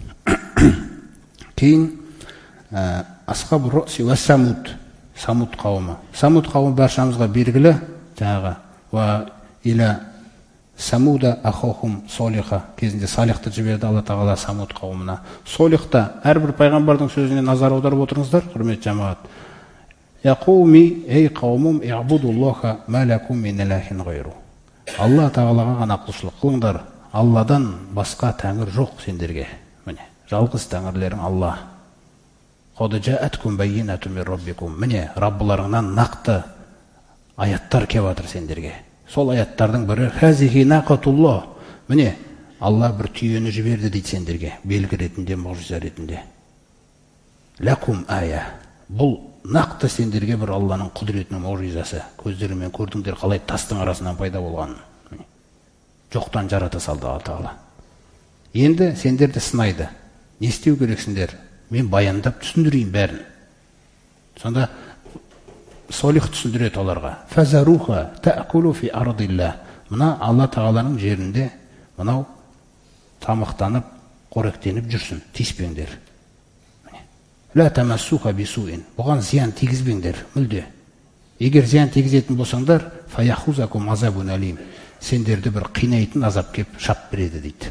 Кейін асхаб рос ва Самуд қауымы. Самуд қауымы баршамызға белгілі. Жаңағы ва иля Самуда ахохум Солиха кезінде Салихты жіберді Алла Тағала Самуд қауымына. Солихта әрбір пайғамбардың сөзіне назар аударып отырыңыздар, құрметті жамағат. Я қауми, ей қауымым, иъбудуллаха ма лакум мин илахин ғайру. Алла Тағалаға ғана құлшылық қылыңдар. Алладан басқа тәңір жоқ сендерге. Міне, жалғыз тәңірлерің Алла. Қад жаәткум баййинатун мин раббикум. Міне, Раббыларыңнан нақты аяттар келіп жатыр сендерге. Сол аяттардың бірі хазихи нақатуллах. Міне, Алла бір түйені жіберді дейді сендерге, белгі ретінде, мұғжиза ретінде. Лакум ая. Бұл нақты сендерге бір Алланың құдіретінің мұғжизасы. Көздерімен көрдіңдер қалай тастың арасынан пайда болғанын. Жоқтан жарата салды Алла Тағала. Енді сендерді сынайды. Не істеу керексіңдер? Мен баяндап түсіндірейін бәрін. Сонда Солих түсіндіреді оларға. Фазаруха таъкулу фи ардилла. Мына Алла Тағаланың жерінде мынау тамақтанып, қоректеніп жүрсін, тиіспеңдер. Ла тамассуха бисуин. Бұған зиян тигізбеңдер, мүлде. Егер зиян тигізетін болсаңдар, фаяхузакум азабун алим. Сендерді бір қинайтын азап кеп шап береді дейді.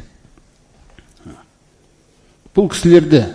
Бұл кісілерді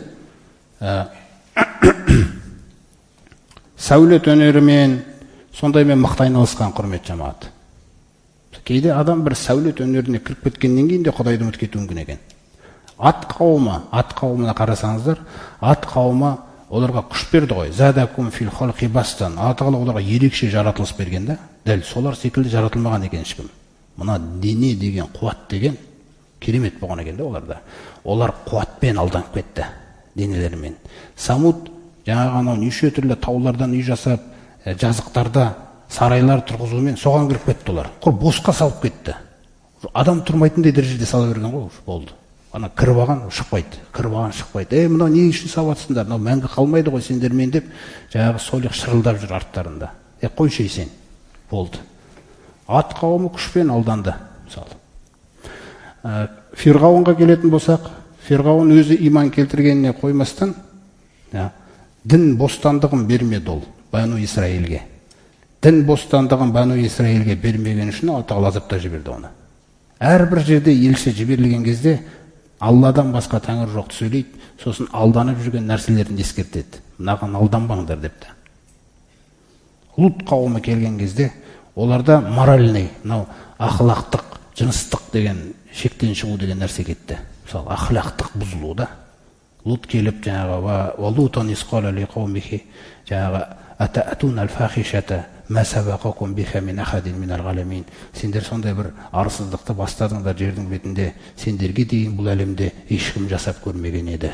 сәулет өнерімен, сондаймен мықты айналысқан, құрметті жамағат. Кейде адам бір сәулет өнеріне кіріп кеткеннен кейін де Құдайды ұмытып кетуі мүмкін екен. Ат қауымына қарасаңыздар, ат қауымы оларға күш берді ғой. Задакум фил халқи бастан. Алла Тағала оларға ерекше жаратылыс берген да. Дәл солар секілді жаратылмаған екен ешкім. Мына дене деген, қуат деген керемет болған екен да оларда. Олар қуатпен алданып кетті денелерімен. Самуд жаңағы анау неше түрлі таулардан үй жасап, жазықтарда сарайлар тұрғызумен соған кіріп кетті олар. Құр босқа салып кетті. Адам тұрмайтындай дәрежеде сала берген ғой, болды. Ана кіріп алған шықпайды, кіріп алған шықпайды. Мынау не үшін салатсыңдар? Мынау мәңгі қалмайды ғой сендермен деп, жаңағы Солих шырылдап жүр арттарында. Қойшы сен. Болды. Ат қауымы күшпен алданды, мысалы. Фирғауынға келетін болсақ, Фирғауын өзі иман келтіргеніне қоймастан, дін бостандығын бермеді ол Бану Исраилге. Дін бостандығын Бану Исраилге бермеген үшін Алла Тағала азапта жіберді оны. Әрбір жерде елші жіберілген кезде Алладан басқа тәңір жоқты сөйлейді, сосын алданып жүрген нәрселерін ескертеді. Мынаған алданбаңдар депті. Лут қауымы келген кезде оларда моральный, мынау ақылақтық, жыныстық деген шектен шығу деген нәрсе кетті. Мысалы, ақылақтық бұзылу да. Лут келіп жаңағы валутан исқала ли қаумихи жаңағы атаатун алфахишата ма сабақакум биха мин ахадин минал ғаламин. Сендер сондай бір арсыздықты бастадыңдар жердің бетінде, сендерге дейін бұл әлемде ешкім жасап көрмеген еді.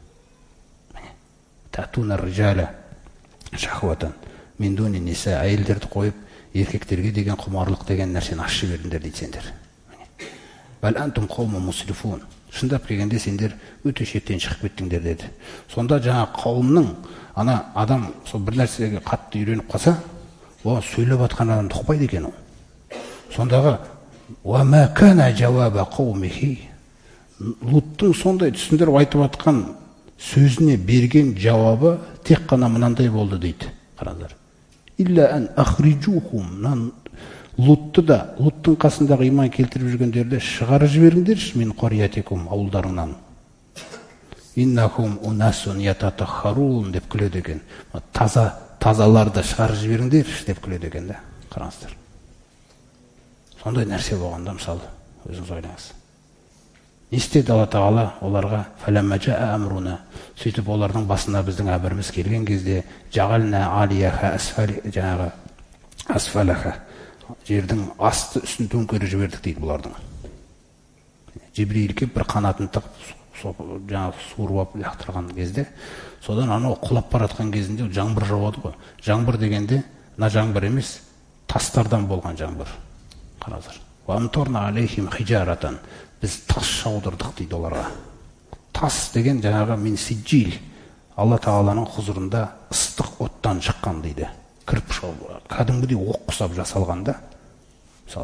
Татуна рижала шахватан мин дуни ниса, әйелдерді қойып еркектерге деген құмарлық деген нәрсені ашып жібердіңдер дейді сендер. Бәл антум қаумун мусрифун. Шындап келгенде сендер өте шектен шығып кеттіңдер деді. Сонда жаңа қауымның ана адам сол бір нәрсеге қатты үйреніп қалса, сөйлеп жатқан адамды ұқпайды екен ол. Сондағы ва ма кана жауаба қаумихи, Луттың сондай түсіндіріп айтып жатқан сөзіне берген жауабы тек қана мынандай болды дейді. Қараңдар. Илля ан ахриджухум, Лутты да, Луттың қасындағы иман келтіріп жүргендерді шығарып жіберіңдерші мен қориятекум, ауылдарыңнан. Иннахум унасун ятатахарун деп күледі екен. Тазаларды шығарып жіберіңдерші деп күледі екен да. Қараңыздар. Сондай нәрсе болғанда, мысалы, өзіңіз ойлаңыз. Не істеді Алла Тағала оларға? Фаламмажа амруна. Сөйтіп олардың басына біздің әміріміз келген кезде жағална алияха жаңағы асфалаха, жердің асты үстін төңкеріп жібердік дейді бұлардың. Жибрил келіп бір қанатын тығып жаңағы суырып алып лақтырған кезде, содан анау құлап баратқан кезінде жаңбыр жауады ғой. Жаңбыр дегенде мына жаңбыр емес, тастардан болған жаңбыр. Қараңыздар. Ва амторна алейхим хижаратан. Біз тас жаудырдық дейді оларға. Тас деген жаңағы мин сиджил, Алла Тағаланың құзырында ыстық оттан шыққан дейді. Кірпіш кәдімгідей оқ құсап жасалғанда, мысалы,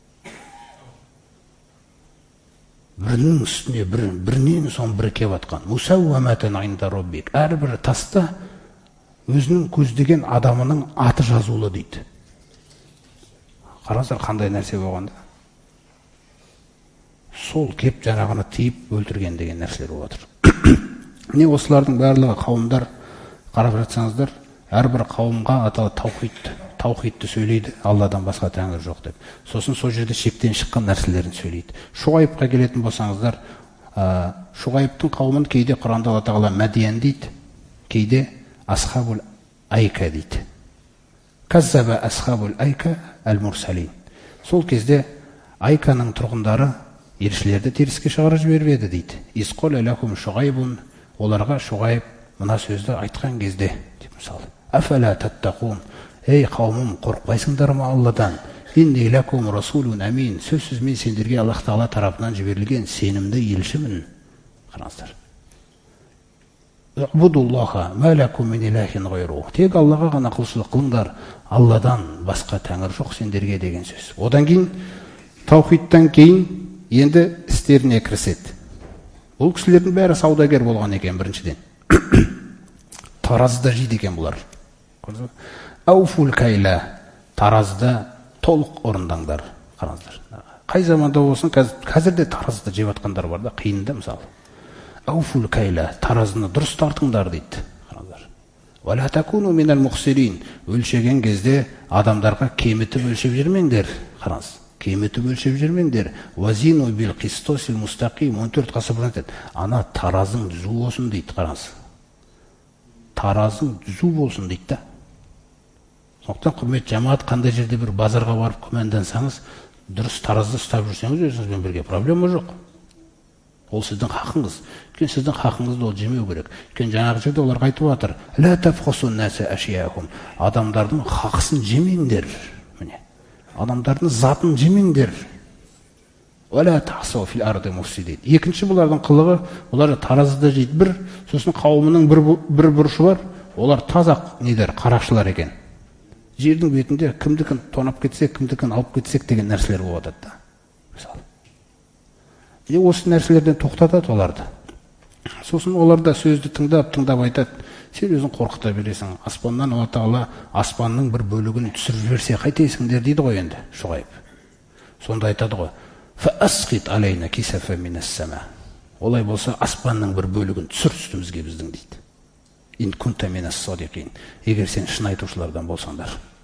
бірінің үстіне бірінен соң бірі кеп атқан. Мусауаматан инда роббик. Әрбір таста өзінің көздеген адамының аты жазулы дейді. Қараңыздар қандай нәрсе болғанда. Сол кеп жаңағыны тиіп өлтірген деген нәрселер болып отыр. Не осылардың барлығы қауымдар қарап жатсаңыздар, әрбір қауымға аталы таухидты сөйлейді, Алладан басқа тәңір жоқ деп. Сосын сол жерде шектен шыққан нәрселерін сөйлейді. Шуғайыпқа келетін болсаңыздар, Шуғайыптың қауымын кейде Құранда Алла Тағала Мәдиян дейді, кейде Асхабул Айка дейді. Каззаба Асхабул Айка әл-Мурсалин. Сол кезде Айканың тұрғындары елшілерді теріске шығарып жіберіп еді дейді. Исқол алахум Шуғайбун, оларға Шуғайып мына сөзді айтқан кезде, деп мысалы, афала таттақун, ей қауымым, қорықпайсыңдар ма Алладан? Инни лакум расулун амин, сөзсіз мен сендерге Аллах Тағала тарапынан жіберілген сенімді елшімін. Қараңыздар. Убудуллаха ма лакум мин илахин гайру. Тек Аллаға ғана құлшылық қылыңдар, Алладан басқа тәңір жоқ сендерге деген сөз. Одан кейін таухидтан кейін енді істеріне кіріседі. Бұл кісілердің бәрі саудагер болған екен біріншіден. Таразыда жейді екен бұлар. Ауфул кайла, таразыда толық орындаңдар. Қараңыздар. Қай заманда болсын, қазірде таразыда жеп атқандар бар да, қиында мысалы. Ауфул кайла, таразыны дұрыс тартыңдар дейді. Қараңыздар. Вала такуну минал мухсирин, өлшеген кезде адамдарға кемітіп өлшеп жүрмеңдер. Қараңыз. Кемітіп өлшеп жүрмеңдер. Вазину бил қистосил мустақим, 14 ғасыр бұрын айтады. Ана таразың түзу болсын дейді. Қараңыз. таразың түзу болсын дейді да. Сондықтан құрметті жамаат, қандай жерде бір базарға барып күмәндансаңыз, дұрыс таразды ұстап жүрсеңіз, өзіңізбен бірге проблема жоқ. Ол сіздің хақыңыз. Өйткені сіздің хақыңызды ол жемеу керек. Өйткені жаңағы жерде оларға айтып жатыр: «Ла тафхусун наса ашияхум». Адамдардың хақысын жемеңдер. Міне. Адамдардың затын жемеңдер. «Вала тахсау фил арды муфсидин». Екінші бұлардың қылығы, олар таразыда жейді бір, сосын қауымының бір бұрышы бар, олар тазақ недер, қарақшылар екен. Жердің бетінде кімдікін тонап кетсек, кімдікін алып кетсек деген нәрселер болып жатады да. Мысалы. Осы нәрселерден тоқтатады оларды. Сосын олар да сөзді тыңдап айтады: сен өзің қорқыта бересің. Аспаннан Алла Тағала аспанның бір бөлігін түсіріп жіберсе қайтесіңдер дейді ғой енді Шуайб. Сонда айтады ғой: «Фаасқит алейна кисафа минас сама». Олай болса аспанның бір бөлігін түсір үстімізге біздің дейді. «Ин кунта минас садиқин». Егер сен шын айтушылардан болсаңдар.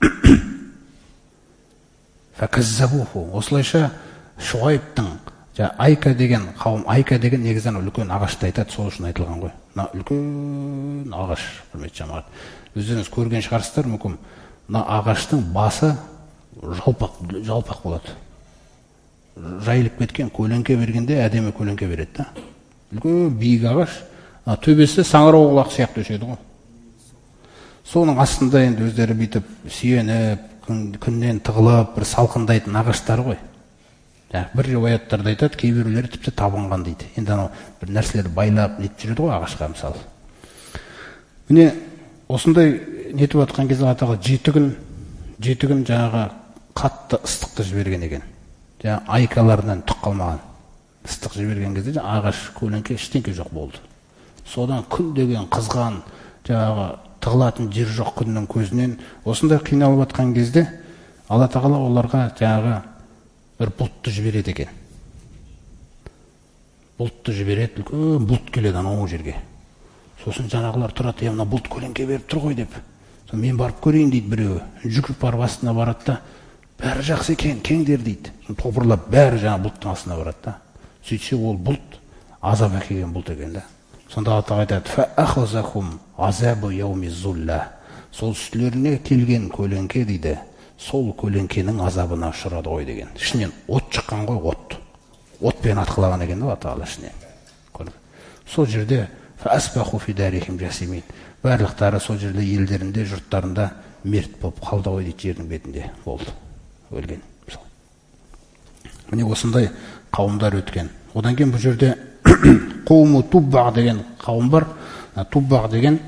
Факаззабуху. Осылайша Шуайбтың Айка деген қауым, Айка деген негізінен үлкен ағашты айтады, сол үшін айтылған ғой. Мына үлкен ағаш, құрметті жамаат. Өздеріңіз көрген шығарсыздар мүмкін. Мына ағаштың басы жалпақ болады. Жайылып кеткен көлеңке бергенде әдемі көлеңке береді да. Үлкен биік ағаш, төбесі саңырауқұлақ сияқты өседі ғой. Соның астында енді өздері бүйтіп сүйеніп, күннен тығылып, бір салқындайтын ағаштар ғой. Бір риуаяттарда айтады, кейбіреулері тіпті табынған дейді. Енді анау бір нәрселер байлап нетіп жүреді ғой ағашқа мысалы. Міне осындай нетіп жатқан кезде атаға 7 күн жаңағы қатты ыстықты жіберген екен. Жаңа айкаларынан түк қалмаған. Ыстық жіберген кезде ағаш көлеңке ештеңке жоқ болды. Содан күн деген қызған, жаңағы тығылатын жер жоқ күннің көзінен осындай қиналып жатқан кезде Алла Тағала оларға жаңағы бір бұлтты жібереді екен. Бұлтты жібереді, үлкен бұлт келеді анау жерге. Сосын жаңағылар тұрады: «Мына бұлт көлеңке беріп тұр ғой» деп. Мен барып көрейін дейді біреуі. Жүгіріп барып астына барады да: «Бәрі жақсы екен, кеңдер» дейді. Топырлап бәрі жаңа бұлттың астына барады да. Сөйтсе ол бұлт азап әкелген бұлт екен да. Сонда Алла айтады: «Фаахазахум азабу яуми зулла». Сол үстілеріне келген көлеңке дейді, сол көлеңкенің азабына ұшырады ғой деген. Ішінен от шыққан ғой, от. Отпен атқылаған екен да Алла Тағала ішінен. Сол жерде фаасбаху фи дарихим жасимин. Барлықтары сол жерде елдерінде, жұрттарында мерт болып қалды ғой дейді, жердің бетінде болды. Өлген. Міне осындай қауымдар өткен. Одан кейін бұл жерде қауму Туббағ деген қауым бар. Туббағ деген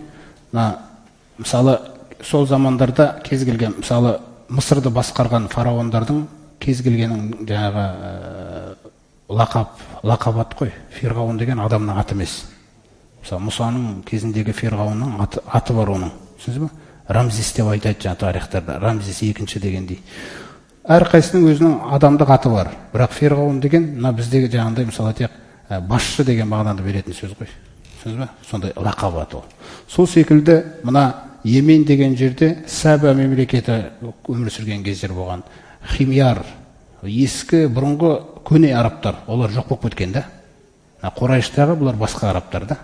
мысалы сол замандарда кез келген, мысалы Мысырды басқарған фараондардың кез келгенің жаңағы лақап ат қой. Фирғауын деген адамның аты емес. Мысалы Мұсаның кезіндегі Фирғауынның аты бар оның. Түсінсіз бе? Рамзис деп айтады жаңа тарихтарда. Рамзис екінші дегендей. Әрқайсының өзінің адамдық аты бар. Бірақ Фирғауын деген мына біздегі жаңағындай мысалы тек басшы деген мағынаны беретін сөз ғой. Түсінсіз бе? Сондай лақап аты ол. Сол секілді мына Йемен деген жерде Саба мемлекеті өмір сүрген кездер болған. Химяр, ескі бұрынғы көне арабтар, олар жоқ болып кеткен да. Құрайыштағы бұлар басқа арабтар да.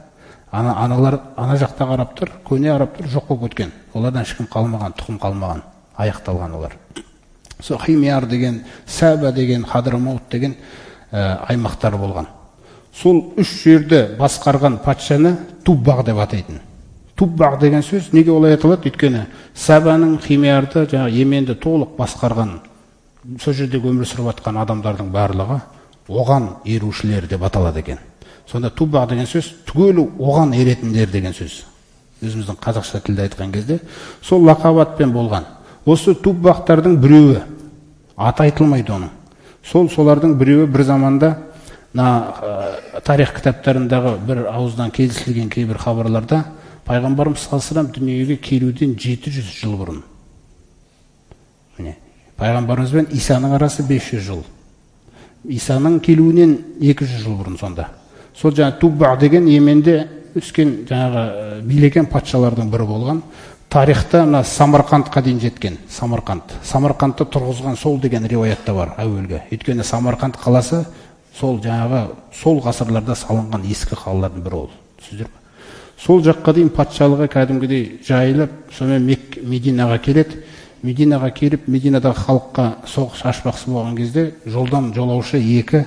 Ана жақтағы арабтар, көне арабтар жоқ болып кеткен. Олардан ешкім қалмаған, тұқым қалмаған, аяқталған олар. Сол Химяр деген, Саба деген, Хадрамаут деген аймақтар болған. Сол үш жерді басқарған патшаны Туббағ деп атайтын. Туббағ деген сөз неге олай аталады? Өйткені Сабаның, Химярды, жаңа Йеменді толық басқарған, сол жердегі өмір сүріп жатқан адамдардың барлығы оған ерушілер деп аталады екен. Сонда Туббағ деген сөз түгелі оған еретіндер деген сөз. Өзіміздің қазақша тілде айтқан кезде сол лақабатпен болған. Осы Туббағтардың біреуі, аты айтылмайды оның. Солардың біреуі бір заманда тарих кітаптарындағы бір ауыздан келісілген кейбір хабарларда Пайғамбарымыз саллаллаху дүниеге келуден 700 жыл бұрын. Міне, Пайғамбарымыз бен Исаның арасы 500 жыл. Исаның келуінен 200 жыл бұрын сонда. Сол жаңа Туббағ деген Йеменде өскен жаңағы билеген патшалардың бірі болған. Тарихта мына Самарқандқа дейін жеткен. Самарқандты тұрғызған сол деген риуаятта бар әуелгі. Өйткені Самарқанд қаласы сол жаңағы сол ғасырларда салынған ескі қалалардың бірі ол. Түсіндіңіздер ме? сол жаққа дейін патшалығы кәдімгідей жайылып, сонымен Мединаға келеді. Мединаға келіп, Мединадағы халыққа соғыс ашпақшы болған кезде жолдан жолаушы екі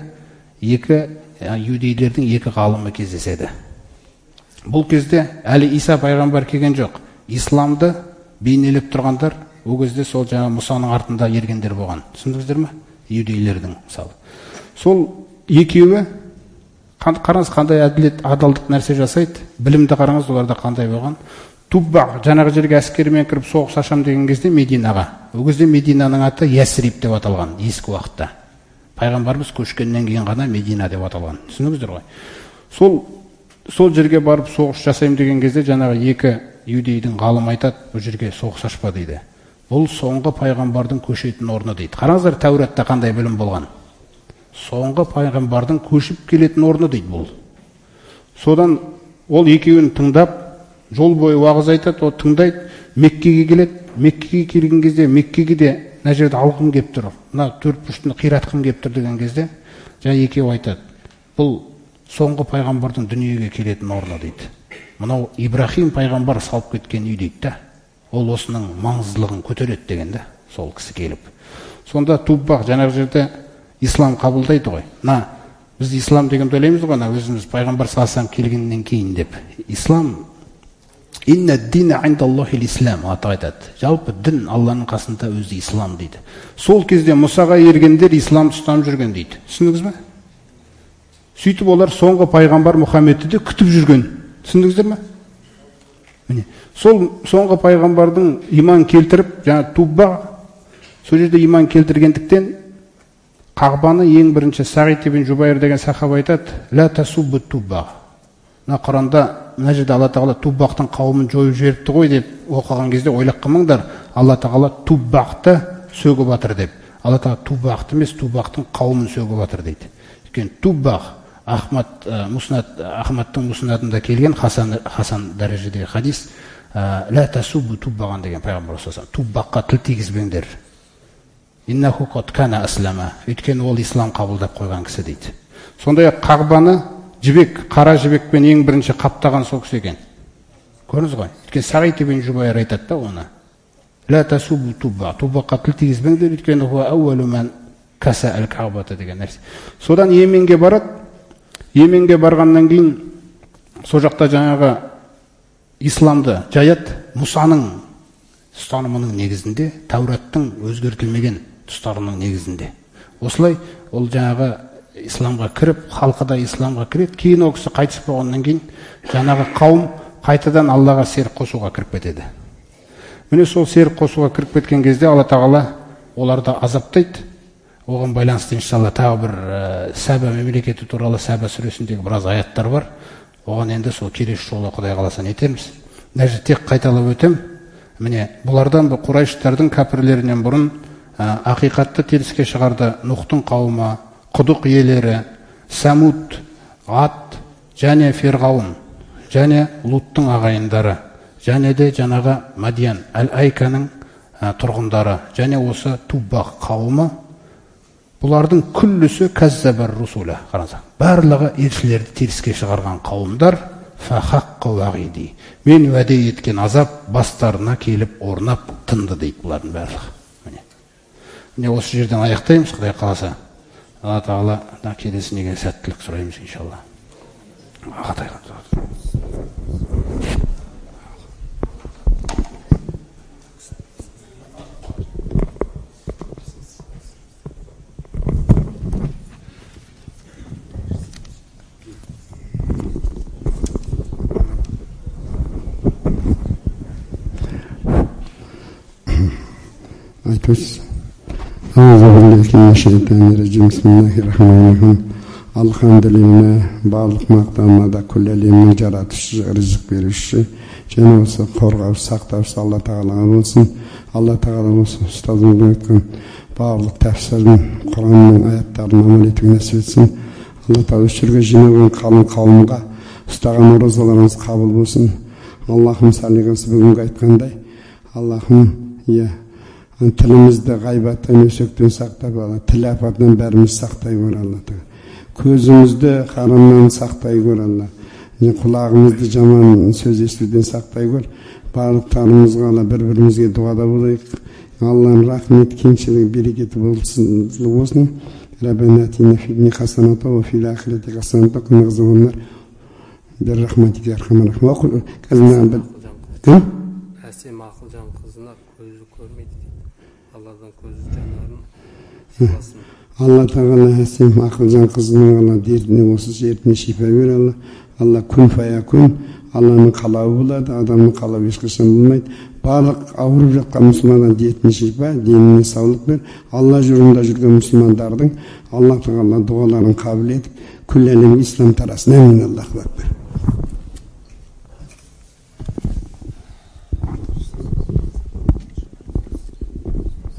иудейлердің екі ғалымы кездеседі. Бұл кезде әлі Иса пайғамбар келген жоқ. Исламды бейнелеп тұрғандар ол кезде сол жаңа Мұсаның артында ергендер болған. Түсіндіңіздер ме? Иудейлердің мысалы. Сол екеуі қараңыз қандай адалдық нәрсе жасайды. Білімді қараңыз, оларда қандай болған. Тубба жаңағы жерге әскермен кіріп соғыс ашам деген кезде Мединаға. Ол кезде Мединаның аты Ясриб деп аталған ескі уақытта. Пайғамбарымыз көшкеннен кейін ғана Медина деп аталған. Түсіндіңіздер ғой? Сол жерге барып соғыс жасайым деген кезде жаңағы екі иудейдің ғалым айтады, бұл жерге соғыс ашпа дейді. Бұл соңғы пайғамбардың көшетін орны дейді. Қараңыздар, Тәуратта қандай білім болған. Соңғы пайғамбардың көшіп келетін орны дейді бұл. Содан ол екеуін тыңдап, жол бойы уағыз айтады, ол тыңдайды, Меккеге келеді. Меккеге келген кезде, Меккеге де мына жерде алғым келіп тұр, мына төрт бұрышын қиратқым келіп тұр деген кезде, жаңа екеуі айтады, бұл соңғы пайғамбардың дүниеге келетін орны дейді. Мынау Ибрахим пайғамбар салып кеткен үй дейді да, ол осының маңыздылығын көтереді деген да, сол кісі келіп. Сонда Туббақ жаңағы жерде ислам қабылдайды ғой. Біз ислам дегенді ойлаймыз ғой, өзіміз пайғамбар салсам келгеннен кейін деп. Ислам Инна дина индаллахи ислам айтады. Жалпы дін Алланың қасында өзі ислам дейді. Сол кезде Мұсаға ергендер ислам ұстап жүрген дейді. Түсіндіңіз бе? Сөйтіп олар соңғы пайғамбар Мұхаммедті де күтіп жүрген. Түсіндіңіздер ме? Міне, сол соңғы пайғамбардың иман келтіріп, жаңа Тубба сол жерде иман келтіргендіктен Қағбаны ең бірінші Сағид ибн Жубайр деген сахаба айтады, ла тасуббу Тубба. Мына Құранда мына жерде Алла Тағала Туббақтың қауымын жойып жіберіпті ғой деп оқыған кезде ойлап қалмаңдар, Алла Тағала Туббақты сөгіп жатыр деп. Алла Тағала Туббақты емес, Туббақтың қауымын сөгіп жатыр дейді. Өйткені Туббақ Ахмадтың мұснадында келген Хасан дәрежедегі хадис, ла тасуббу Туббаған деген пайғамбар саллаллаху алейхи ва саллям, Туббаққа тіл тигізбеңдер. Иннаху қад кана аслама. Өйткені ол ислам қабылдап қойған кісі дейді. Сондай Қағбаны қара жібекпен ең бірінші қаптаған сол кісі екен. Көрдіңіз ғой? Өйткені Сағид ибн Жубайр айтады да оны. Ла тасуббу Тубба. Туббаққа тіл тигізбеңдер, өйткені хуа аувалу ман каса ал-Кағбата деген нәрсе. Содан Йеменге барады. Йеменге барғаннан кейін сол жақта жаңағы исламды жаяды. Мұсаның ұстанымының негізінде, Тәураттың өзгертілмеген тұстарының негізінде. Осылай ол жаңағы исламға кіріп, халқы да исламға кіреді. Кейін ол кісі қайтыс болғаннан кейін жаңағы қауым қайтадан Аллаға серік қосуға кіріп кетеді. Міне сол серік қосуға кіріп кеткен кезде Алла Тағала оларды азаптайды. Оған байланысты иншалла тағы бір Сәба мемлекеті туралы Сәба сүресіндегі біраз аяттар бар. Оған енді сол келесі жолы Құдай қаласа нетеміз. Даже тек қайталап өтем. Міне бұлардан Құрайштардың кәпірлерінен бұрын ақиқатты теріске шығарды Нұхтың қауымы, құдық иелері, Самуд, Ад және Ферғауын, және Луттың ағайындары, және де жаңағы Мадиян, Әл-Айканың тұрғындары, және осы Туббақ қауымы, бұлардың күллісі кәззабар русуля. Қараңыздар, барлығы елшілерді теріске шығарған қауымдар. Фахаққа уағиди. Мен уәде еткен азап бастарына келіп орнап тынды дейді бұлардың барлығы. Міне осы жерден аяқтаймыз, Құдай қаласа. Алла Тағала келесіне сәттілік сұраймыз иншалла. Bismillahirrahmanirrahim. Elhamdülillah, bарлық мақтанада күллі әлемнің жаратушы, ризық беруші, және осы қорғаушы, сақтаушы Алла Тағалаға болсын. Алла Тағала осы ұстазымыздың айтқан барлық тәфсірін, Құранның аяттарын амал етуге нәсіп етсін. Алла Тағала осы жерге жиналған қалың қауымға ұстаған оразаларыңыз қабыл болсын. Аллахым салиғасы бүгінгі айтқандай, Аллахым, тілімізді ғайбаттан, өсектен сақтай бала, тіл апатынан бәріміз сақтай көр Алла Тағала. Көзімізді харамнан сақтай көр Алла. құлағымызды жаман сөз естуден сақтай көр. Барлықтарымызға Алла бір-бірімізге дуада болайық. Алланың рахмет, кеңшілігі, берекеті болсын. Раббана атина фид дунья хасаната ва фил ахирати хасаната ва қина азабан-нар. Бир-рахматика я архамар рахим. Кім? Әсем Ақылжан қызына көзі көрмейді дейді. Алладан көзі жанарын сыйласын. Алла тағала Әсем Ақылжан қызының Алла дертіне осы дертіне шипа бер. Алла күн фаякун. Алланың қалауы болады, адамның қалауы ешқашан болмайды. Барлық ауырып жатқан мұсылманның дертіне шипа, деніне саулық бер. Алла жолында жүрген мұсылмандардың Алла тағала дұғаларын қабыл етіп, күллі әлем ислам тарасын. Әмин. Аллаху акбар.